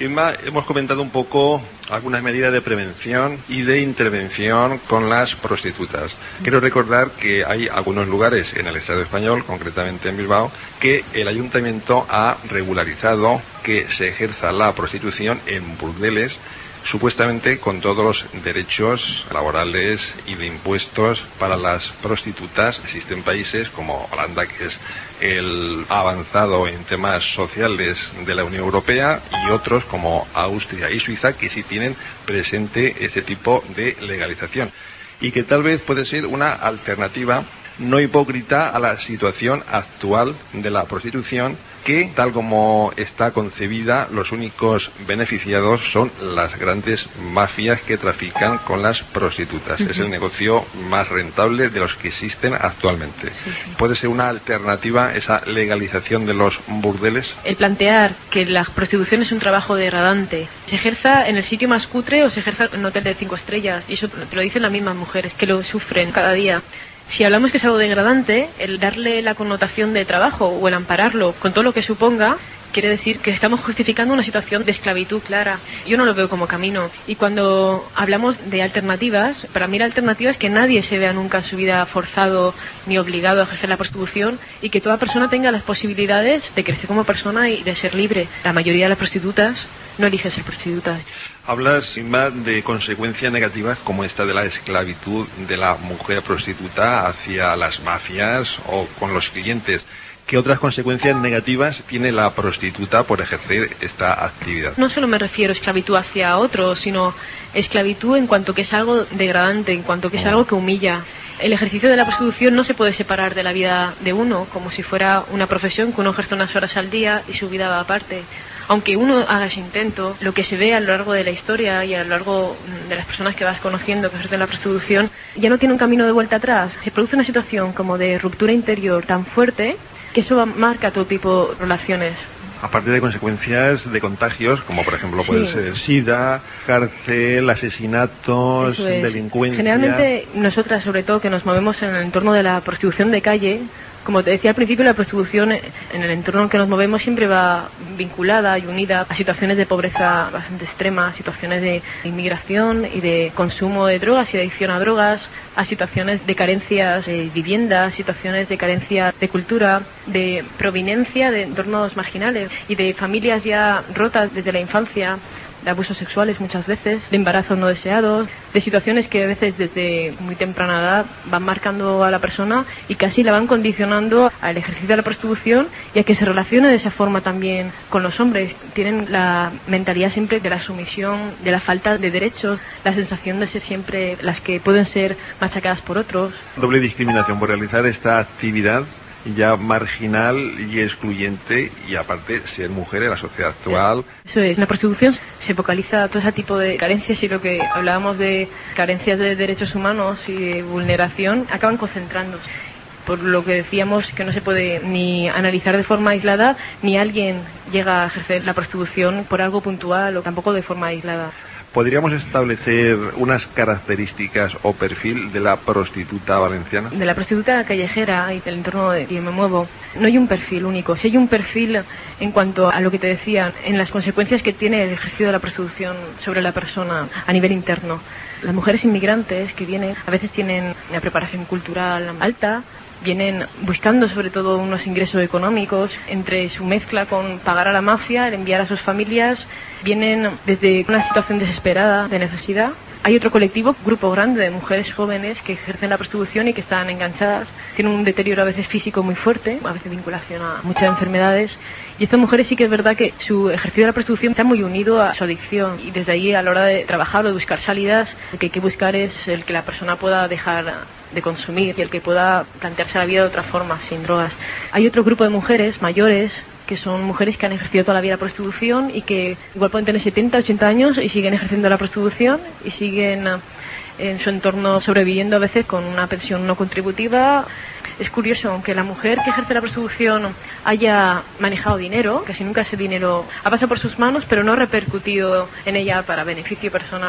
Inma, hemos comentado un poco algunas medidas de prevención y de intervención con las prostitutas. Quiero recordar que hay algunos lugares en el Estado español, concretamente en Bilbao, que el ayuntamiento ha regularizado que se ejerza la prostitución en burdeles, supuestamente con todos los derechos laborales y de impuestos para las prostitutas. Existen países como Holanda, que es el avanzado en temas sociales de la Unión Europea, y otros como Austria y Suiza, que sí tienen presente este tipo de legalización y que tal vez puede ser una alternativa no hipócrita a la situación actual de la prostitución, que tal como está concebida, los únicos beneficiados son las grandes mafias que trafican con las prostitutas. Uh-huh. Es el negocio más rentable de los que existen actualmente. Sí, sí. ¿Puede ser una alternativa esa legalización de los burdeles? El plantear que la prostitución es un trabajo degradante, se ejerza en el sitio más cutre o se ejerza en un hotel de cinco estrellas, y eso te lo dicen las mismas mujeres que lo sufren cada día. Si hablamos que es algo degradante, el darle la connotación de trabajo o el ampararlo con todo lo que suponga, quiere decir que estamos justificando una situación de esclavitud clara. Yo no lo veo como camino. Y cuando hablamos de alternativas, para mí la alternativa es que nadie se vea nunca en su vida forzado ni obligado a ejercer la prostitución, y que toda persona tenga las posibilidades de crecer como persona y de ser libre. La mayoría de las prostitutas no eligen ser prostitutas. Hablas, Inma, de consecuencias negativas como esta de la esclavitud de la mujer prostituta hacia las mafias o con los clientes. ¿Qué otras consecuencias negativas tiene la prostituta por ejercer esta actividad? No solo me refiero a esclavitud hacia otros, sino esclavitud en cuanto que es algo degradante, en cuanto que es algo que humilla. El ejercicio de la prostitución no se puede separar de la vida de uno, como si fuera una profesión que uno ejerce unas horas al día y su vida va aparte. Aunque uno haga ese intento, lo que se ve a lo largo de la historia y a lo largo de las personas que vas conociendo que ejercen la prostitución, ya no tiene un camino de vuelta atrás. Se produce una situación como de ruptura interior tan fuerte que eso marca todo tipo de relaciones. Aparte de consecuencias de contagios, como por ejemplo puede sí. ser SIDA, cárcel, asesinatos, delincuencia. Generalmente nosotras, sobre todo, que nos movemos en el entorno de la prostitución de calle, como te decía al principio, la prostitución en el entorno en que nos movemos siempre va vinculada y unida a situaciones de pobreza bastante extrema, situaciones de inmigración y de consumo de drogas y de adicción a drogas, a situaciones de carencias de vivienda, situaciones de carencia de cultura, de proveniencia de entornos marginales y de familias ya rotas desde la infancia, de abusos sexuales muchas veces, de embarazos no deseados, de situaciones que a veces desde muy temprana edad van marcando a la persona y casi la van condicionando al ejercicio de la prostitución y a que se relacione de esa forma también con los hombres. Tienen la mentalidad siempre de la sumisión, de la falta de derechos, la sensación de ser siempre las que pueden ser machacadas por otros. Doble discriminación por realizar esta actividad ya marginal y excluyente, y aparte ser mujer en la sociedad actual. Eso es, la prostitución se focaliza todo ese tipo de carencias, y lo que hablábamos de carencias de derechos humanos y de vulneración acaban concentrándose. Por lo que decíamos que no se puede ni analizar de forma aislada, ni alguien llega a ejercer la prostitución por algo puntual o tampoco de forma aislada. ¿Podríamos establecer unas características o perfil de la prostituta valenciana? De la prostituta callejera y del entorno de que me muevo, no hay un perfil único. Sí hay un perfil en cuanto a lo que te decía, en las consecuencias que tiene el ejercicio de la prostitución sobre la persona a nivel interno. Las mujeres inmigrantes que vienen, a veces tienen una preparación cultural alta, vienen buscando sobre todo unos ingresos económicos, entre su mezcla con pagar a la mafia, el enviar a sus familias, vienen desde una situación desesperada de necesidad. Hay otro colectivo, grupo grande de mujeres jóvenes que ejercen la prostitución y que están enganchadas, tienen un deterioro a veces físico muy fuerte, a veces vinculación a muchas enfermedades, y estas mujeres sí que es verdad que su ejercicio de la prostitución está muy unido a su adicción, y desde ahí a la hora de trabajar o de buscar salidas, lo que hay que buscar es el que la persona pueda dejar de consumir y el que pueda plantearse la vida de otra forma, sin drogas. Hay otro grupo de mujeres mayores que son mujeres que han ejercido toda la vida la prostitución y que igual pueden tener setenta, ochenta años y siguen ejerciendo la prostitución y siguen en su entorno sobreviviendo a veces con una pensión no contributiva. Es curioso, aunque la mujer que ejerce la prostitución haya manejado dinero, casi nunca ese dinero ha pasado por sus manos, pero no ha repercutido en ella para beneficio personal.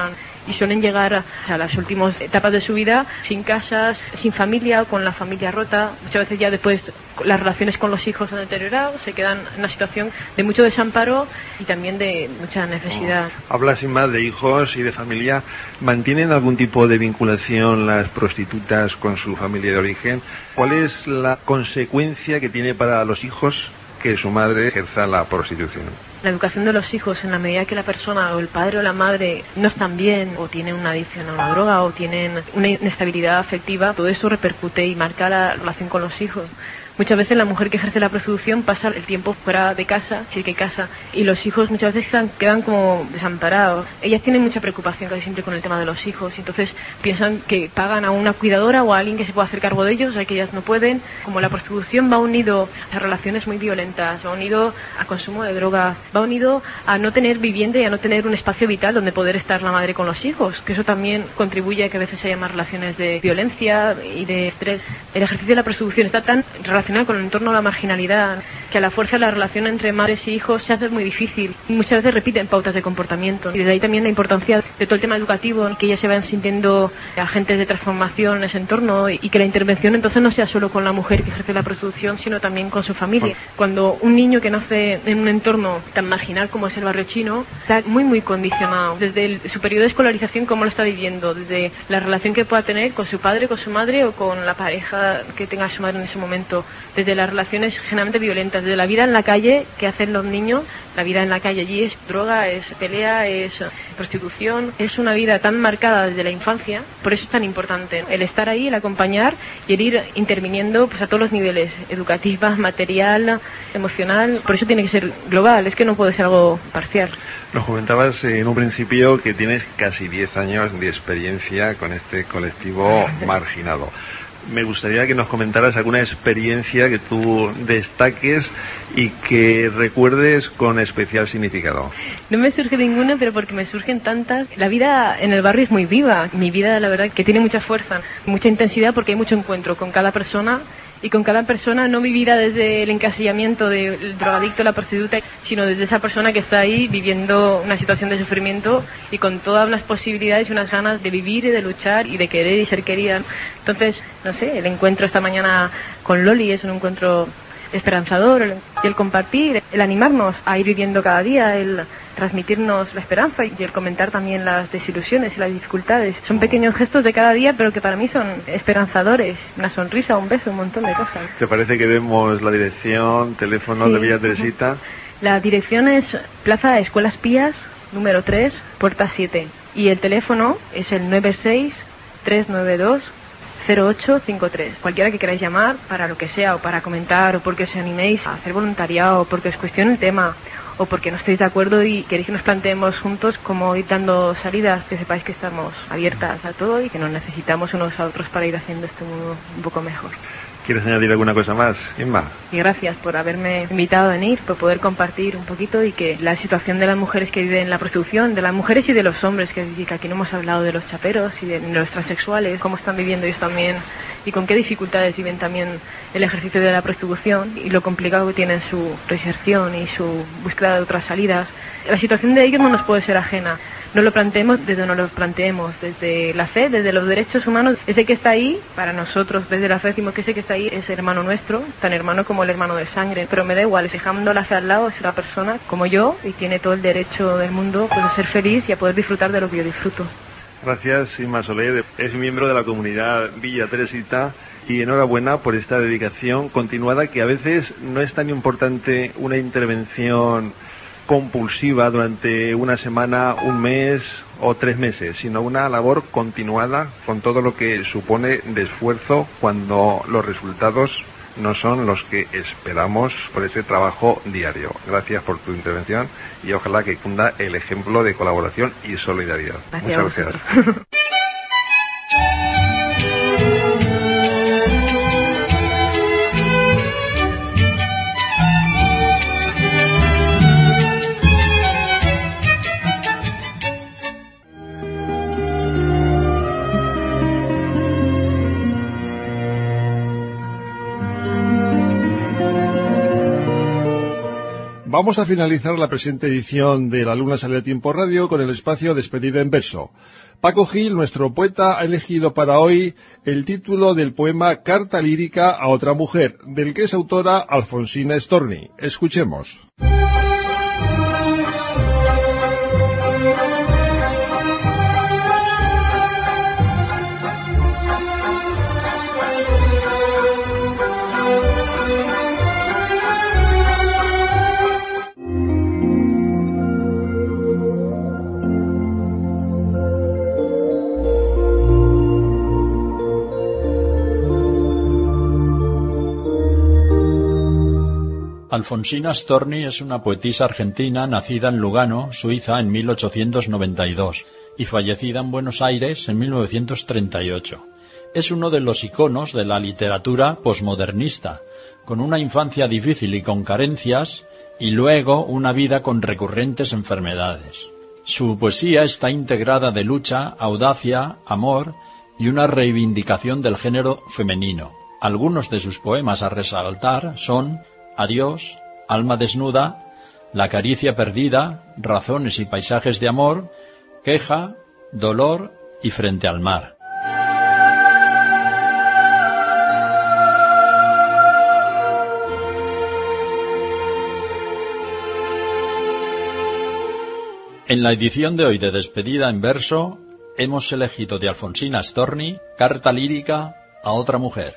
y suelen llegar a, a las últimas etapas de su vida sin casas, sin familia, con la familia rota. Muchas veces ya después las relaciones con los hijos han deteriorado, se quedan en una situación de mucho desamparo y también de mucha necesidad. Oh. Habla sin más de hijos y de familia. ¿Mantienen algún tipo de vinculación las prostitutas con su familia de origen? ¿Cuál es la consecuencia que tiene para los hijos que su madre ejerza la prostitución? La educación de los hijos, en la medida que la persona o el padre o la madre no están bien, o tienen una adicción a una droga, o tienen una inestabilidad afectiva, todo eso repercute y marca la relación con los hijos. Muchas veces la mujer que ejerce la prostitución pasa el tiempo fuera de casa, si es que casa, y los hijos muchas veces quedan, quedan como desamparados. Ellas tienen mucha preocupación casi siempre con el tema de los hijos, y entonces piensan que pagan a una cuidadora o a alguien que se pueda hacer cargo de ellos, ya que ellas no pueden. Como la prostitución va unido a relaciones muy violentas, va unido a consumo de drogas, va unido a no tener vivienda y a no tener un espacio vital donde poder estar la madre con los hijos, que eso también contribuye a que a veces haya más relaciones de violencia y de estrés. El ejercicio de la prostitución está tan relacionado con el entorno de la marginalidad, que a la fuerza la relación entre madres y hijos se hace muy difícil y muchas veces repiten pautas de comportamiento, y desde ahí también la importancia de todo el tema educativo, que ellas se vayan sintiendo agentes de transformación en ese entorno y que la intervención entonces no sea solo con la mujer que ejerce la prostitución, sino también con su familia. Cuando un niño que nace en un entorno tan marginal como es el barrio chino está muy muy condicionado desde el, su periodo de escolarización, cómo lo está viviendo, desde la relación que pueda tener con su padre, con su madre o con la pareja que tenga su madre en ese momento, desde las relaciones generalmente violentas, desde la vida en la calle que hacen los niños. La vida en la calle allí es droga, es pelea, es prostitución, es una vida tan marcada desde la infancia. Por eso es tan importante el estar ahí, el acompañar y el ir interviniendo pues a todos los niveles, educativa, material, emocional. Por eso tiene que ser global, es que no puede ser algo parcial. Nos comentabas en un principio que tienes casi diez años de experiencia con este colectivo marginado. Me gustaría que nos comentaras alguna experiencia que tú destaques y que recuerdes con especial significado. No me surge ninguna, pero porque me surgen tantas. La vida en el barrio es muy viva. Mi vida, la verdad, que tiene mucha fuerza, mucha intensidad, porque hay mucho encuentro con cada persona. Y con cada persona no vivida desde el encasillamiento del drogadicto, la prostituta, sino desde esa persona que está ahí viviendo una situación de sufrimiento y con todas las posibilidades y unas ganas de vivir y de luchar y de querer y ser querida. Entonces, no sé, el encuentro esta mañana con Loli es un encuentro esperanzador, el, el compartir, el animarnos a ir viviendo cada día, el transmitirnos la esperanza y el comentar también las desilusiones y las dificultades. Son pequeños gestos de cada día, pero que para mí son esperanzadores. Una sonrisa, un beso, un montón de cosas. ¿Te parece que demos la dirección, teléfono sí. de Villa Teresita? La dirección es Plaza Escuelas Pías, número tres, puerta siete. Y el teléfono es el nueve seis tres nueve dos cero ocho cinco tres. Cualquiera que queráis llamar para lo que sea, o para comentar, o porque os animéis a hacer voluntariado, o porque os cuestione el tema, o porque no estéis de acuerdo y queréis que nos planteemos juntos cómo ir dando salidas, que sepáis que estamos abiertas a todo y que nos necesitamos unos a otros para ir haciendo este mundo un poco mejor. ¿Quieres añadir alguna cosa más, Inma? Y gracias por haberme invitado a venir, por poder compartir un poquito y que la situación de las mujeres que viven la prostitución, de las mujeres y de los hombres, que, que aquí no hemos hablado de los chaperos y de los transexuales, cómo están viviendo ellos también y con qué dificultades viven también el ejercicio de la prostitución y lo complicado que tienen su reinserción y su búsqueda de otras salidas. La situación de ellos no nos puede ser ajena. No lo planteemos desde no lo planteemos, desde la fe, desde los derechos humanos. Ese que está ahí, para nosotros, desde la fe decimos que ese que está ahí es hermano nuestro, tan hermano como el hermano de sangre. Pero me da igual, dejando la fe al lado, es una persona como yo y tiene todo el derecho del mundo pues, a ser feliz y a poder disfrutar de lo que yo disfruto. Gracias, Inma Soler. Es miembro de la comunidad Villa Teresita y enhorabuena por esta dedicación continuada, que a veces no es tan importante una intervención compulsiva durante una semana, un mes o tres meses, sino una labor continuada con todo lo que supone de esfuerzo cuando los resultados no son los que esperamos por ese trabajo diario. Gracias por tu intervención y ojalá que cunda el ejemplo de colaboración y solidaridad. Gracias. Muchas gracias. Vamos a finalizar la presente edición de La Luna Sale a Tiempo Radio con el espacio Despedida en Verso. Paco Gil, nuestro poeta, ha elegido para hoy el título del poema Carta lírica a otra mujer, del que es autora Alfonsina Storni. Escuchemos. Alfonsina Storni es una poetisa argentina nacida en Lugano, Suiza, en mil ochocientos noventa y dos y fallecida en Buenos Aires en mil novecientos treinta y ocho. Es uno de los iconos de la literatura posmodernista, con una infancia difícil y con carencias, y luego una vida con recurrentes enfermedades. Su poesía está integrada de lucha, audacia, amor y una reivindicación del género femenino. Algunos de sus poemas a resaltar son Adiós, Alma desnuda, La caricia perdida, Razones y paisajes de amor, Queja, Dolor y Frente al mar. En la edición de hoy de Despedida en Verso, hemos elegido de Alfonsina Storni, Carta lírica a otra mujer.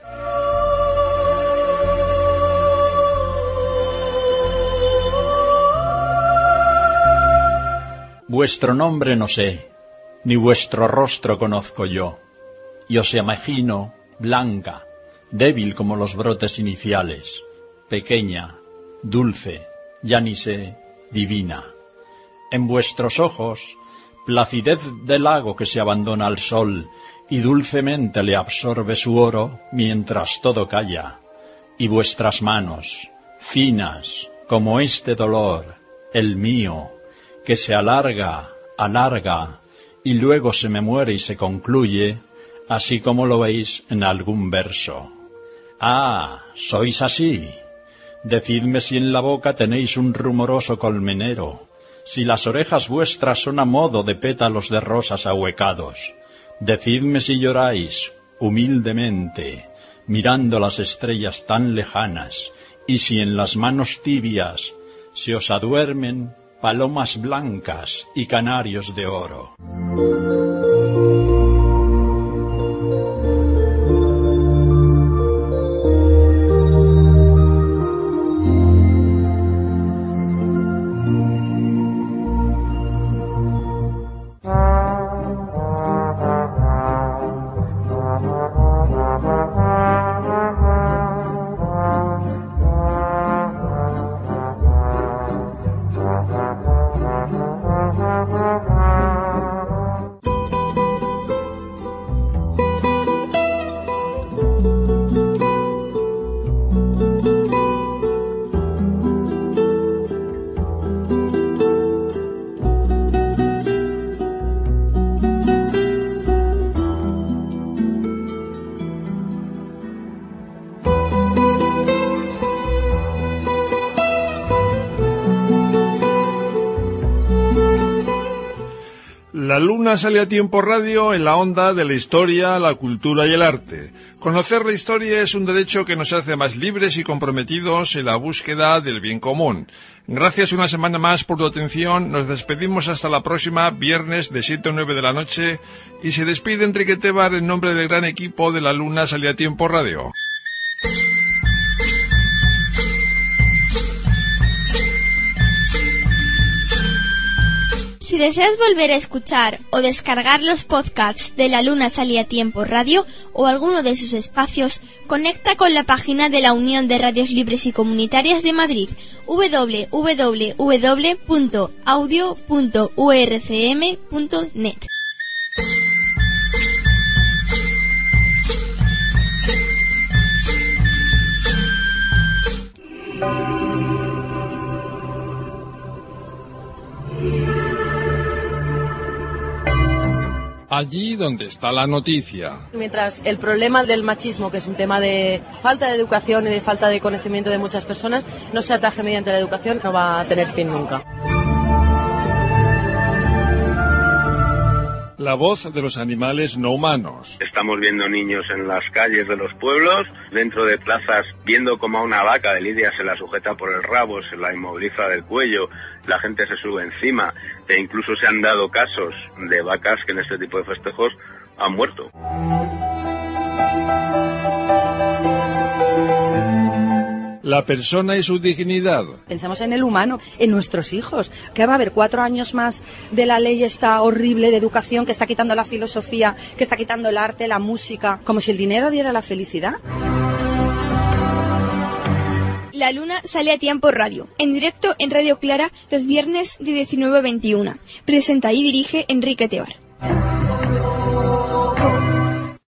Vuestro nombre no sé, ni vuestro rostro conozco yo, y os imagino blanca, débil como los brotes iniciales, pequeña, dulce, ya ni sé, divina. En vuestros ojos, placidez del lago que se abandona al sol, y dulcemente le absorbe su oro mientras todo calla, y vuestras manos, finas como este dolor, el mío, que se alarga, alarga, y luego se me muere y se concluye, así como lo veis en algún verso. Ah, sois así. Decidme si en la boca tenéis un rumoroso colmenero, si las orejas vuestras son a modo de pétalos de rosas ahuecados. Decidme si lloráis, humildemente, mirando las estrellas tan lejanas, y si en las manos tibias se os aduermen palomas blancas y canarios de oro. La Luna Sale a Tiempo Radio en la onda de la historia, la cultura y el arte. Conocer la historia es un derecho que nos hace más libres y comprometidos en la búsqueda del bien común. Gracias una semana más por tu atención. Nos despedimos hasta la próxima, viernes de siete a nueve de la noche. Y se despide Enrique Tebar en nombre del gran equipo de La Luna Sale a Tiempo Radio. Si deseas volver a escuchar o descargar los podcasts de La Luna Sale a Tiempo Radio o alguno de sus espacios, conecta con la página de la Unión de Radios Libres y Comunitarias de Madrid, doble u doble u doble u punto audio punto u r c m punto net. allí donde está la noticia. Mientras el problema del machismo, que es un tema de falta de educación y de falta de conocimiento de muchas personas, no se ataje mediante la educación, no va a tener fin nunca. La voz de los animales no humanos. Estamos viendo niños en las calles de los pueblos, dentro de plazas, viendo como a una vaca de lidia se la sujeta por el rabo, se la inmoviliza del cuello, la gente se sube encima, e incluso se han dado casos de vacas que en este tipo de festejos han muerto. La persona y su dignidad. Pensamos en el humano, en nuestros hijos, que va a haber cuatro años más de la ley esta horrible de educación que está quitando la filosofía, que está quitando el arte, la música, como si el dinero diera la felicidad. La Luna sale a tiempo radio, en directo en Radio Clara los viernes de diecinueve a veintiuna. Presenta y dirige Enrique Tebar.